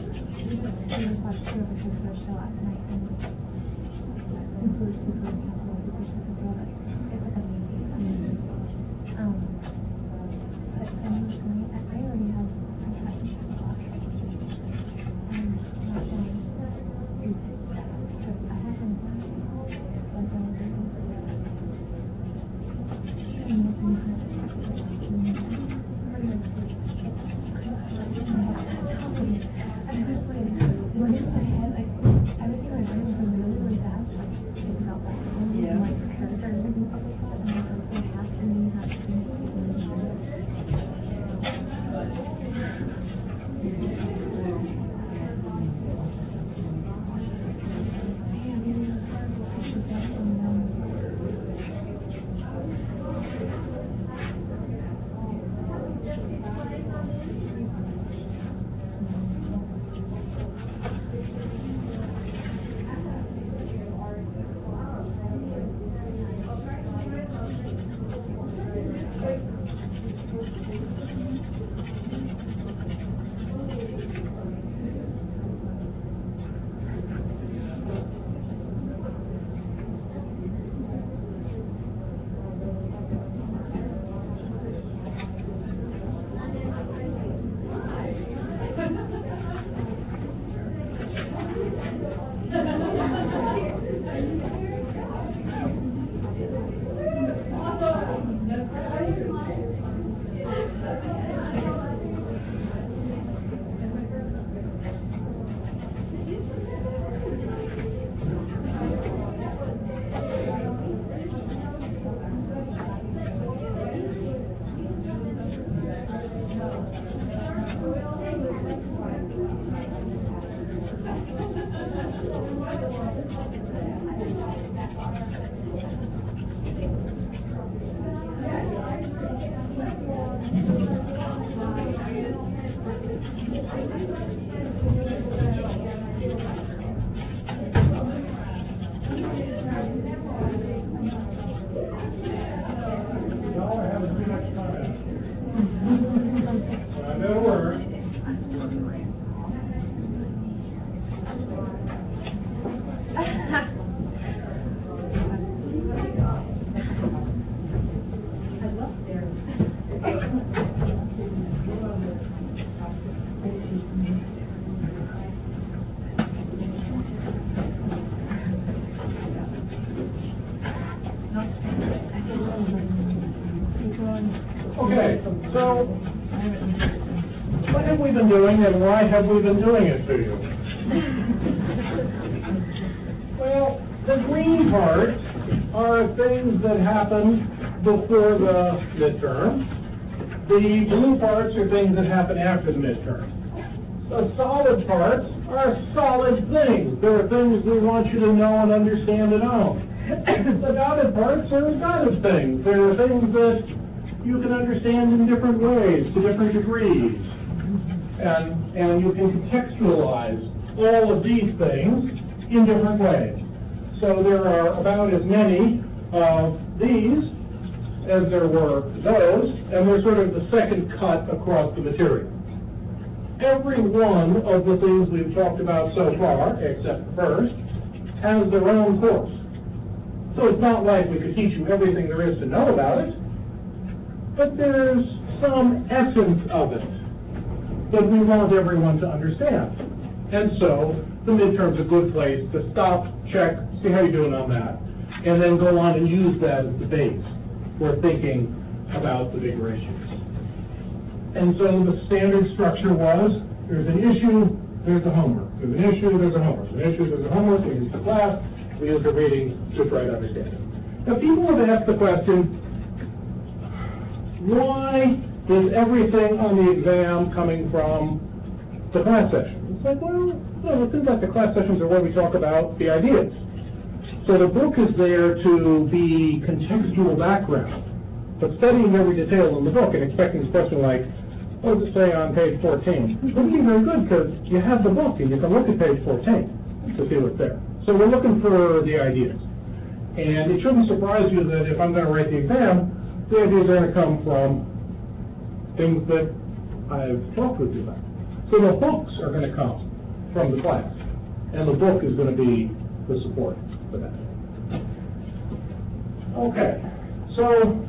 Okay, so what have we been doing and why have we been doing it to you? Well, the green parts are things that happen before the midterm. The blue parts are things that happen after the midterm. The solid parts are solid things. They're things we want you to know and understand and own. The dotted parts are dotted things. They're things that you can understand in different ways, to different degrees. And, and you can contextualize all of these things in different ways. So there are about as many of these as there were those, and they're sort of the second cut across the material. Every one of the things we've talked about so far, except the first, has their own course. So it's not like we could teach you everything there is to know about it, but there's some essence of it that we want everyone to understand. And so the midterm's a good place to stop, check, see how you're doing on that, and then go on and use that as the base for thinking about the bigger issues. And so the standard structure was, there's an issue, there's a homework. There's an issue, there's a homework. There's an issue, there's a homework. We use the class, we use the reading to try to understand it. Now people have asked the question, why is everything on the exam coming from the class session? It's like, well, no, it seems like the class sessions are where we talk about the ideas. So the book is there to be contextual background, but studying every detail in the book and expecting this question like, what does it say on page fourteen? It wouldn't be very good because you have the book and you can look at page fourteen. to see what's there. So we're looking for the ideas. And it shouldn't surprise you that if I'm going to write the exam, the ideas are going to come from things that I've talked with you about. So the hooks are going to come from the class, and the book is going to be the support for that. Okay, so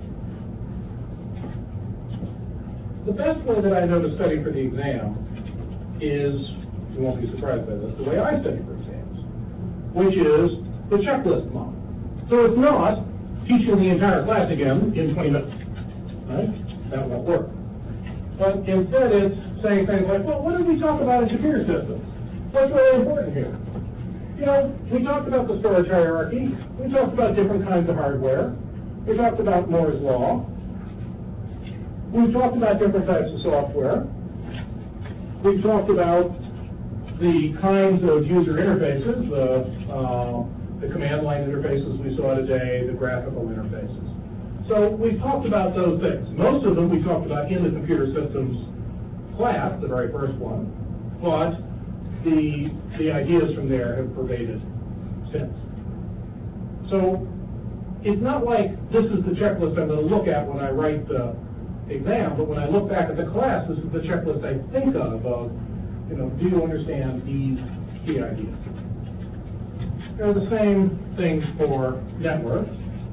the best way that I know to study for the exam is, you won't be surprised by this, the way I study for exams, which is the checklist model. So it's not teaching the entire class again in twenty minutes, right? That won't work. But instead it's saying things like, well, what did we talk about in computer systems? What's really important here? You know, we talked about the storage hierarchy. We talked about different kinds of hardware. We talked about Moore's Law. We've talked about different types of software. We've talked about the kinds of user interfaces, the, uh, the command line interfaces we saw today, the graphical interfaces. So we've talked about those things. Most of them we talked about in the computer systems class, the very first one, but the, the ideas from there have pervaded since. So it's not like this is the checklist I'm going to look at when I write the exam, but when I look back at the class, this is the checklist I think of, of, you know, do you understand these key ideas? They're the same things for networks.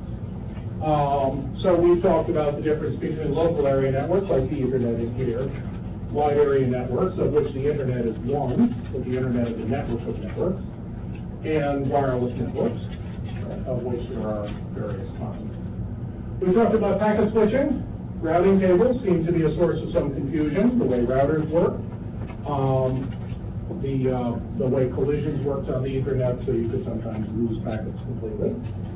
Um, so we've talked about the difference between local area networks, like the Ethernet in here, wide area networks, of which the Internet is one, but the Internet is a network of networks, and wireless networks, of which there are various kinds. We talked about packet switching. Routing tables seem to be a source of some confusion, the way routers work, um, the, uh, the way collisions works on the Ethernet, so you could sometimes lose packets completely.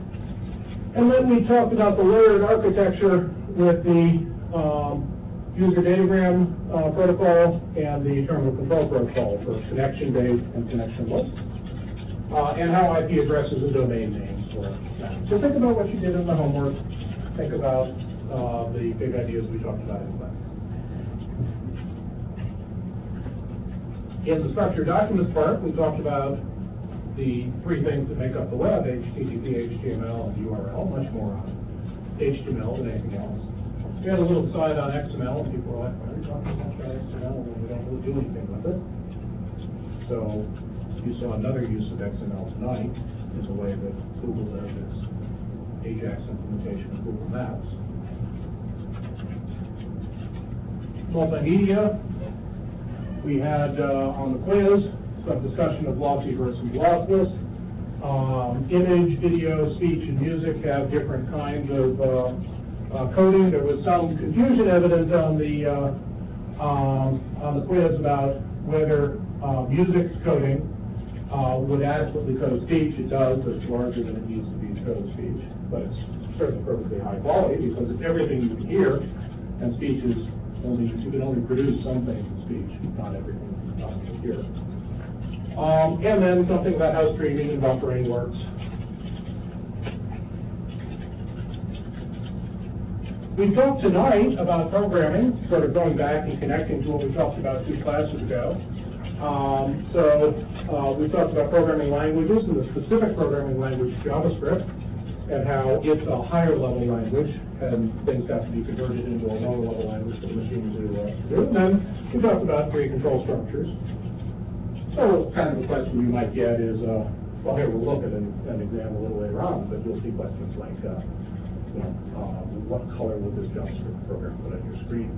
And then we talked about the layered architecture with the um, user datagram uh, protocol and the terminal control protocol for connection-based and connectionless, uh, and how I P addresses and domain names work. So think about what you did in the homework. Think about uh, the big ideas we talked about in class. In the structured documents part, we talked about the three things that make up the web: H T T P, H T M L, and U R L, much more on H T M L than anything else. We had a little side on X M L, and people were like, why are you talking about X M L when we don't really do anything with it? So you saw another use of X M L tonight is a way that Google does its AJAX implementation of Google Maps. Multimedia, we had uh, on the quiz some discussion of lossy versus lossless. Um, image, video, speech, and music have different kinds of uh, uh, coding. There was some confusion evident on the uh, um, on the quiz about whether uh, music's coding uh, would adequately code speech. It does, but it's larger than it needs to be to code speech. But it's certainly perfectly high quality because it's everything you can hear, and speech is only, you can only produce some things in speech, not everything you can hear. Um, and then something about how streaming and buffering works. We talked tonight about programming, sort of going back and connecting to what we talked about two classes ago. Um, so uh, we talked about programming languages and the specific programming language JavaScript, and how it's a higher level language, and things have to be converted into a lower level language for the machine to uh, do. And then we talked about tree control structures. So kind of a question you might get is, uh, well, here we'll look at an, an exam a little later on, but you'll see questions like, uh, you know, uh, what color would this JavaScript program put on your screen?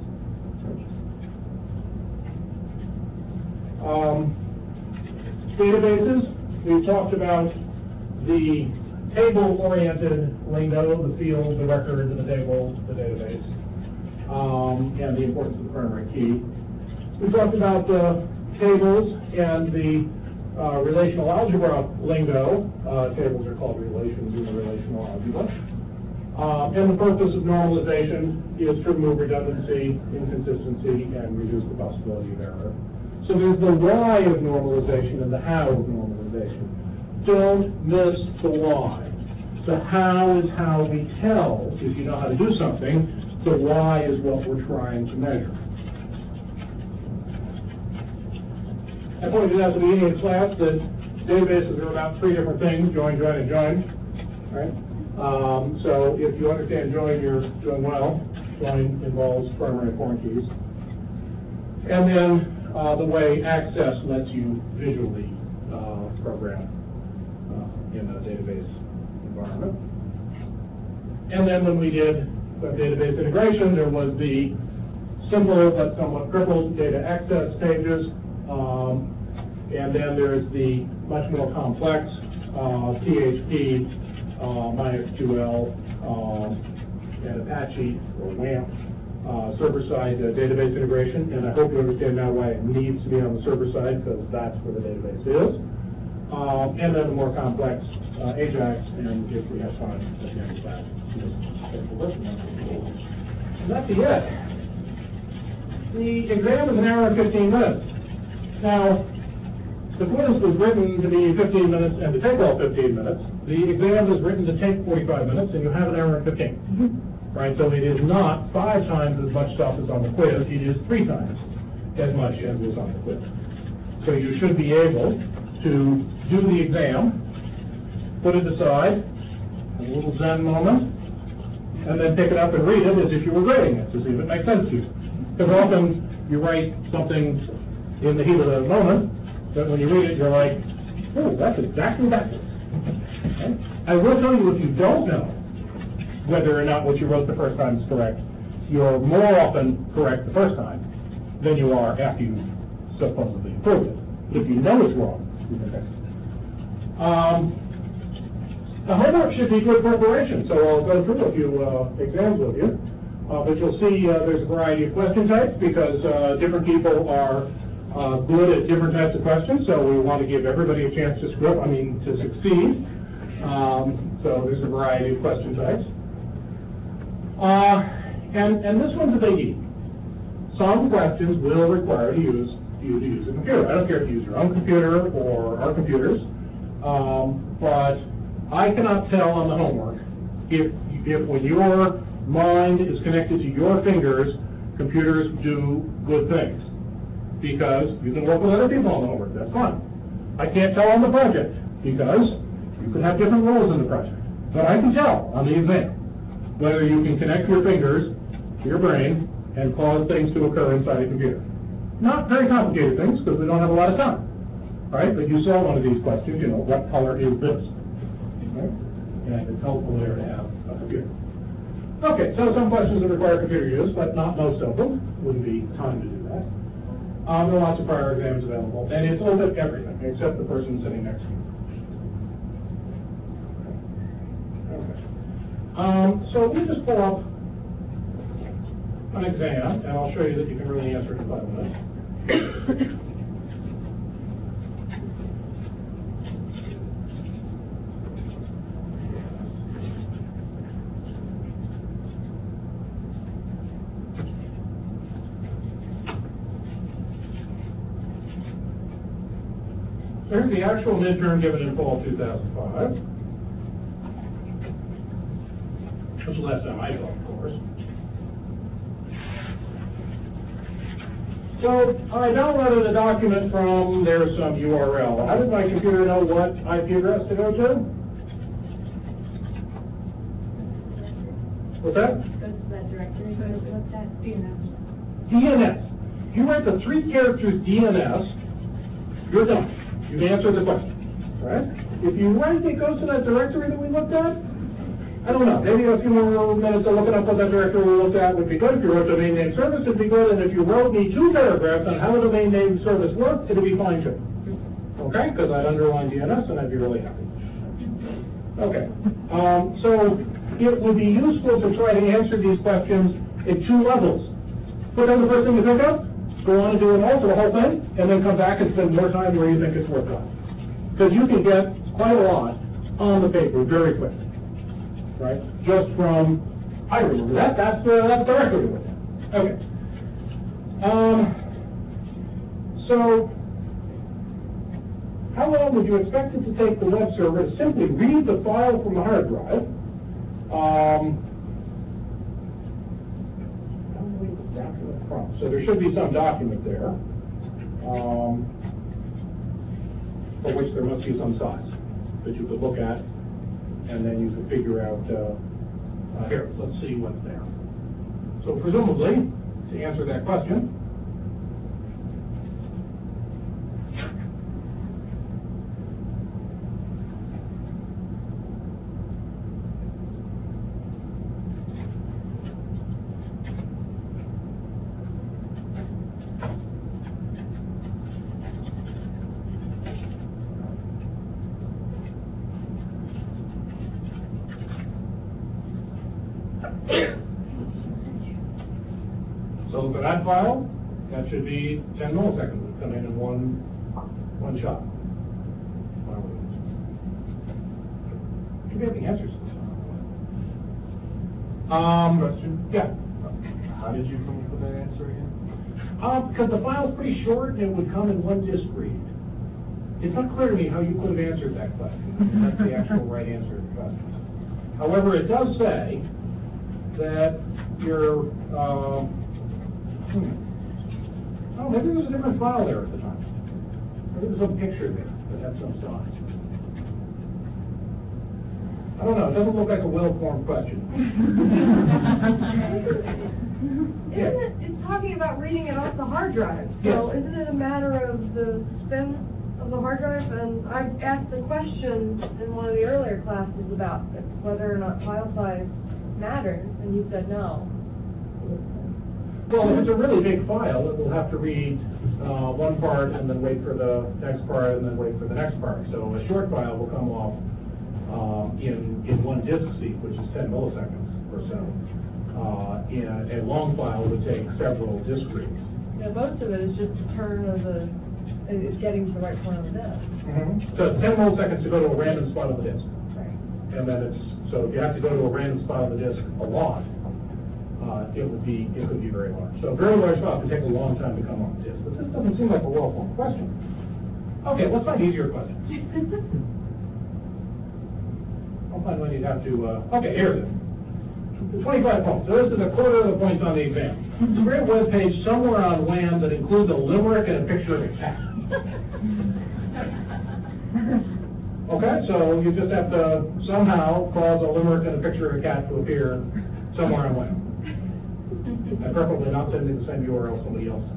Um, databases, we talked about the table-oriented lingo, the field, the record, the table, the database, um, and the importance of the primary key. We talked about uh, tables and the uh, relational algebra lingo. Uh, tables are called relations in the relational algebra. Uh, and the purpose of normalization is to remove redundancy, inconsistency, and reduce the possibility of error. So there's the why of normalization and the how of normalization. Don't miss the why. The how is how we tell if you know how to do something. The why is what we're trying to measure. I pointed out at the beginning of class that databases are about three different things: join, join, and join. Right? Um, so if you understand join, you're doing well. Join involves primary and foreign keys. And then uh, the way access lets you visually uh, program uh, in a database environment. And then when we did web database integration, there was the simple but somewhat crippled data access pages. Um, and then there's the much more complex uh, P H P, uh, MySQL, um, and Apache or WAMP uh, server-side uh, database integration. And I hope you understand now why it needs to be on the server side, because that's where the database is. Um, and then the more complex uh, AJAX, and if we have time at the end of that, and that's the end. The exam is an hour and fifteen minutes. Now, the quiz was written to be fifteen minutes and to take all fifteen minutes. The exam is written to take forty-five minutes, and you have an hour and fifteen. Mm-hmm. Right, so it is not five times as much stuff as on the quiz. It is three times as much as was on the quiz. So you should be able to do the exam, put it aside, a little Zen moment, and then pick it up and read it as if you were grading it to see if it makes sense to you. Because often you write something in the heat of the moment, but when you read it, you're like, oh, that's exactly backwards. Okay? I will tell you, if you don't know whether or not what you wrote the first time is correct, you're more often correct the first time than you are after you supposedly improved it. But if you know it's wrong, you can fix it. Um, the homework should be good preparation, so I'll go through a few uh, exams with you. Uh, but you'll see uh, there's a variety of question types, because uh, different people are uh, good at different types of questions, so we want to give everybody a chance to screw, I mean, to succeed. Um, so there's a variety of question types. Uh, and, and this one's a biggie. Some questions will require to use, you to use a computer. I don't care if you use your own computer or our computers, um, but I cannot tell on the homework if, if when your mind is connected to your fingers, computers do good things. Because you can work with other people on the homework, that's fine. I can't tell on the project, because you can have different roles in the project. But I can tell on the exam whether you can connect your fingers to your brain and cause things to occur inside a computer. Not very complicated things, because we don't have a lot of time, right? But you saw one of these questions, you know, what color is this? Right? And it's helpful there to have a computer. Okay, so some questions that require computer use, but not most of them. Wouldn't be time to do that. Um, there are lots of prior exams available, and it's open to everything, except the person sitting next to you. Okay. Um, so we just pull up an exam, and I'll show you that you can really answer it in five minutes. Here's the actual midterm given in fall two thousand five. Which is the last time I taught, of course. So I downloaded a document from, there's some U R L. How did my computer know what I P address to go to? What's that? Goes to that directory, goes to that D N S. D N S. You write the three characters D N S, you're done. You've answered the question, right? If you write it goes to that directory that we looked at, I don't know, maybe a few more minutes of looking up what that directory we looked at would be good. If you wrote domain name service, it'd be good. And if you wrote me two paragraphs on how a domain name service worked, it'd be fine too. Okay? Because I'd underline D N S and I'd be really happy. Okay. Um, so it would be useful to try to answer these questions at two levels. Put down the first thing you think of, go on and do it all for the whole thing, and then come back and spend more time where you think it's worthwhile. Because you can get quite a lot on the paper very quickly, right? Just from, I remember that, that's the, that's the record with it. Okay. Um, so, how long would you expect it to take the web server to simply read the file from the hard drive? Um, So there should be some document there. Um, for which there must be some size that you could look at, and then you could figure out, uh, uh, here, let's see what's there. So presumably, to answer that question, so for that file, that should be ten milliseconds. It come in in one, one shot. Should be able to answer this. Um, Question? Yeah. How did you come up with that answer again? Uh, because the file's pretty short and it would come in one disk read. It's not clear to me how you could have answered that question. That's the actual right answer to the question. However, it does say that your, uh, hmm, oh, maybe there was a different file there at the time. Maybe there was some picture there that had some size. I don't know, it doesn't look like a well-formed question. Isn't it, it's talking about reading it off the hard drive, so Yes. isn't it a matter of the spin of the hard drive? And I asked the question in one of the earlier classes about whether or not file size matters, and you said no. Well, if it's a really big file, it will have to read uh, one part and then wait for the next part and then wait for the next part. So a short file will come off um, in, in one disk seek, which is ten milliseconds or so. Uh, in a long file would take several disk reads. Yeah, most of it is just a turn of the, it's getting to the right point on the disk. Mm-hmm. So it's ten milliseconds to go to a random spot on the disk. Right. And then it's, so if you have to go to a random spot on the disk a lot, uh, it would be, it could be very large. So a very large file can take a long time to come on the disk, but this doesn't seem like a well-formed question. Okay, let's find easier questions. I'll find one you'd have to, uh, okay, here it is. twenty-five points. So this is a quarter of the points on the exam. Create a web page somewhere on W A M that includes a limerick and a picture of a cat. Okay, so you just have to somehow cause a limerick and a picture of a cat to appear somewhere on W A M. And preferably not sending the same U R L somebody else.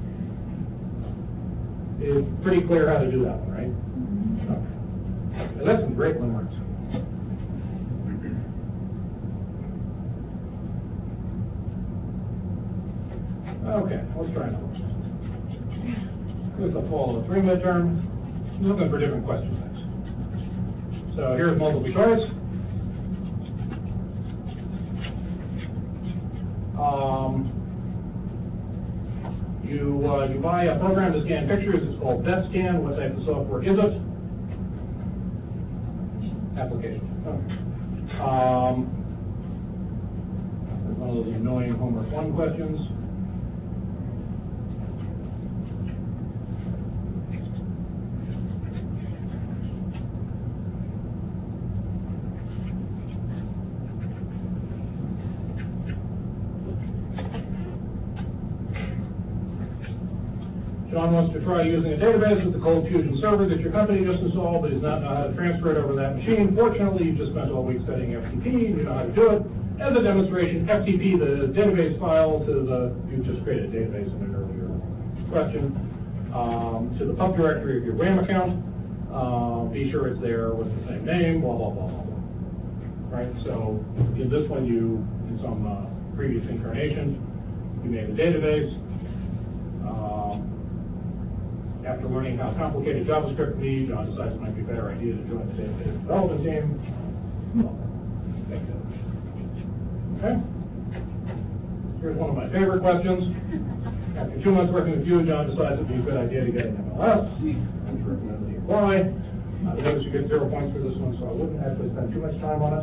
It's pretty clear how to do that one, right? Okay. And that's some great limericks. Okay, let's try another one. Here's the fall of the three midterm. I'm looking for different question types. So here's multiple choice. Um, you uh, you buy a program to scan pictures. It's called BestScan. What type of software is it? Application. Okay. Um, one of those annoying homework one questions. John wants to try using a database with the Cold Fusion server that your company just installed, but does not know how to transfer it over that machine. Fortunately, you just spent all week studying F T P, and you know how to do it. As a demonstration, F T P, the database file, to the, you just created a database in an earlier question, um, to the pub directory of your W A M account. Uh, be sure it's there with the same name, blah, blah, blah, blah, blah. Right, so in this one, you, in some uh, previous incarnation, you made a database. After learning how complicated JavaScript can be, John decides it might be a better idea to join the database development team. Okay. Here's one of my favorite questions. After two months working with you, John decides it'd be a good idea to get an M L S. I'm sure recommend that you apply. I notice you get zero points for this one, so I wouldn't actually spend too much time on it.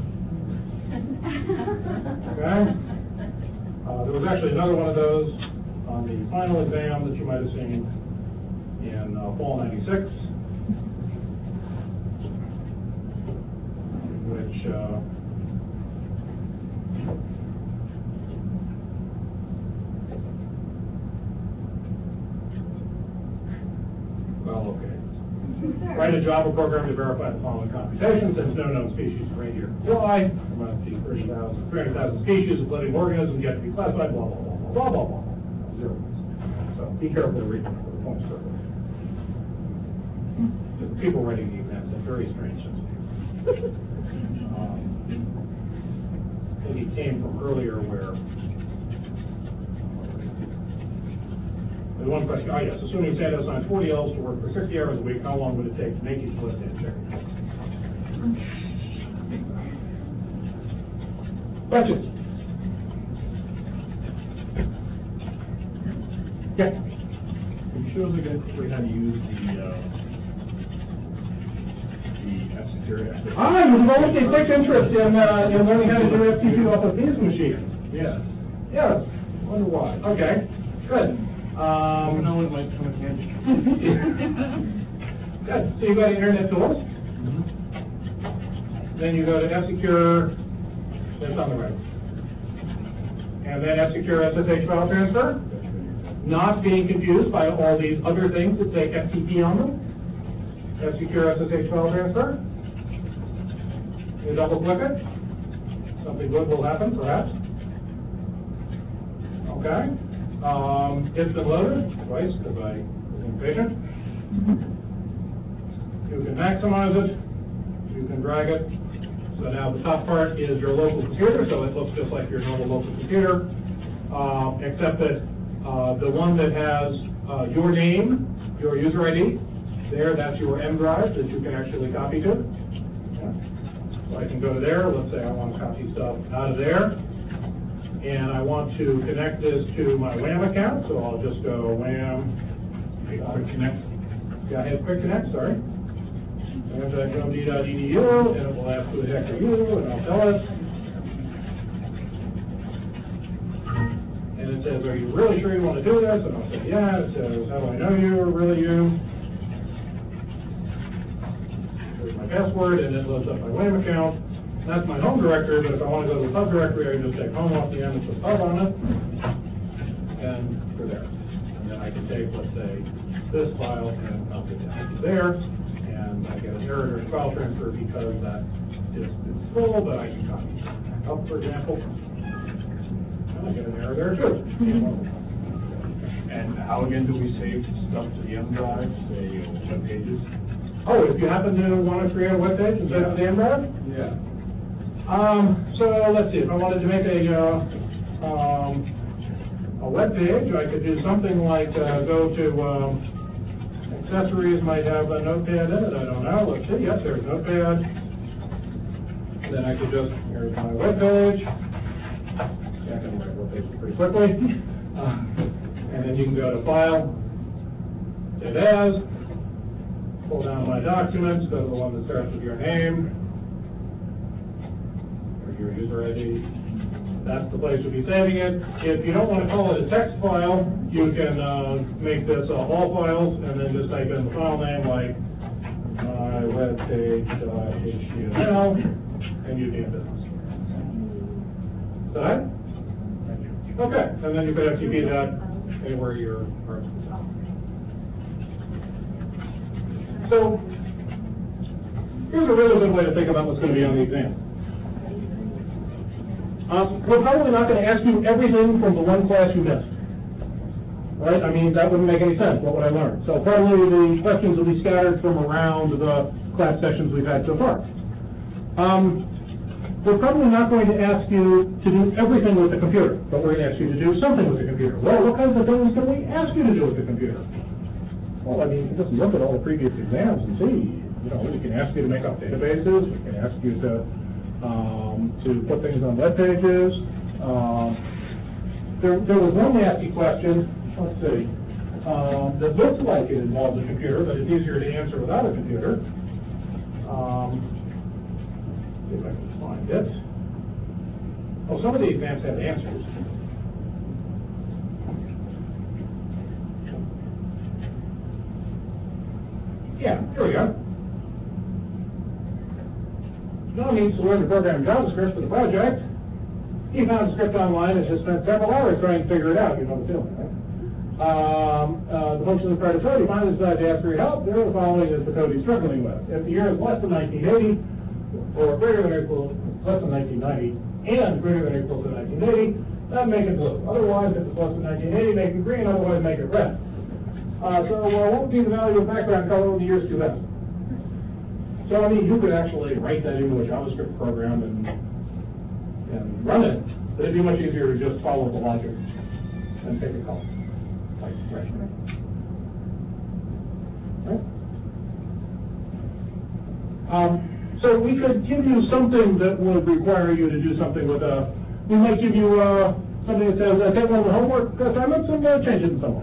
Okay. Uh, there was actually another one of those on the final exam that you might have seen in uh, fall ninety-six, which uh, well, okay. Write a Java program to verify the following computations, since no known species of reindeer can fly. There must be thirty thousand, three hundred thousand species of living organisms yet to be classified, blah, blah, blah, blah, blah, blah, blah. Zero. So be careful to read them for the point circle. The people writing the exams have very strange sense of humor. um, maybe it came from earlier where the one question, oh yes, assuming Santa assigned forty elves to work for sixty hours a week, how long would it take to make each list and check it? Questions? Yeah. Can you show us again quickly how to use the, uh, the F-Security? Ah, you've developed a quick interest in, uh, in learning how to do F T P off of these machines. Yeah. Yes, wonder why. Okay, good. Um, No one might come in handy. Good. So you go to Internet Tools. Mhm. Then you go to F-Secure, that's on the right. And then F-Secure S S H file transfer. Not being confused by all these other things that say F T P on them. F-Secure S S H file transfer. You double click it. Something good will happen, perhaps. Okay. Um, it's been loaded twice because I was impatient. You can maximize it. You can drag it. So now the top part is your local computer, so it looks just like your normal local computer, uh, except that uh, the one that has uh, your name, your user I D, there, that's your M drive that you can actually copy to. Yeah. So I can go to there. Let's say I want to copy stuff out of there. And I want to connect this to my WAM account, so I'll just go WAM, quick connect. Yeah, I hit quick connect, sorry. wam dot gov dot e d u, and it will ask who the heck are you, and I'll tell it. And it says, are you really sure you want to do this? And I'll say, yeah. It says, how do I know you, or really you? There's my password, and it loads up my WAM account. That's my home directory, but if I want to go to the subdirectory, I can just take home off the end and put pub on it, and we're there. And then I can take, let's say, this file and copy it down to there, and I get an error in file transfer because that is it's full, but I can copy it up, for example. And I get an error there too. And how again do we save stuff to the M drive, say, web pages? Oh, if you happen to want to create a web page and save it to the M drive? Yeah. Um, so let's see, if I wanted to make a, uh, um, a web page, I could do something like, uh, go to, um, accessories might have a notepad in it, I don't know, let's see, yes, there's notepad. And then I could just, here's my web page. Yeah, I can write web pages pretty quickly. Uh, and then you can go to File, Save As, pull down my documents, go to the one that starts with your name, your user I D. That's the place you'll be saving it. If you don't want to call it a text file, you can uh, make this uh, all files and then just type in the file name like my webpage dot H T M L and you'd be in business. Is that it? Thank you. Okay, and then you could F T P that anywhere you're. So here's a really good way to think about what's going to be on the exam. Um, we're probably not going to ask you everything from the one class you missed. Right? I mean, that wouldn't make any sense. What would I learn? So probably the questions will be scattered from around the class sessions we've had so far. Um, we're probably not going to ask you to do everything with the computer, but we're going to ask you to do something with the computer. Well, what kinds of things can we ask you to do with the computer? Well, I mean, just look at all the previous exams and see. You know, we can ask you to make up databases. We can ask you to Um, to put things on web pages. Um, there, there was one nasty question, let's see, um, that looks like it involves a computer, but it's easier to answer without a computer. Um, see if I can find it. Oh, some of the exams have answers. Yeah, here we go. No needs to learn to program JavaScript for the project. He found the script online and has spent several hours trying to figure it out. You know the feeling, right? Um, uh, the function of the credit card, if I decide to ask for your help, there the following is the code he's struggling with. If the year is less than nineteen eighty, or greater than or equal, less than nineteen ninety, and greater than or equal to nineteen eighty, then make it blue. Otherwise, if it's less than nineteen eighty, make it green, otherwise make it red. Uh, so, uh, what would be the value of background color in the years two thousand? So, I mean, you could actually write that into a JavaScript program and, and run it, but it'd be much easier to just follow the logic and pick a color. Like, right. Right? Um, so we could give you something that would require you to do something with a, we might give you uh, something that says, uh, take one of the homework assignments and uh, change it in some way.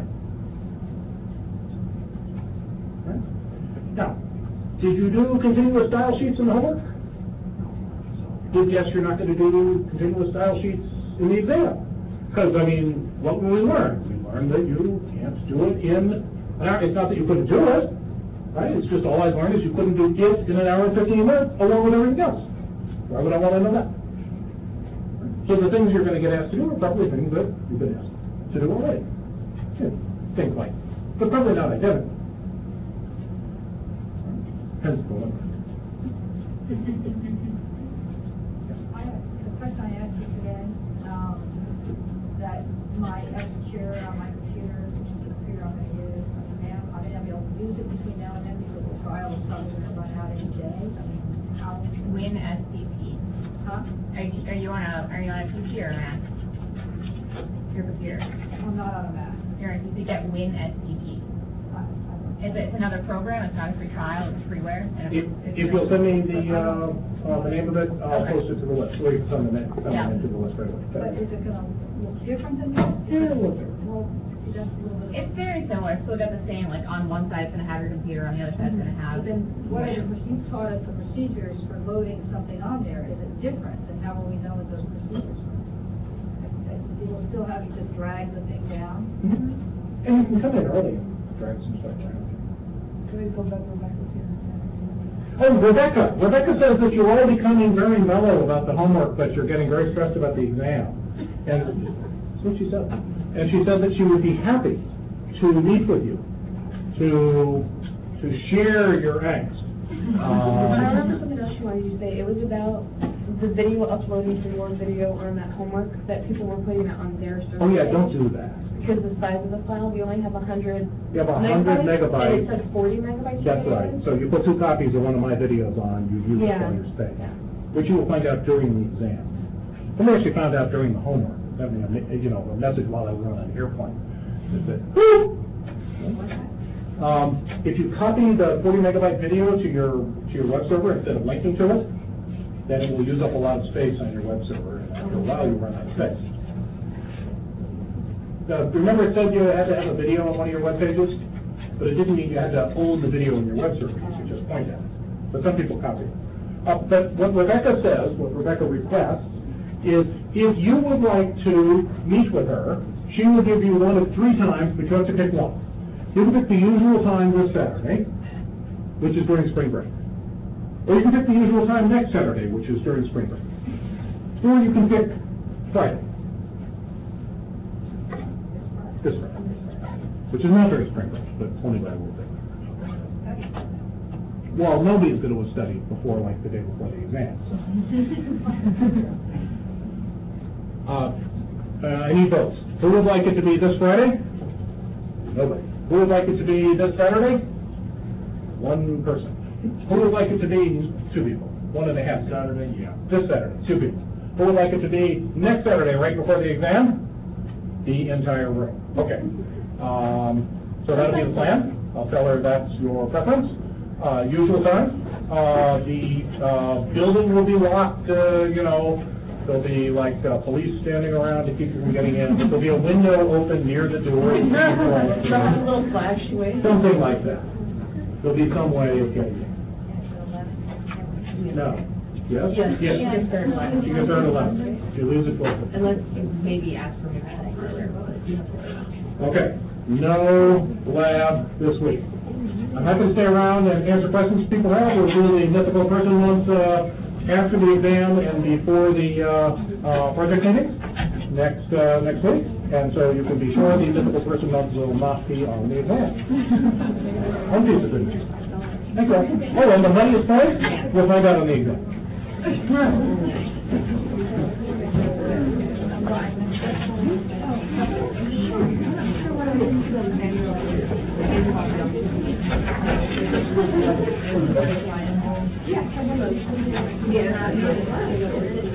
Right? Now, did you do continuous style sheets in the homework? Did guess you're not going to do continuous style sheets in the exam? Because, I mean, what will we learn? We learned that you can't do it in an hour. It's not that you couldn't do it, right? It's just all I learned is you couldn't do it in an hour and fifteen minutes along with everything else. Why would I want to know that? So the things you're going to get asked to do are probably things that you've been asked to do already. Yeah, things like, but probably not identical. Hence the limit. I have a question I asked you today, um, that my execute on my computer, which is the computer I'm going to use, now, I may not be able to use it between now and then because the trial is probably going to run out any day. I mean, how? Win S C P. Huh? Are you, are you on a, are you on a P C or a Mac? Your computer. I'm not on a Mac. You're on a P C, get Win S C P. I- I- It's, it's another program, it's not a free trial, it's freeware. And If, it's, if you'll send me the, uh, uh, the name of it, I'll post it to the list, or you can send the name, send Yeah. the name to the list right away. But is it going to look different than this? Yeah, a little bit. Well, it does a little bit. It's very similar, it's still got the same, like on one side it's gonna have your computer, on the other side it's gonna have. But then, what are the, you taught us the procedures for loading something on there, is it different, and how will we know what those procedures are? It will still have you just drag the thing down? Mhm. And you can come in early and drag some stuff around. Can we go back to Rebecca's here? Oh, Rebecca, Rebecca says that you're all becoming very mellow about the homework, but you're getting very stressed about the exam. And that's what she said. And she said that she would be happy to meet with you, to to share your angst. I remember Um, something else you wanted to say. It was about the video uploading to your video on that homework, that people were putting that on their server. oh yeah, don't do that. Because the size of the file, we only have a hundred. You have a hundred And megabytes. it said forty megabytes. That's right. So you put two copies of one of my videos on, you use it Yeah. on your space, Yeah. which you will find out during the exam. And we actually found out during the homework. I mean, a me- you know, a message while I was on an airplane. It said, "Whoop!" Um, if you copy the forty megabyte video to your to your web server instead of linking to it, then it will use up a lot of space on your web server, and after a while you run out of space. Now, remember it said you had to have a video on one of your web pages, but it didn't mean you had to upload the video in your web server. You should just point at it. But some people copy it. Uh, but what Rebecca says, what Rebecca requests, is if you would like to meet with her, she will give you one of three times, but you have to pick one. You can pick the usual time this Saturday, which is during spring break. Or you can pick the usual time next Saturday, which is during spring break. Or you can pick Friday. This Friday. Which is not during spring break, but only by a little bit. Well, nobody's going to have studied before, like, the day before the exam. Uh, uh, I need votes. Who would like it to be this Friday? Nobody. Who would like it to be this Saturday? One person. Who would like it to be two people? One and a half. Saturday, yeah. This Saturday, two people. Who would like it to be next Saturday, right before the exam? The entire room. Okay. Um, so that'll be the plan. I'll tell her that's your preference. Uh, usual time. Uh, the uh, building will be locked, uh, you know, there'll be like uh, police standing around to keep you from getting in. There'll be a window open near the door. Drop a little flash away. Something like that. There'll be some way of getting in. No. Yes? Yes, she gets there at eleven. She gets there at eleven. She leaves at twelve. Unless you maybe ask for me earlier. Okay. No lab this week. I'm happy to stay around and answer questions people have. We'll do the mythical person ones uh, after the exam and before the uh, uh, project meeting next uh, next week. And so you can be sure the mythical person will not be on the exam. One piece of good news. Thank you. Oh, and the money is paid? We'll find out on the exam. Yeah.